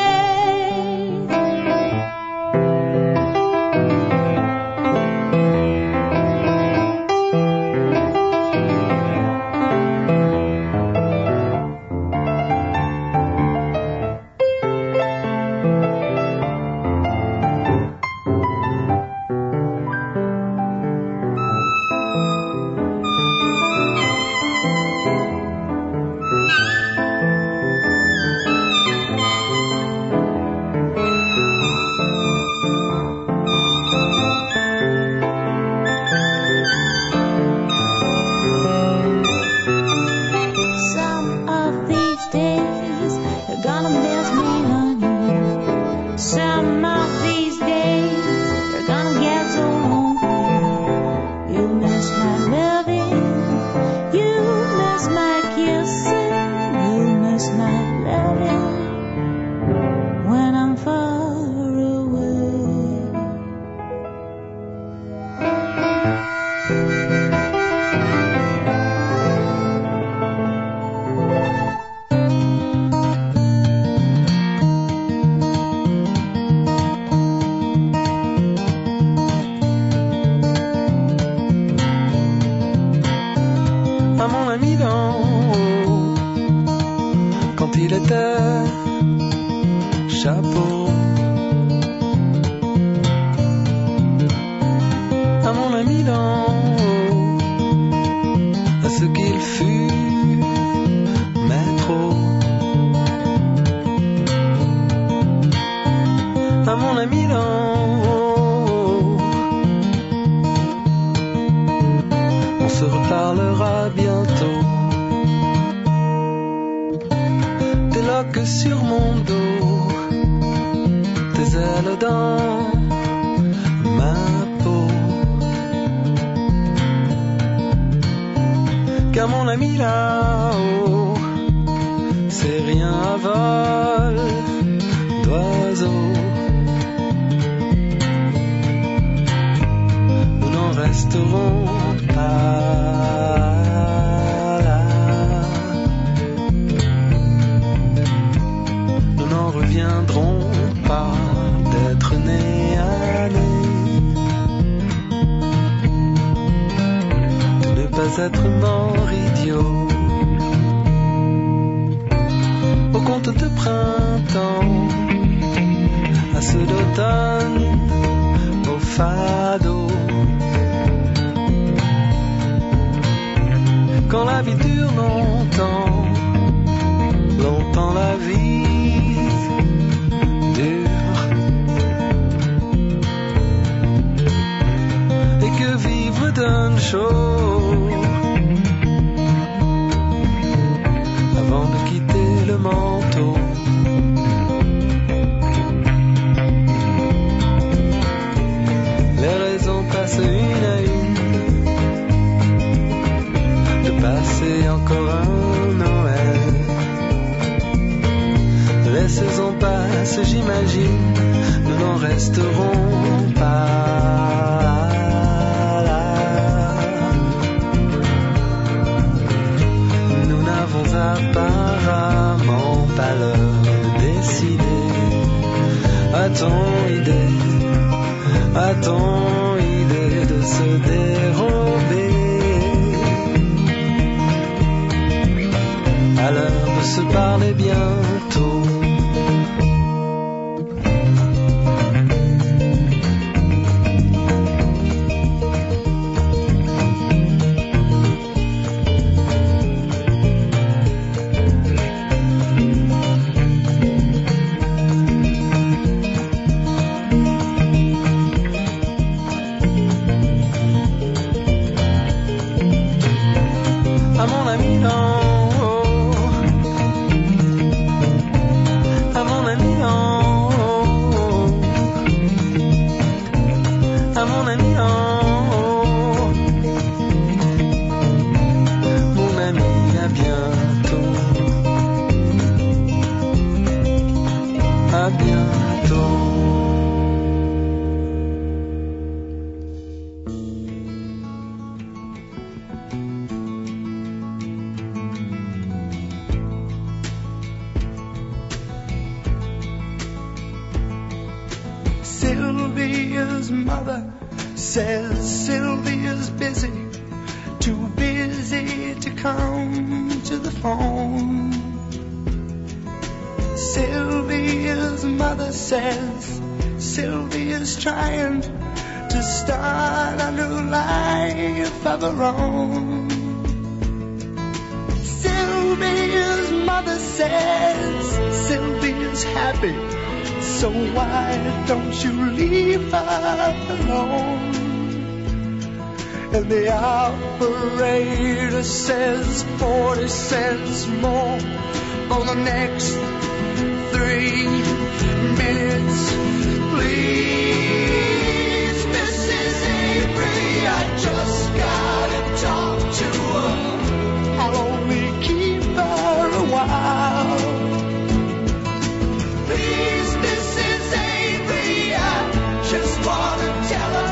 Être mort idiot au conte de printemps, à ceux d'automne, au fado. Quand la vie dure longtemps, longtemps la vie dure, et que vivre donne chaud. Avant de quitter le manteau, les raisons passent une à une de passer encore un Noël. Les saisons passent, j'imagine, nous n'en resterons pas. Apparemment pas l'heure de décider. A-t-on idée de se dérober à l'heure de se parler bientôt? Sylvia's mother says Sylvia's busy, too busy to come to the phone. Sylvia's mother says Sylvia's trying to start a new life of her own. Sylvia's mother says Sylvia's happy, so why don't you leave her alone? And the operator says 40 cents more for the next 3 minutes, please. Mrs. Avery, I just gotta talk to her. I'll only keep her a while. Please, Mrs. Avery, I just wanna tell her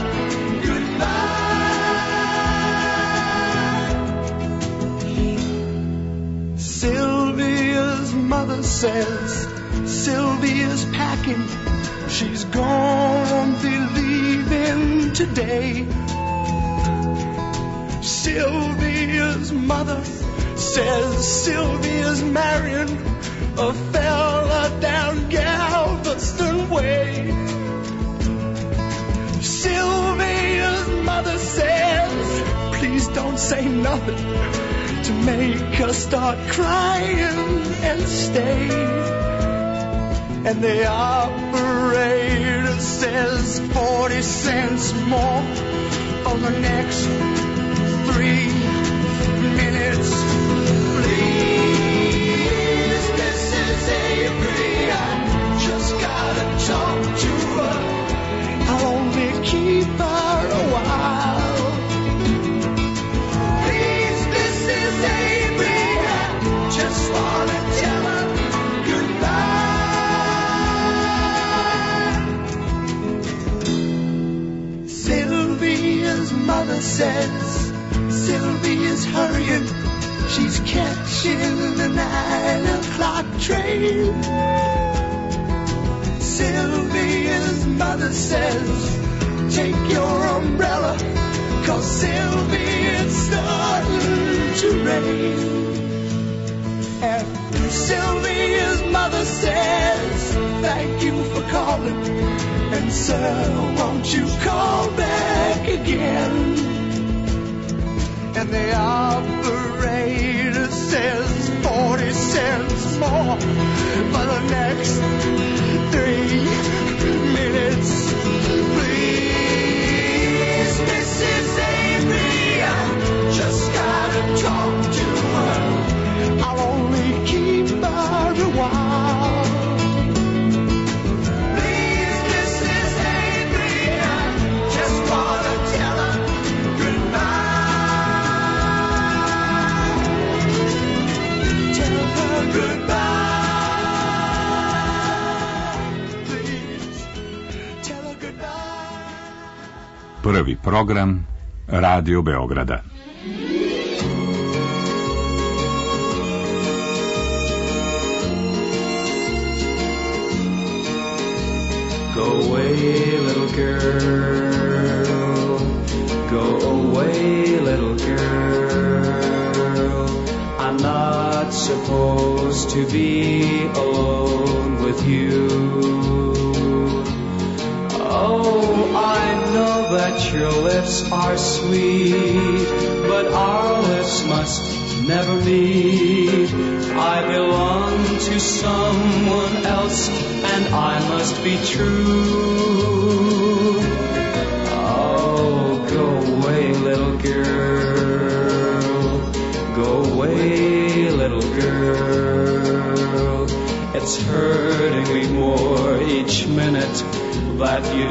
goodbye. Sylvia's mother says Sylvia's packing, she's gonna be leaving today. Sylvia's mother says Sylvia's marrying a fella down Galveston way. Sylvia's mother says, please don't say nothing to make her start crying and stay. And the operator says 40 cents more for the next 3 minutes, please. Mrs. Avery, I just gotta talk to her. I'll only keep her a while. Please, Mrs. Avery, I just wanna tell her goodbye. Sylvia's mother says Sylvia's hurrying, she's catching the 9 o'clock train. Sylvia's mother says, take your umbrella, 'cause Sylvia's starting to rain. And Sylvia's mother says, thank you for calling, and sir, won't you call back again? And the operator says 40 cents more for the next 3 minutes, please. Mrs. Avery, I just gotta talk to her. I'll only keep her a while. Please, Mrs. Avery, I just wanna tell her Prvi program Radio Beograda. Go away, little girl. Go away, little girl. I'm not supposed to be alone with you. Oh, I know that your lips are sweet, but our lips must never meet. I belong to someone else, and I must be true. Oh, go away, little girl. Go away, little girl. It's hurting me more each minute that you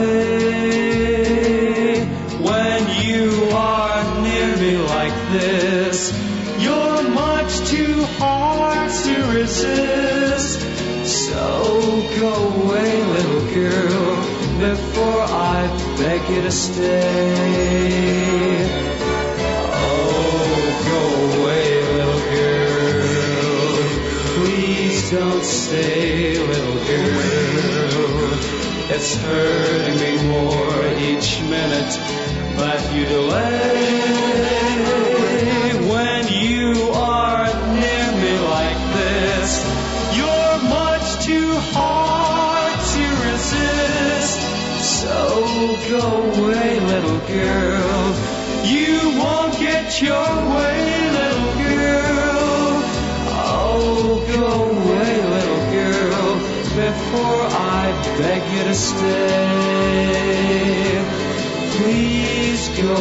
delay. When you are near me like this, you're much too hard to resist. So go away, little girl, before I beg you to stay. Oh, go away, little girl. Please don't stay, little girl. It's hurting me more each minute that you delay. When you are near me like this, you're much too hard to resist. So go away, little girl. You won't get your way, little girl. Oh, go away, little girl, before I beg you to stay. Please go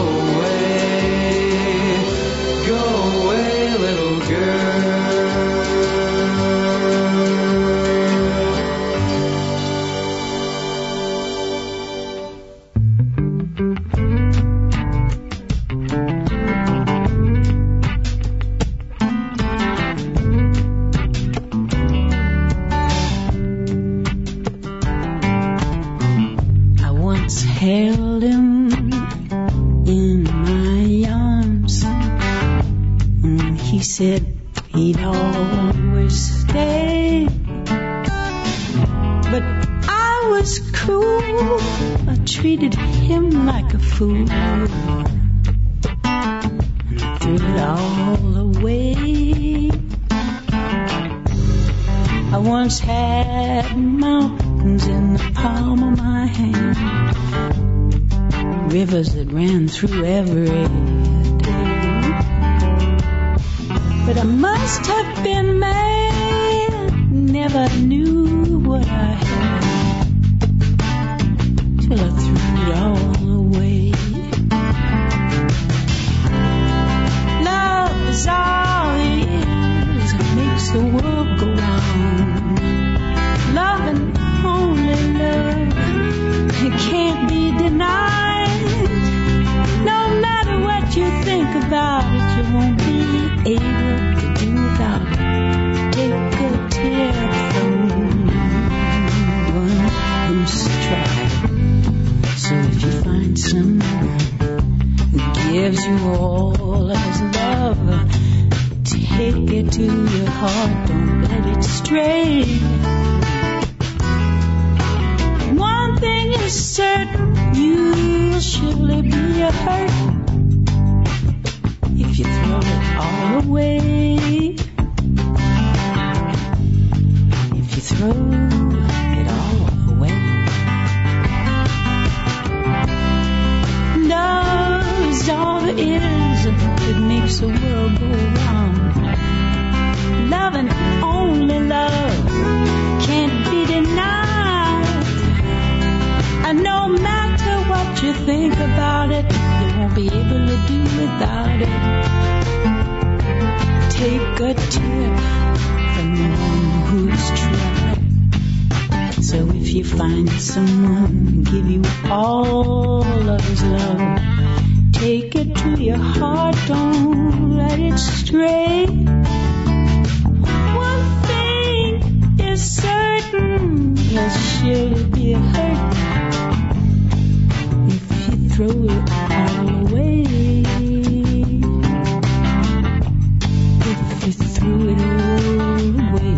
away, little girl. Held him in my arms, and he said he'd always stay. But I was cruel, I treated him like a fool, and I threw it all away. I once had mountains in the palm of my hand, rivers that ran through every day. But I must have been mad, never knew what I had, till I threw it all away. Love is all it is, it makes the world go round. Love and only love, it can't be denied. No matter what you think about it, you won't be able to do without it. Take a tear from one who's tried. So if you find someone who gives you all of his love, take it to your heart, don't let it stray. One thing is certain, you'll surely be hurt if you throw it all away. If you throw it all away. Love is all it is, it makes the world go round. Love and only love can't be denied. And no matter what you think about it, you won't be able to do without it. Take a tip from the one who's tried. So if you find someone give you all of his love, take it to your heart, don't let it stray. One thing is certain, you'll surely be hurt if you throw it all away. If you threw it all away.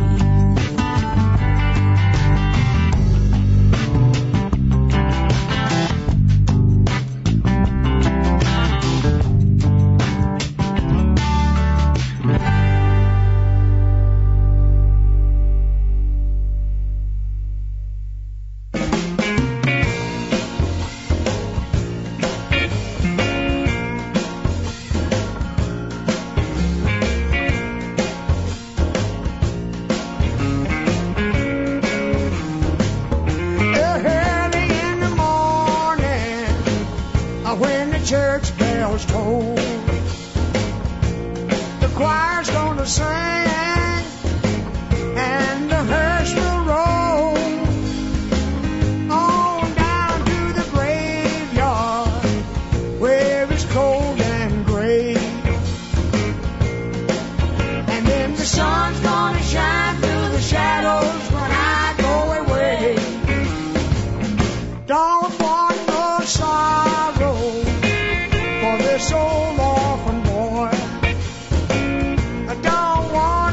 This old orphan boy, I don't want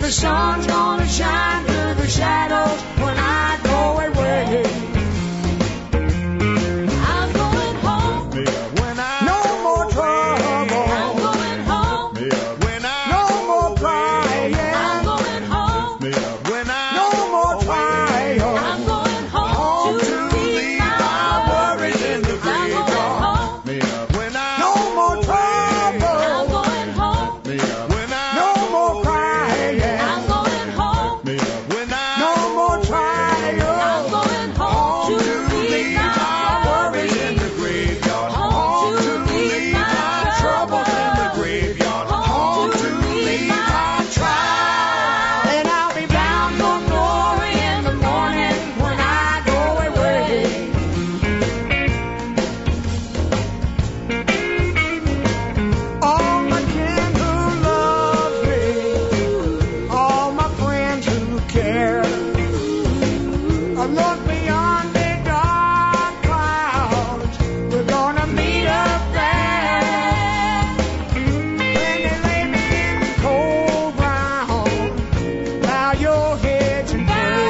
the sun's gonna shine through the shadows when I go away. I'm going home. When I No more trouble. I'm going home. When I No more crying. I'm going home. When I No more trial. I'm going home to leave my worries in the graveyard. When I No more trouble. I'm going home. When I No more crying. I'm going home. When I No more trial. I'm going home to leave my worries in the graveyard. Home to leave my troubles in the graveyard. Home to leave my trial. And I'll be bound for glory in the morning when I go away. All my kin who love me, all my friends who care, I look beyond the dark clouds. We're gonna meet up there. When they lay me in the cold ground, bow your heads and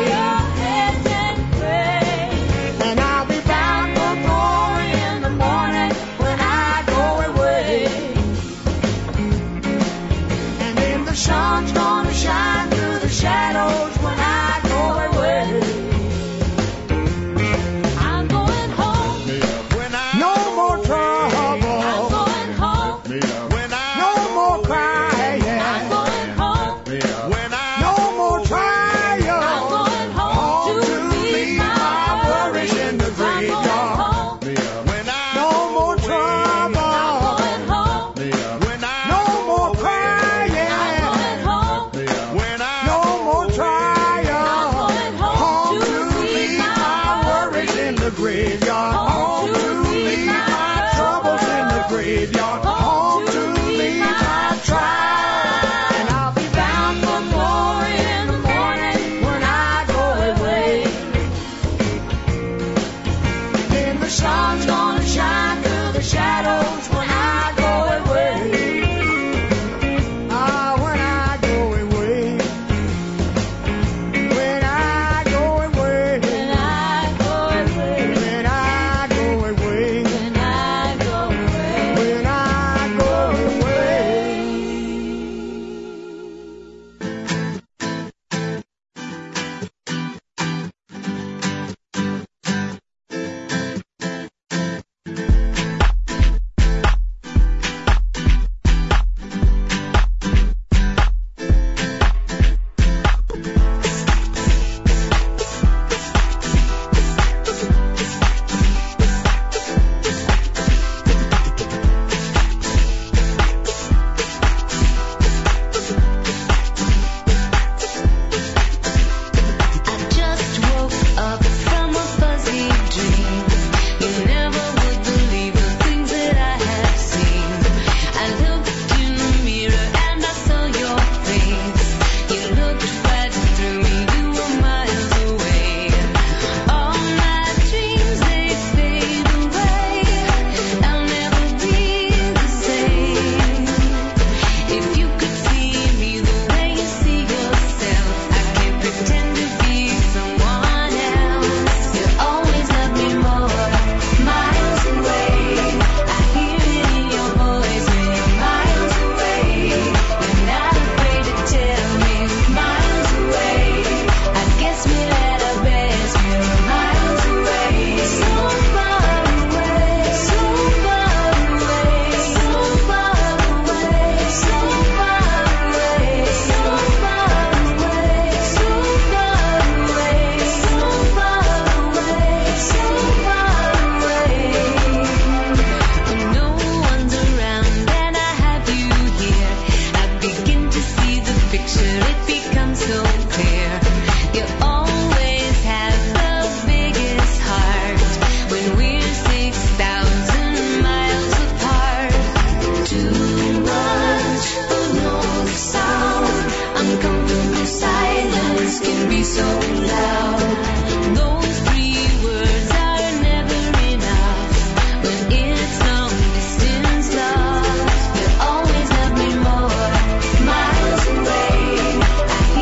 pray. And I'll be bound for glory in the morning when I go away. And then the sun's gonna shine through the shadows when I go away. I'm going home. When I No more trouble. I'm going home. When I No more crying. I'm going home. When I No more trial. I'm going home to leave my worries in the graveyard. When I No more trouble. I'm going home. When I No more crying. I'm going home. When I No more trial. I'm going home to leave my worries in the graveyard. Home to leave my troubles in the graveyard. Home to leave my trial. And I'll be bound for glory in the morning when I go away. Then the sun's gonna shine through the shadows when I go away. Ah, when I go away. When I go away. When I go away. When I go away. When I go away. When I go away. I just woke up from a fuzzy dream. You never would believe the things that I have seen. I looked in the mirror and I saw your face. You looked right through me, you were miles away. All my dreams, they fade away. I'll never be the same. If you could see me the way you see yourself, I can't pretend to be someone else. You always love me more, miles away. I hear it in your voice when you're miles away. You're not afraid to tell me, miles away. I guess we're at our best, we're miles away. So far away, so far away, so far away, so far away, so far away, so far away, so far away, so far away. When no one's around and I have you here, I begin to see the picture, it becomes so clear. You always have the biggest heart when we're 6,000 miles apart. Too much of no sound, uncomfortable silence can be so loud. Those 3 words are never enough when it's long distance love. You always love me more, miles away. I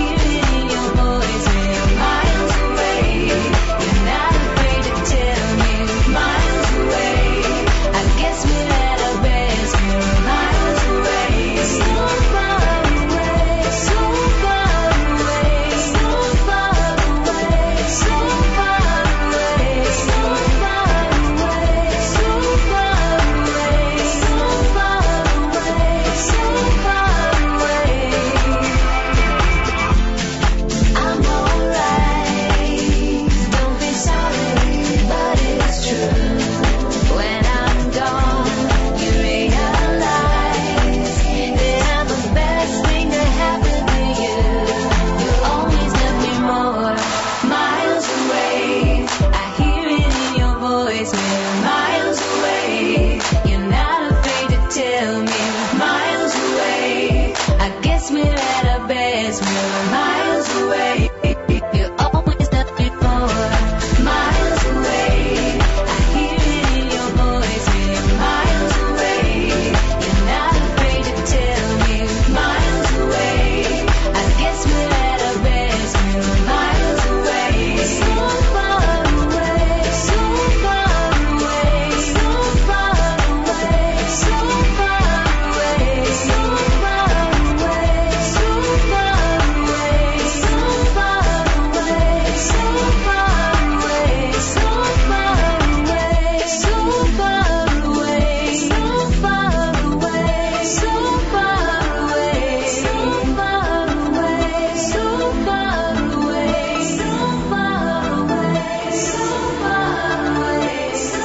our beds. We're miles away. You're always done before. Miles away. I hear it in your voice. We're miles away. You're not afraid to tell me. Miles away. I guess we're at our best. We're miles away. So far away. So far away. So far away. So far away. So far away. So far away. So far away. So far away. So far away. So far away. So far away. So far away. So far away. So far away. So far away. So far away.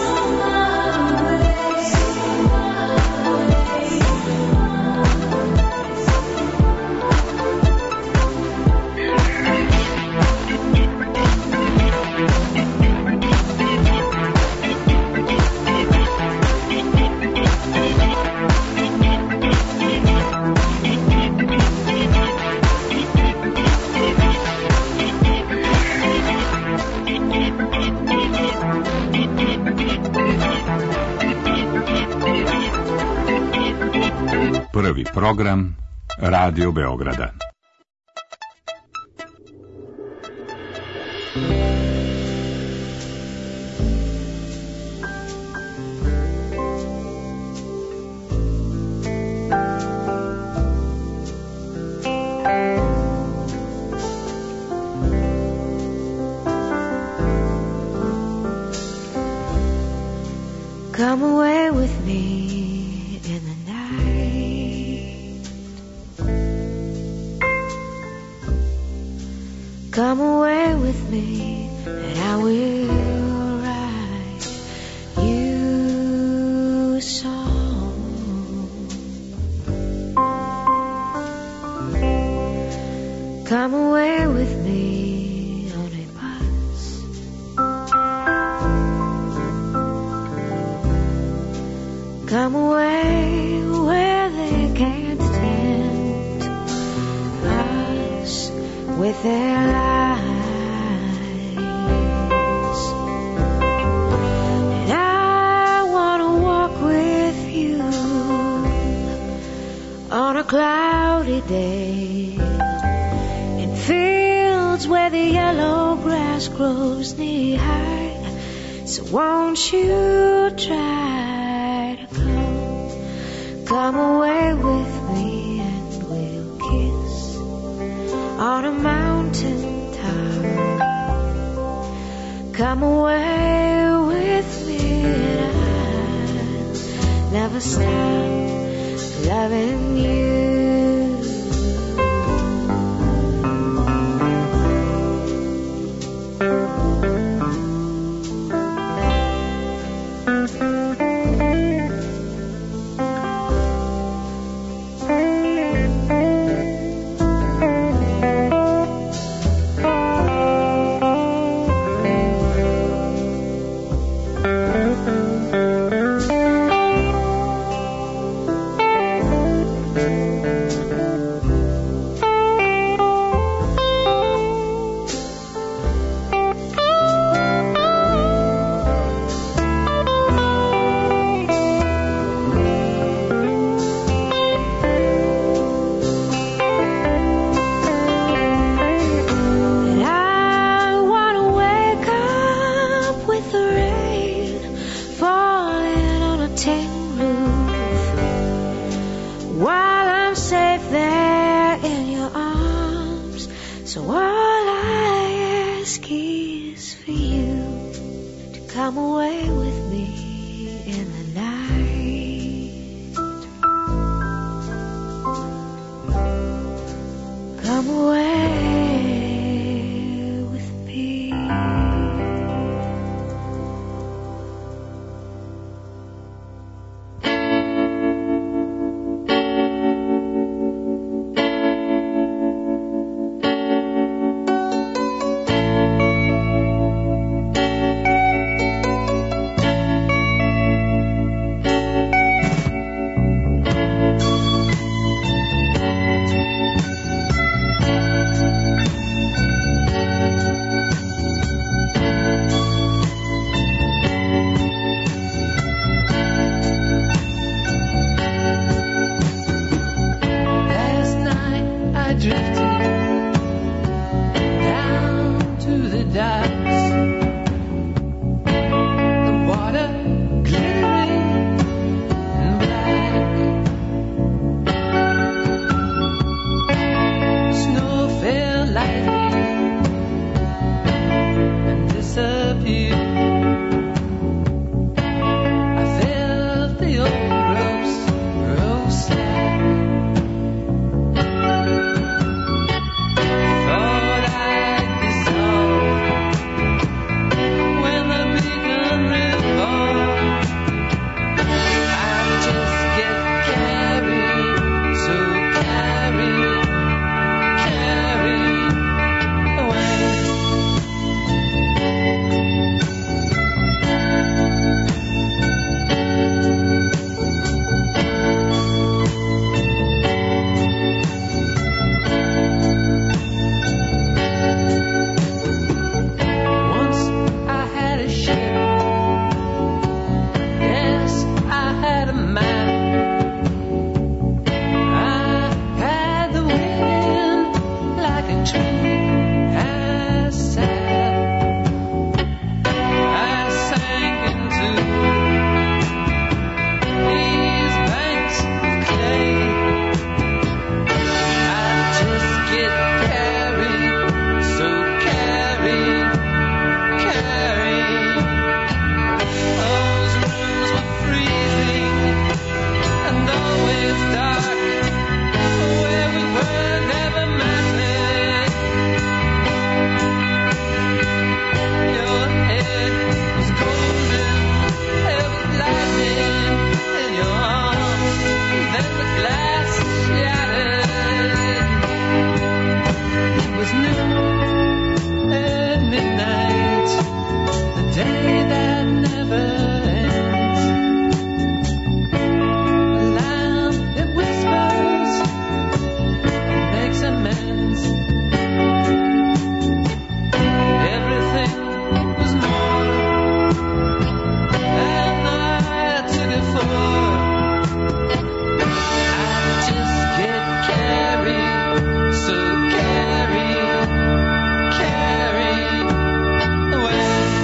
Prvi program Radio Beograda. Come away with me in the night. Come away with me and I will write you a song. Come away with me on a bus. Come away where they can't tempt us with their lies. And I want to walk with you on a cloudy day in fields where the yellow grass grows knee high. So won't you try to come away with me and we'll kiss on a mountain top. Come away with me and I'll never stop loving you. paradise. The water glittering and black. Snow fell lightly and disappeared. I felt the old ropes grow slack. Thought I'd dissolve when the beacon revolved. I'd just get carried, so carried away. Once I had a ship, yes, I had a map. I had the wind like a tree I sat. I sank into these banks of clay. I just get carried, so carried. Those rooms were freezing and always dark. Where we were never mattered. Your head was golden, there was lightning in your arms. Then the glass shattered. It was noon at midnight, the day that never ends. A lamp that whispers and makes amends. Everything was more than I took it for. I just get carried, so carried away.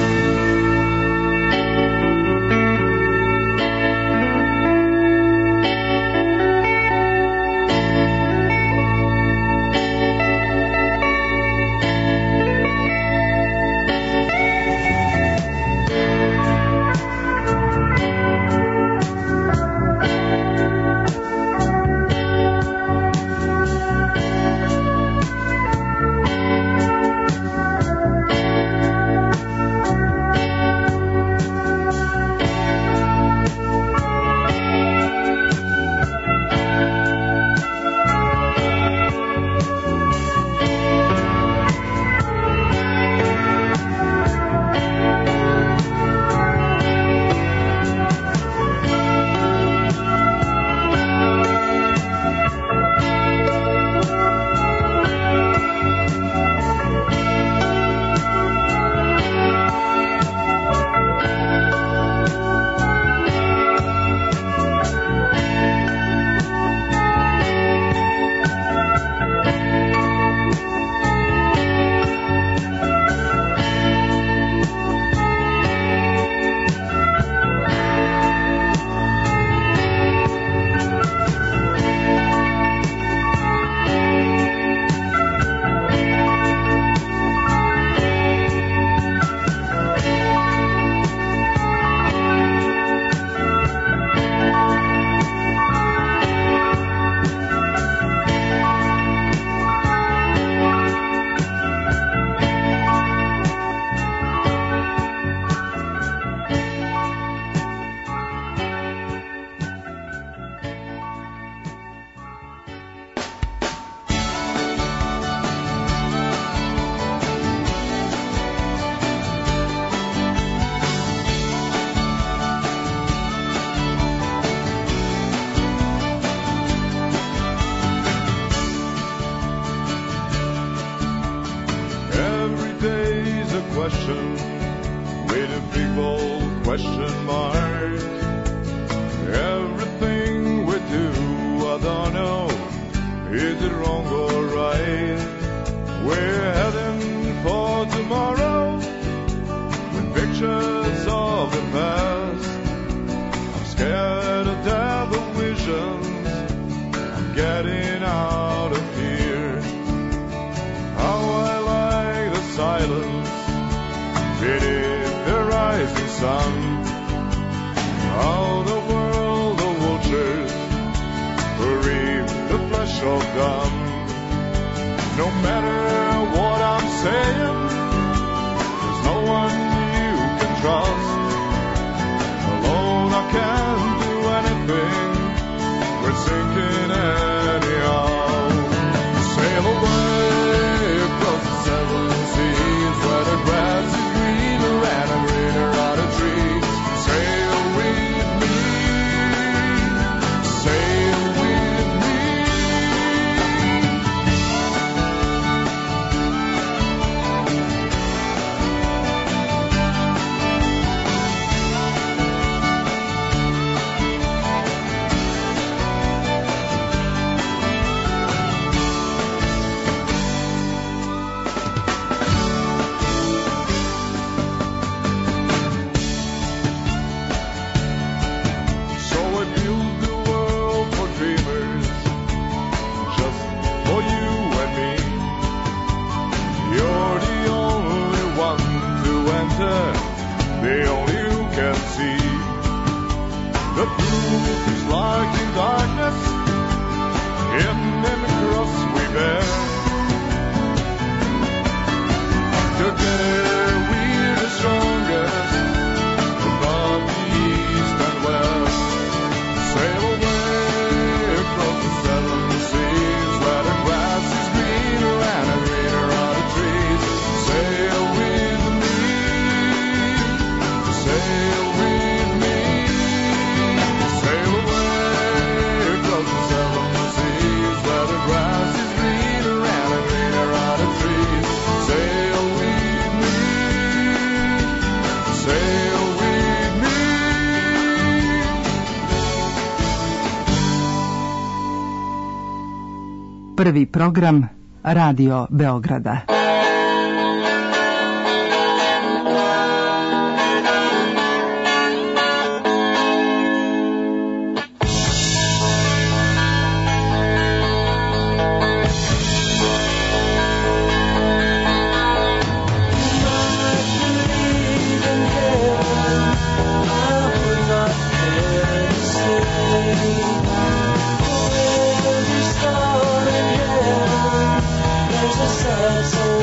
question made a big bold question mark. Everything we do, I don't know, is it wrong or right? We're heading for tomorrow. silence beneath the rising sun. All the world of vultures who reap the flesh of them. No matter what I'm saying, there's no one you can trust. Alone I can't do anything. We're sinking anyhow. Sail away across the seven seas where the grass is greener and greener are the trees. Sail with me, sail with me. The only you can see. The truth is like in darkness, in the cross we bear. Together we're the strongest, above the east and west. Sail away across the seven seas, where the grass is greener and greener are the trees. Sail with me, sail with me, sail away across the seven seas, where the grass is greener and greener are the trees. Sail with me, sail with me. Prvi program Radio Beograda. There's a sad soul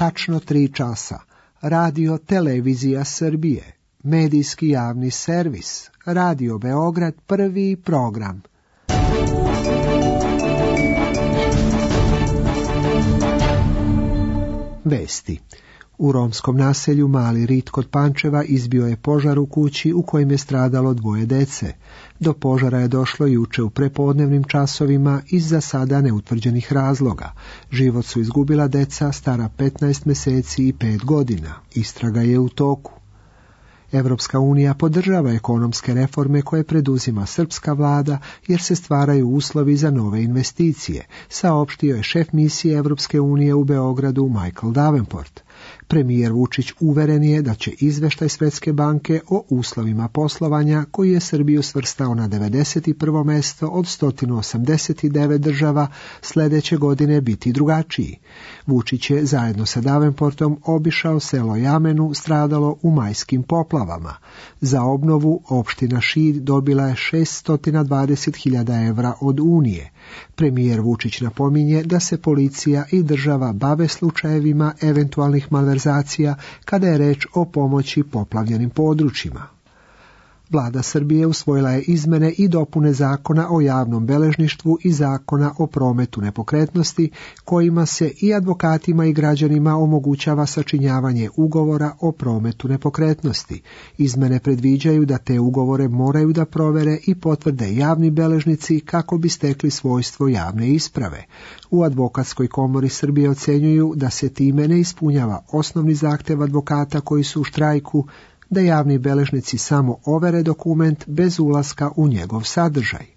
tačno 3 časa. Radio Televizija Srbije, medijski javni servis, Radio Beograd, prvi program. Vesti. U romskom naselju Mali Rit kod Pančeva izbio je požar u kući u kojem je stradalo 2 dece. Do požara je došlo juče u prepodnevnim časovima iz za sada neutvrđenih razloga. Život su izgubila deca stara 15 mjeseci i 5 godina. Istraga je u toku. Evropska unija podržava ekonomske reforme koje preduzima srpska vlada jer se stvaraju uslovi za nove investicije, saopštio je šef misije Evropske unije u Beogradu Michael Davenport. Premijer Vučić uveren je da će izveštaj Svjetske banke o uslovima poslovanja koji je Srbiju svrstao na 91. mjesto od 189 država sljedeće godine biti drugačiji. Vučić je zajedno sa Davenportom obišao selo Jamenu stradalo u majskim poplavama. Za obnovu opština Šid dobila je 620.000 evra od Unije. Premijer Vučić napominje da se policija i država bave slučajevima eventualnih malverzacija kada je reč o pomoći poplavljenim područjima. Vlada Srbije usvojila je izmene i dopune Zakona o javnom beležništvu i Zakona o prometu nepokretnosti, kojima se i advokatima i građanima omogućava sačinjavanje ugovora o prometu nepokretnosti. Izmene predviđaju da te ugovore moraju da provere i potvrde javni beležnici kako bi stekli svojstvo javne isprave. U Advokatskoj komori Srbije ocenjuju da se time ne ispunjava osnovni zahtev advokata koji su u štrajku, da javni beležnici samo overe dokument bez ulaska u njegov sadržaj.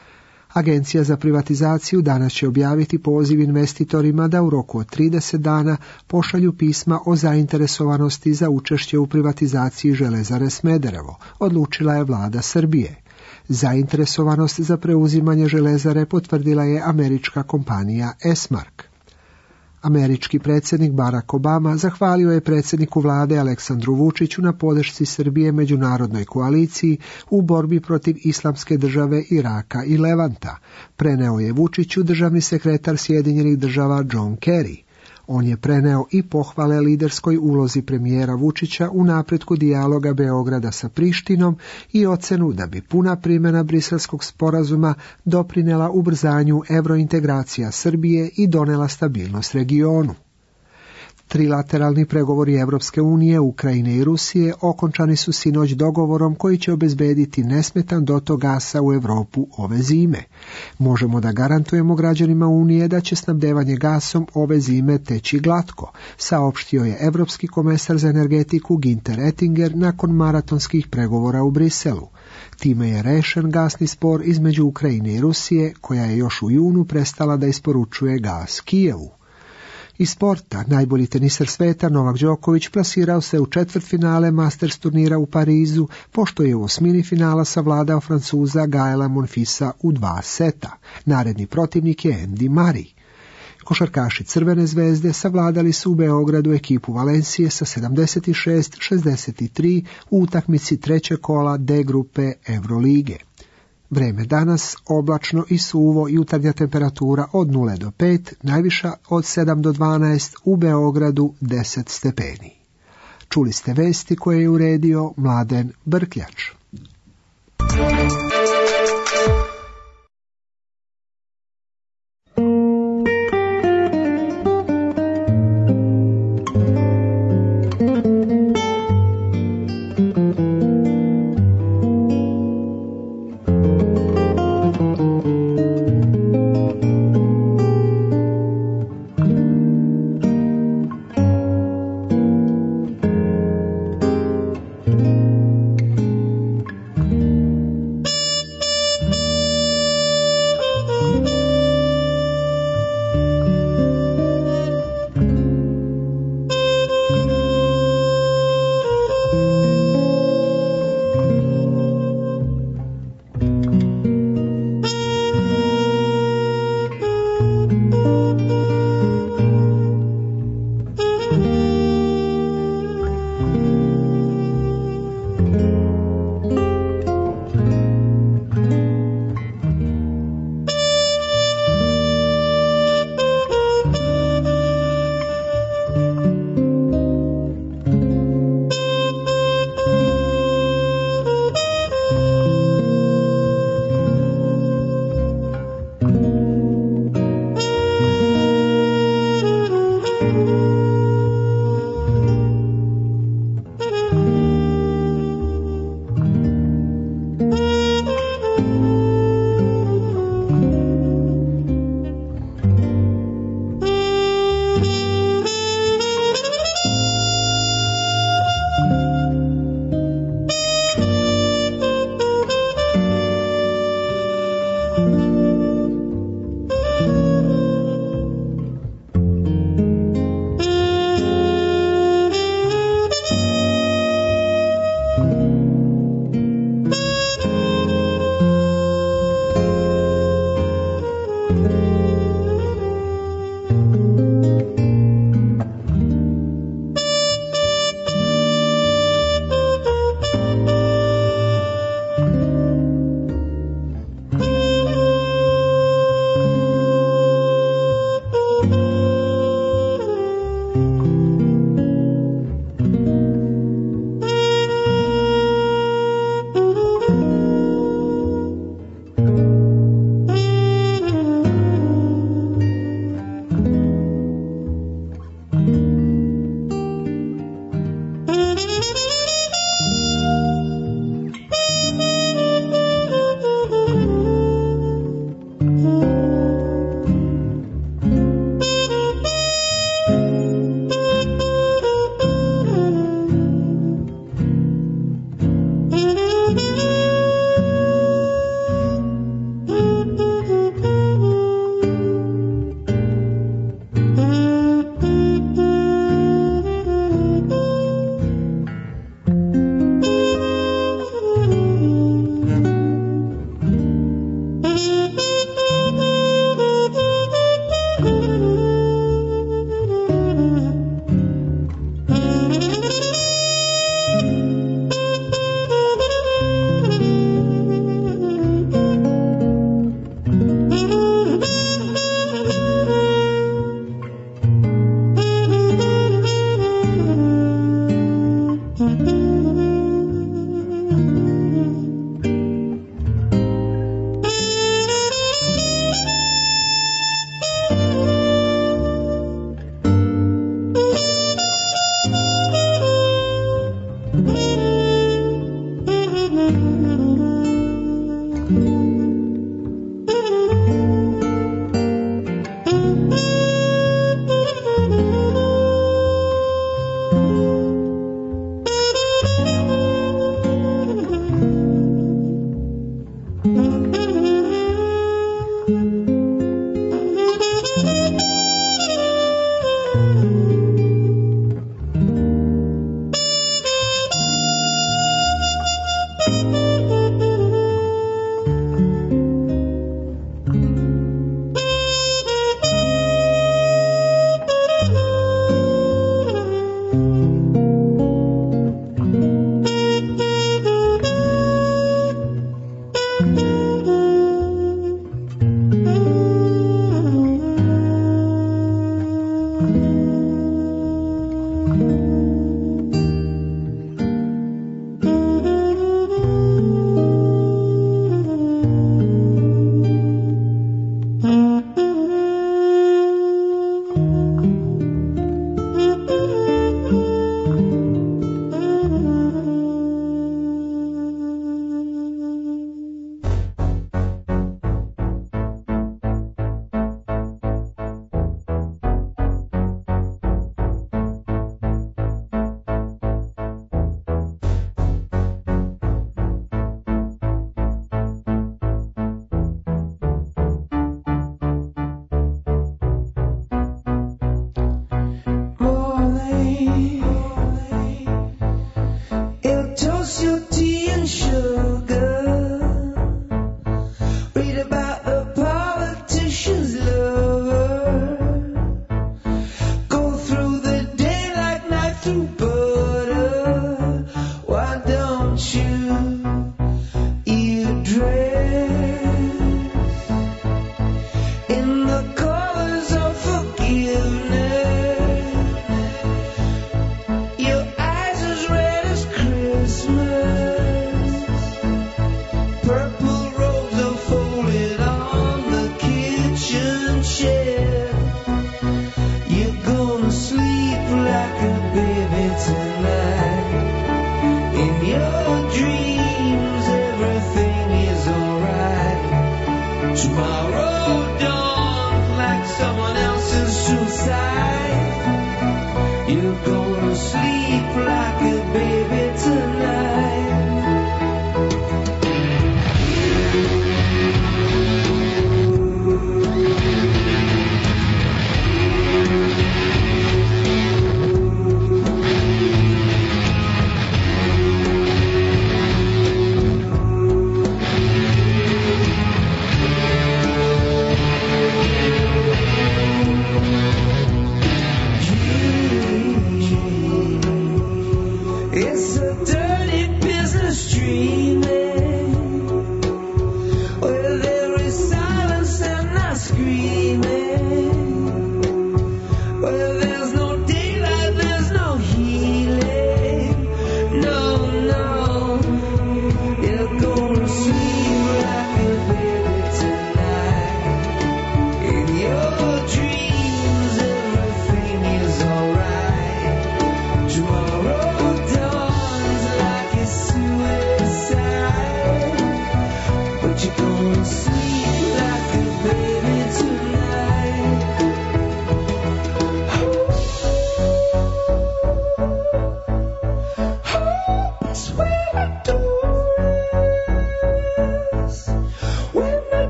Agencija za privatizaciju danas će objaviti poziv investitorima da u roku od 30 dana pošalju pisma o zainteresovanosti za učešće u privatizaciji Železare Smederevo, odlučila je vlada Srbije. Zainteresovanost za preuzimanje železare potvrdila je američka kompanija Esmark. Američki predsjednik Barack Obama zahvalio je predsjedniku vlade Aleksandru Vučiću na podršci Srbije međunarodnoj koaliciji u borbi protiv Islamske države, Iraka i Levanta. Preneo je Vučiću državni sekretar Sjedinjenih država John Kerry. On je preneo i pohvale liderskoj ulozi premijera Vučića u napretku dijaloga Beograda sa Prištinom i ocenu da bi puna primjena Briselskog sporazuma doprinela ubrzanju evrointegracija Srbije i donela stabilnost regionu. Trilateralni pregovori Evropske unije, Ukrajine i Rusije okončani su sinoć dogovorom koji će obezbediti nesmetan dotok gasa u Europu ove zime. Možemo da garantujemo građanima Unije da će snabdevanje gasom ove zime teći glatko, saopštio je Evropski komesar za energetiku Günther Oettinger nakon maratonskih pregovora u Briselu. Time je rešen gasni spor između Ukrajine i Rusije, koja je još u junu prestala da isporučuje gas Kijevu. Iz sporta, najbolji teniser sveta Novak Đoković plasirao se u četvrtfinale Masters turnira u Parizu, pošto je u osmini finala savladao Francuza Gaela Monfilsa u 2 seta. Naredni protivnik je Andy Murray. Košarkaši Crvene zvezde savladali su u Beogradu ekipu Valencije sa 76-63 u utakmici trećeg kola D grupe Evrolige. Vreme danas oblačno i suvo, jutarnja temperatura od 0 do 5, najviša od 7 do 12, u Beogradu 10 stepeni. Čuli ste vesti koje je uredio Mladen Brkljač.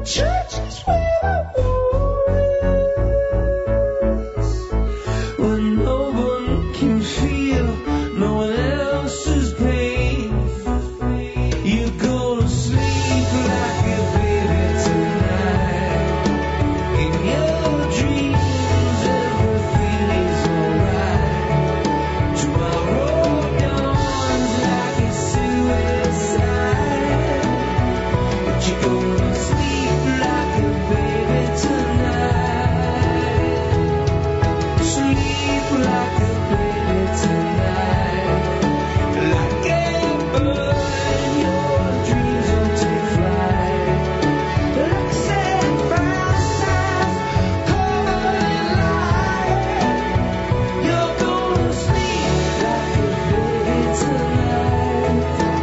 church is where I was. When no one can feel no one else's pain, you go to sleep like a baby tonight. In your dreams everything is alright. Tomorrow dawns like a suicide, but you go to sleep like a baby tonight. Sleep like a baby tonight. Like a bird, your dreams will take flight. Like a sad brown sign covered in light. You're gonna sleep like a baby tonight.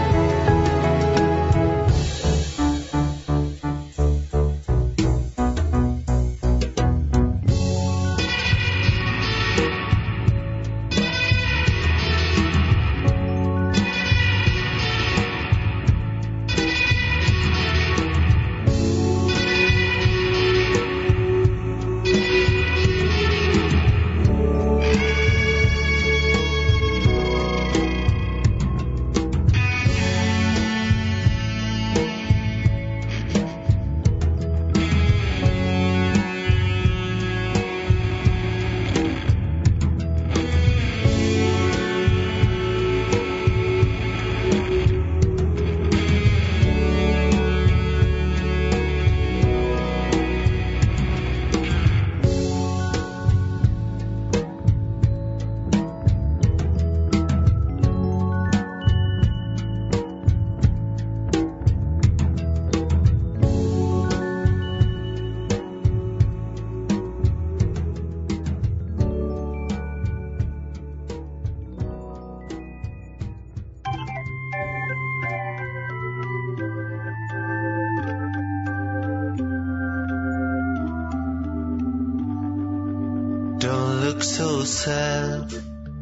Don't look so sad.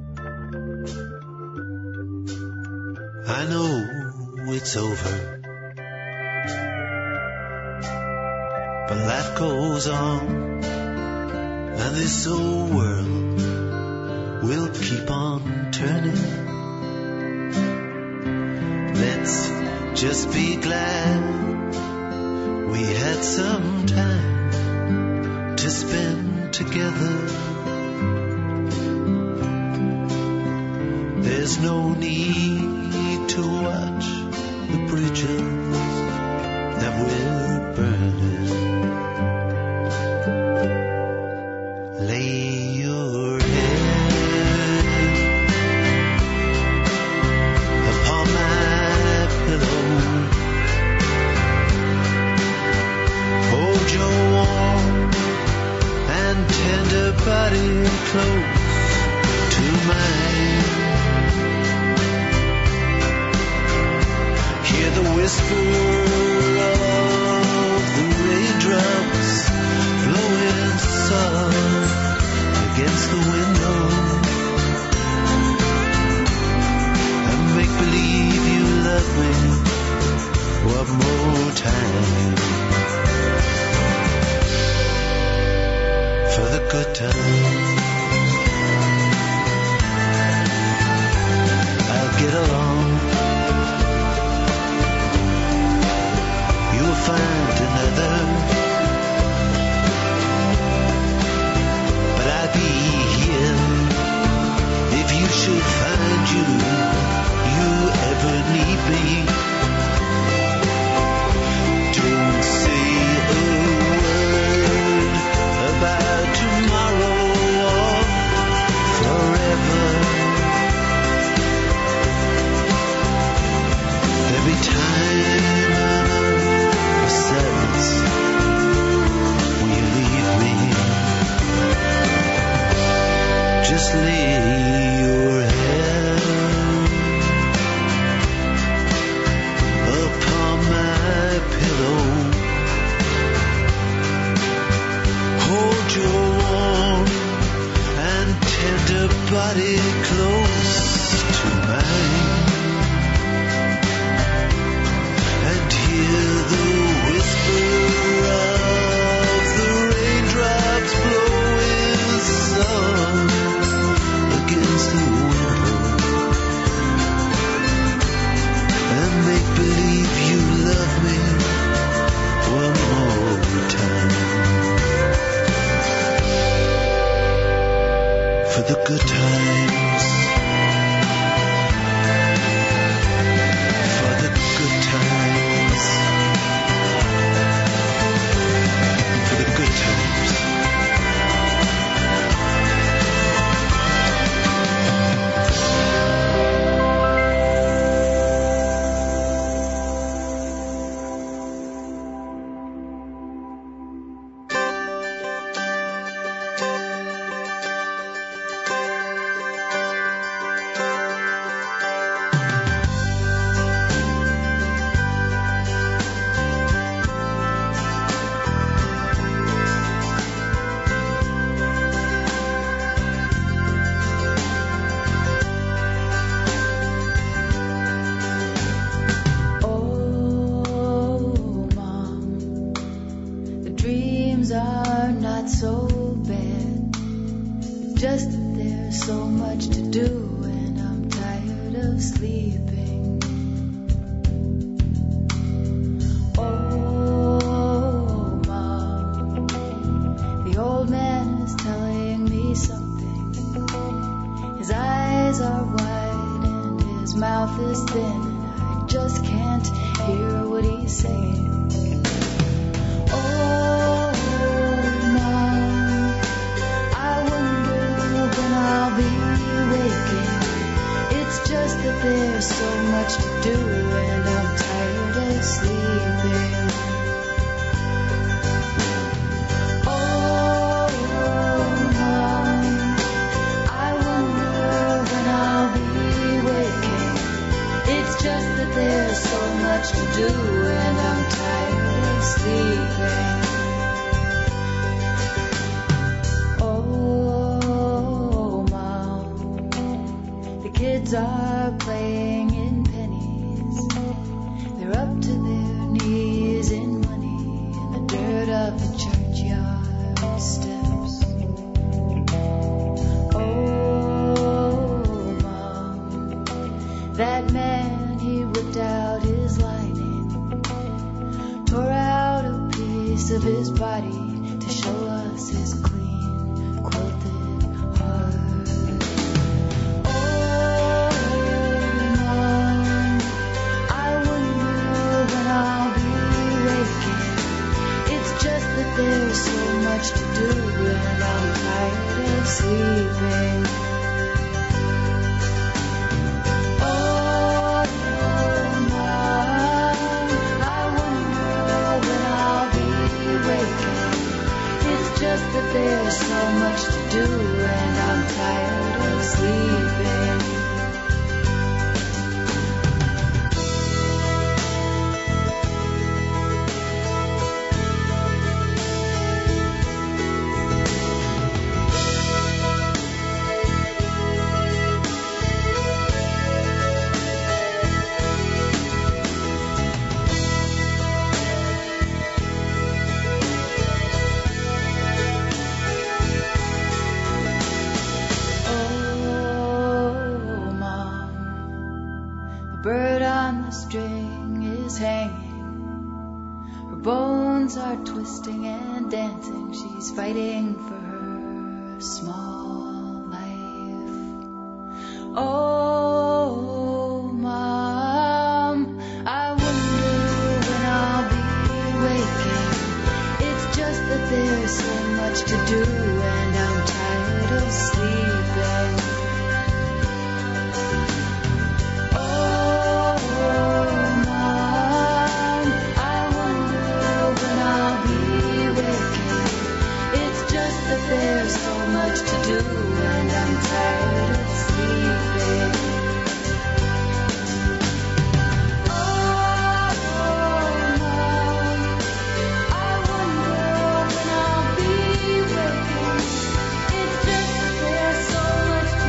I know it's over, but life goes on, and this old world will keep on turning. Let's just be glad we had some time to spend together. There's no need to watch the bridges that we're burning. Lay your head upon my pillow. Hold your warm and tender body close to mine. Hear the whisper of the raindrops flowing soft against the window, and make believe you love me one more time. For the good times, I'll get along. much to do and I'm tired of sleeping. Oh, Mom, the old man is telling me something. His eyes are wide and his mouth is thin, and I just can't hear what he's saying. Oh, Mom, I wonder when I'll be waking. It's just that there's so much to do and I'm tired of sleeping. Oh, Mom, I wonder when I'll be waking. It's just that there's so much to do and I'm tired of sleeping. Oh, Mom, the kids are playing in pennies. They're up to their knees in money in the dirt of the churchyard steps. Oh, Mom, that man, he whipped out his lining, tore out a piece of his body to show us his clean quilted heart. Oh, Mom, I wonder when I'll be waking. It's just that there's so much to do and I'm tired of sleeping. Oh, Mom, I wonder when I'll be waking. It's just that there's so much to do and I'm tired of sleeping. Oh, Mom, the bird on the string is hanging. Her bones are twisting and dancing. She's fighting for her small life. Oh, Mom, I wonder when I'll be waking. It's just that there's so much to do and I'm tired of sleeping. Oh, Mom, I wonder when I'll be waking. It's just that there's so much to do and I'm tired of sleeping. Oh, Mom, I wonder when I'll be waking. It's just that there's so much to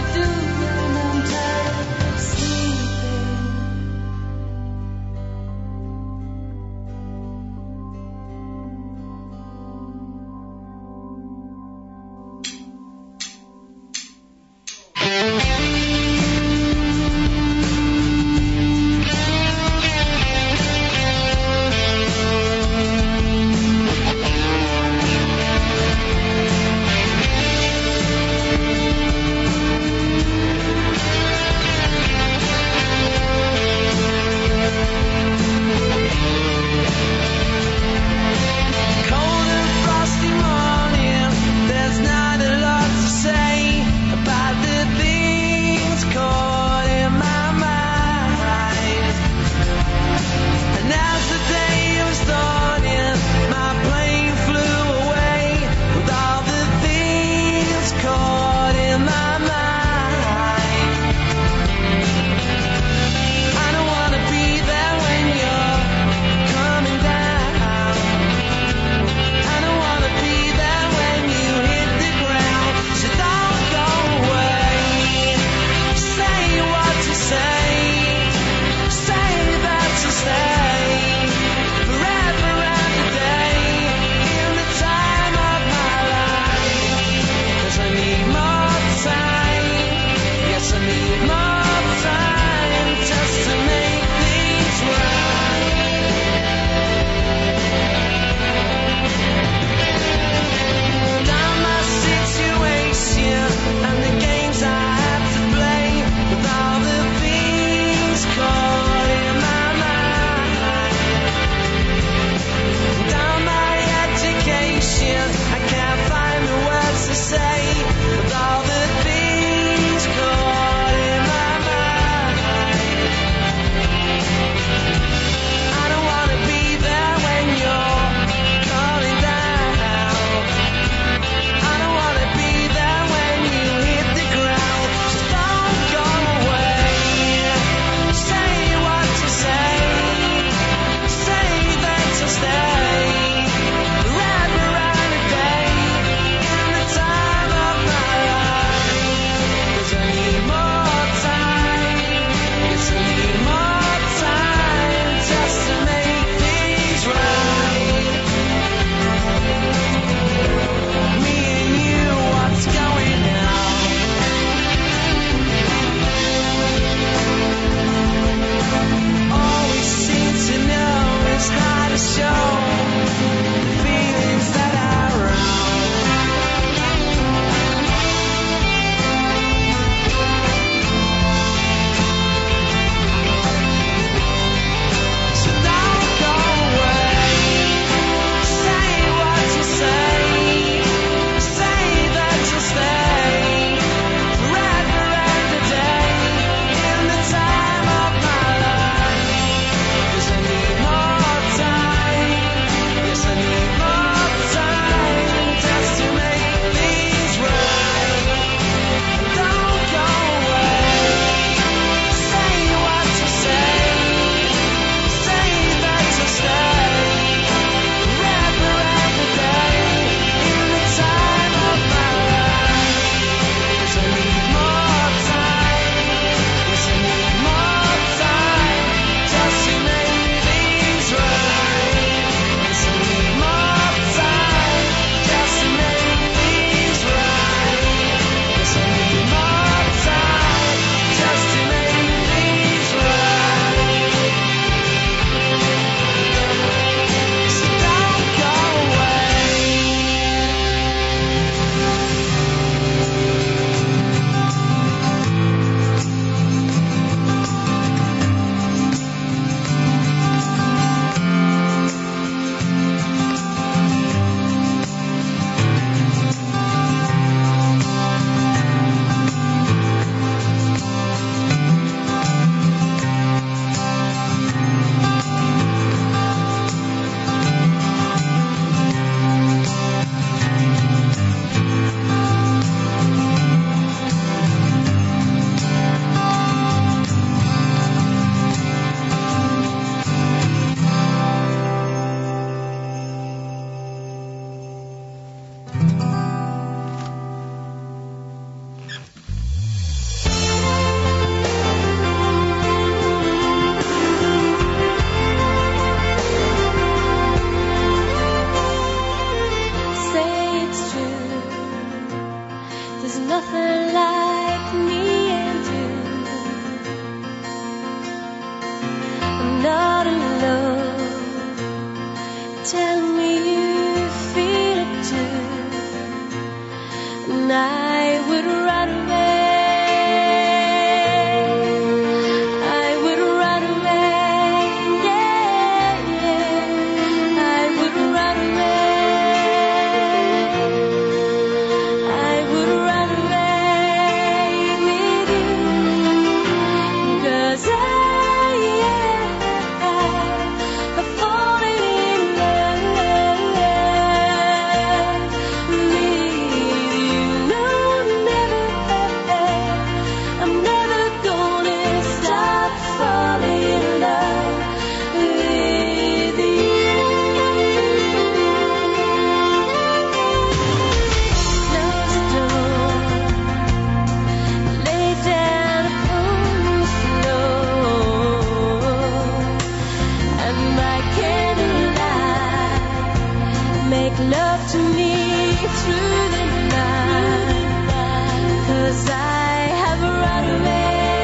make love to me through the night, 'cause I have run away.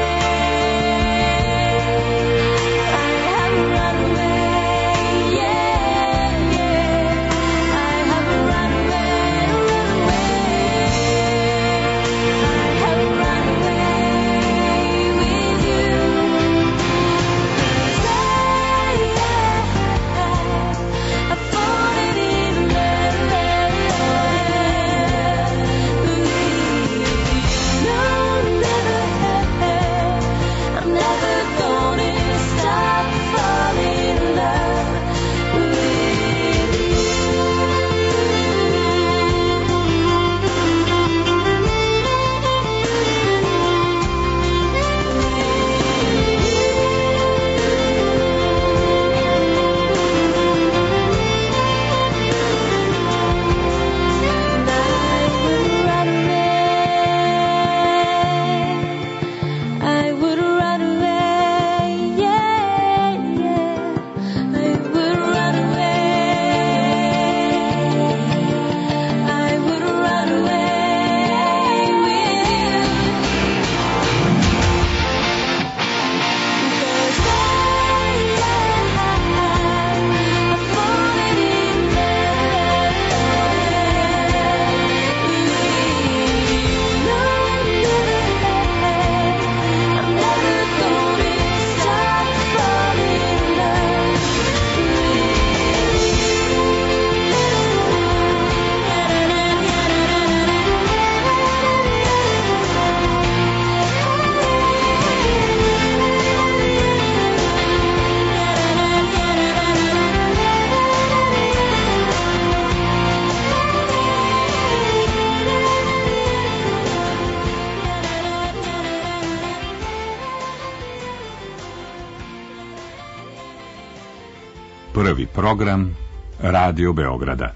Prvi program Radio Beograda.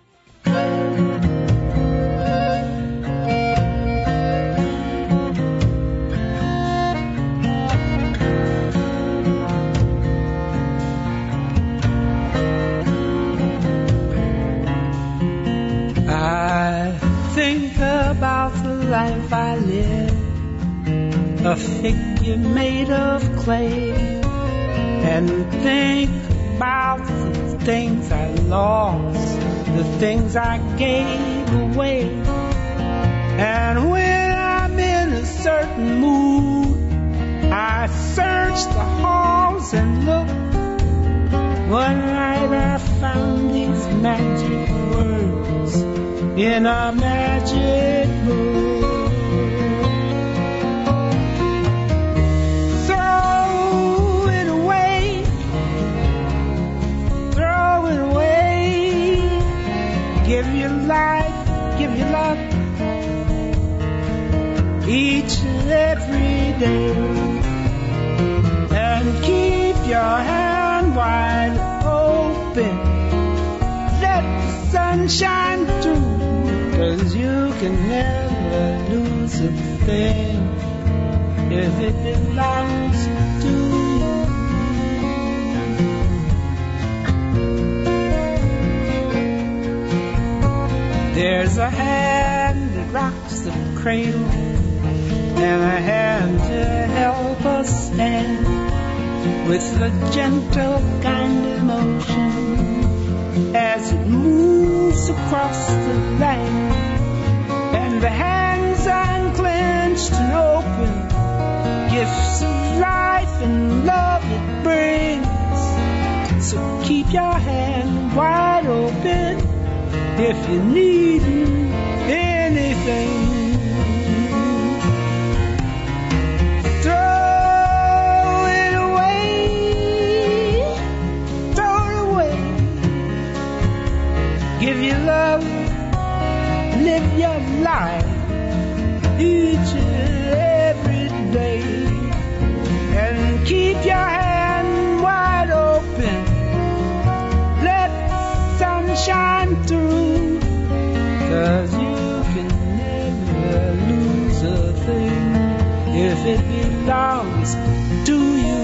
I think about the life I live, a figure made of clay, and think about the things I lost, the things I gave away. And when I'm in a certain mood, I search the halls and look. One night I found these magic words in a magic book. Give your life, give your love, each and every day, and keep your hand wide open. Let the sun shine through, 'cause you can never lose a thing if it belongs to you. There's a hand that rocks the cradle, and a hand to help us stand with a gentle kind of motion as it moves across the land. And the hands unclenched and open, gifts of life and love it brings. So keep your hand wide open if you need anything. Throw it away, throw it away. Give your love, live your life each and every day, and keep your hand wide open. Let the sun shine through, 'cause you can never lose a thing if it belongs to you.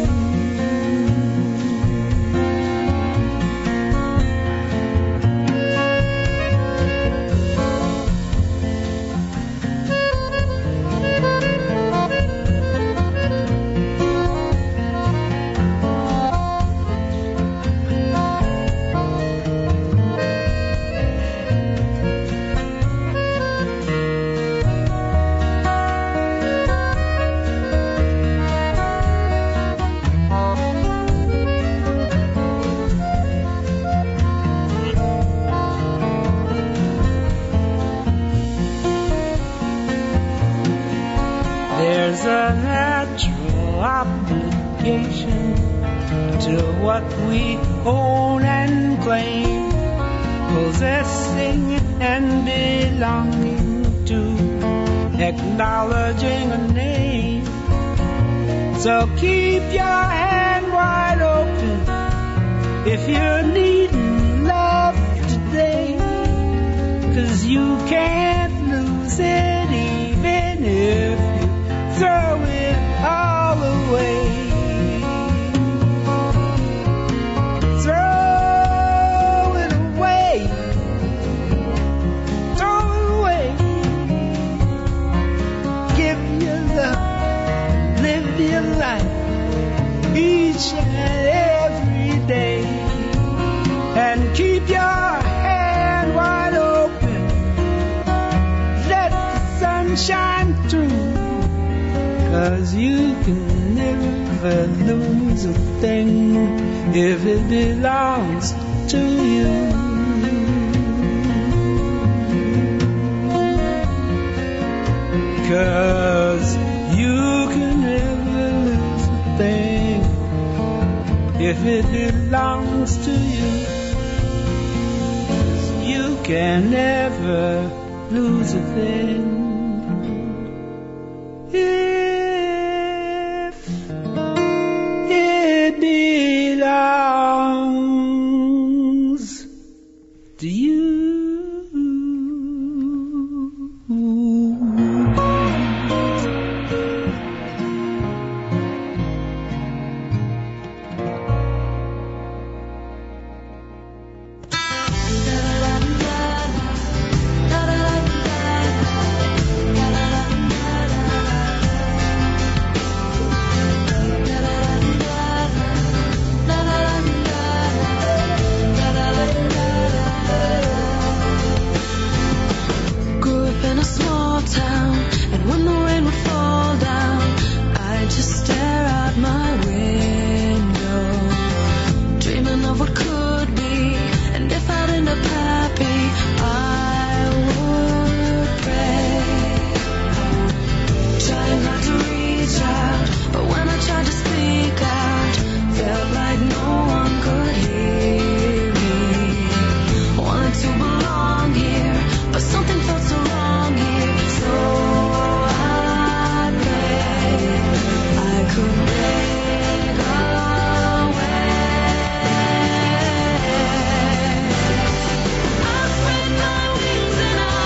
what we own and claim, possessing and belonging to, acknowledging a name. So keep your hand wide open if you're needing love today, 'cause you can't lose it even if you throw it all away. Throw it away. Throw it away. Give your love, live your life each and every day, and keep your hand wide open. Let the sun shine through, 'cause you can never lose a thing if it belongs to you. 'Cause you can never lose a thing if it belongs to you. You can never lose a thing if it belongs to you. I spread my wings and I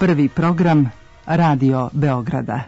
Prvi program Radio Beograda.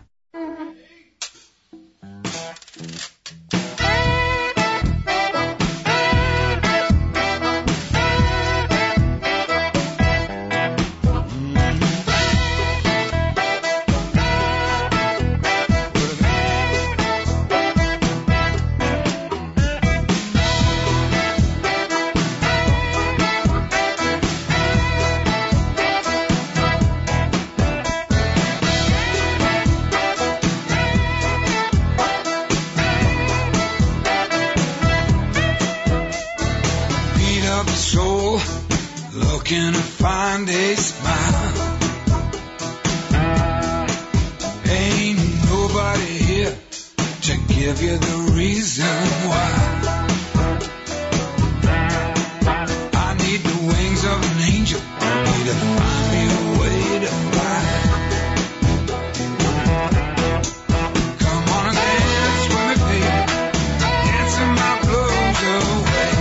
Looking to find a smile. Ain't nobody here to give you the reason why. I need the wings of an angel, need to find me a way to fly. Come on and dance with me, baby, dancing my blues away.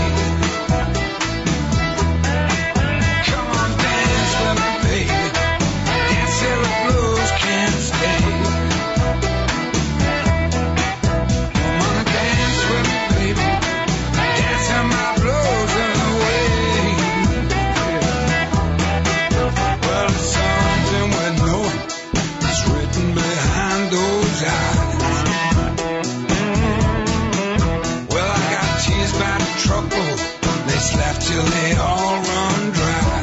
Till they all run dry.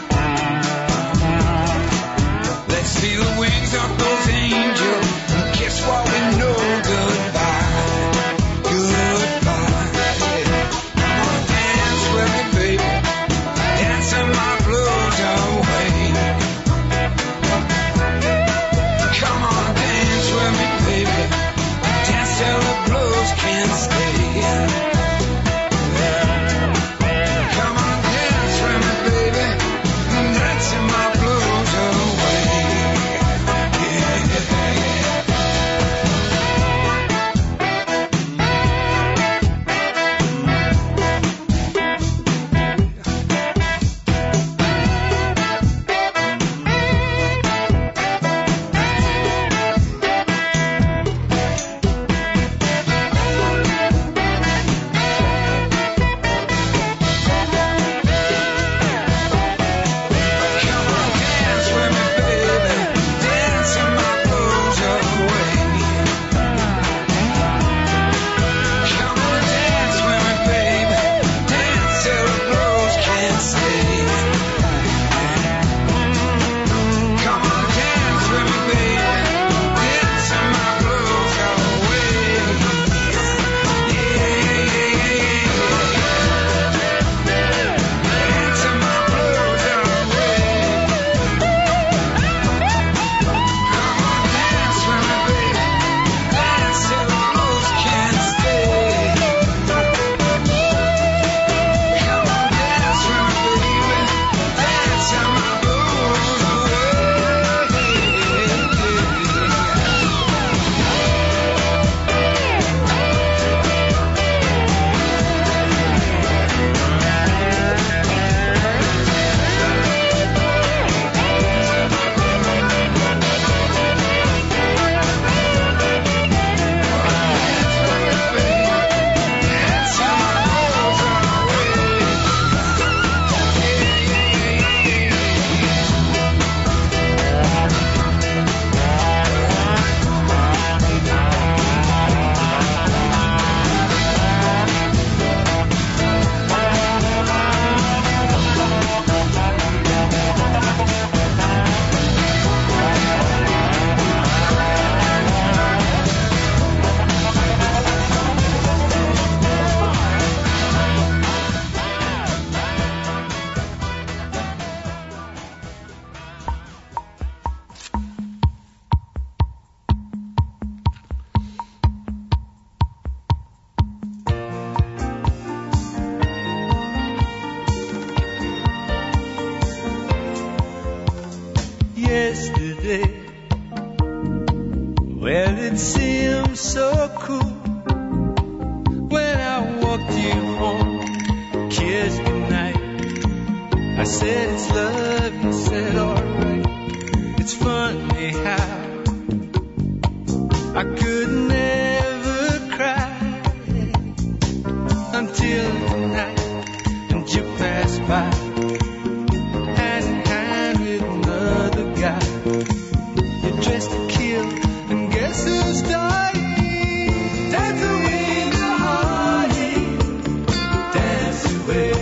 Let's see the wings of those angels and kiss what we know goodbye. Goodbye. Yeah. Come on, dance with me, baby, dancing my blues away. Come on, dance with me, baby, dance till the blues can't stay. I could never cry until the night and you passed by, hand in hand with another guy. You're dressed to kill, and guess who's dying? Dance away the heartache, dance away.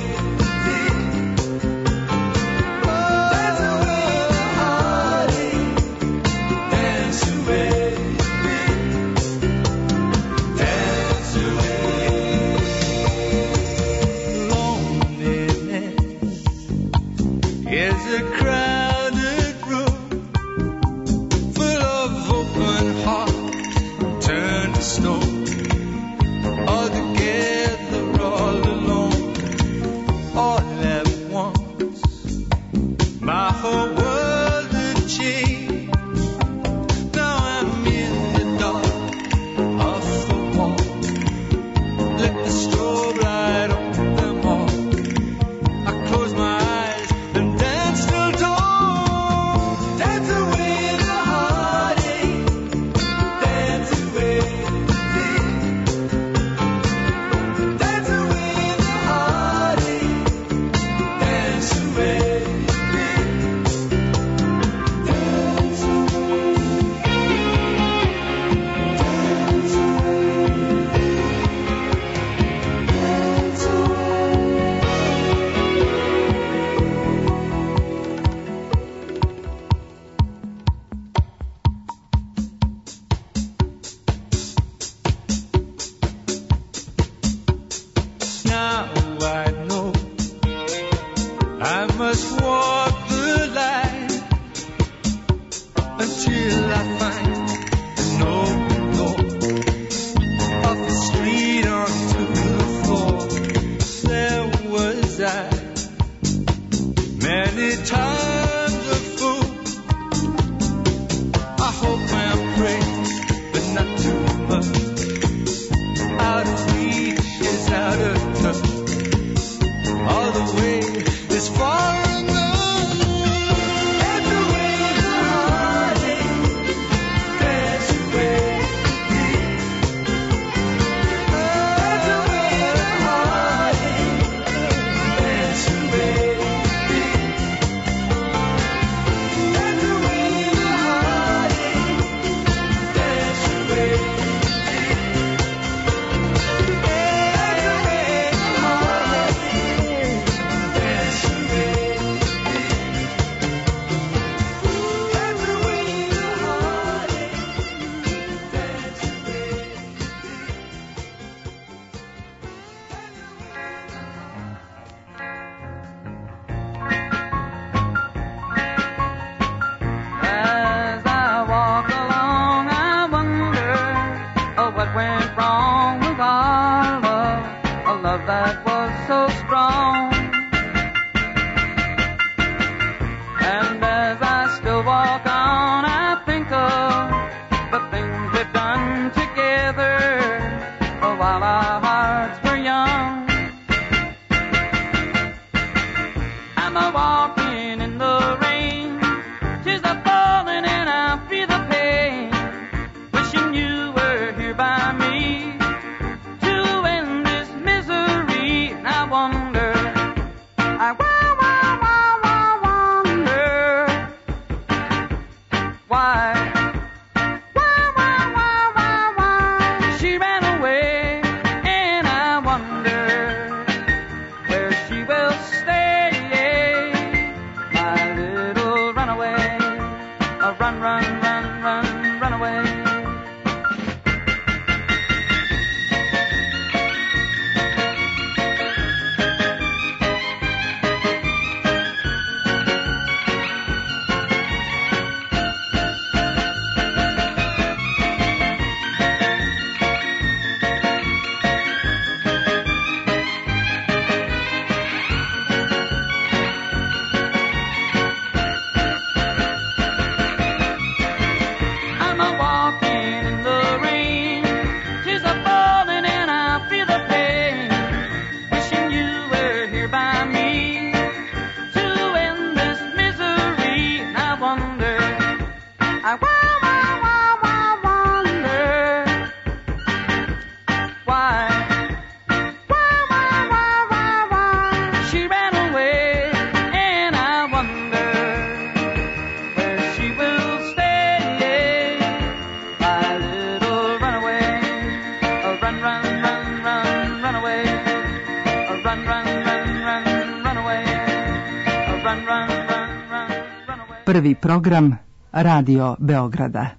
Prvi program Radio Beograda.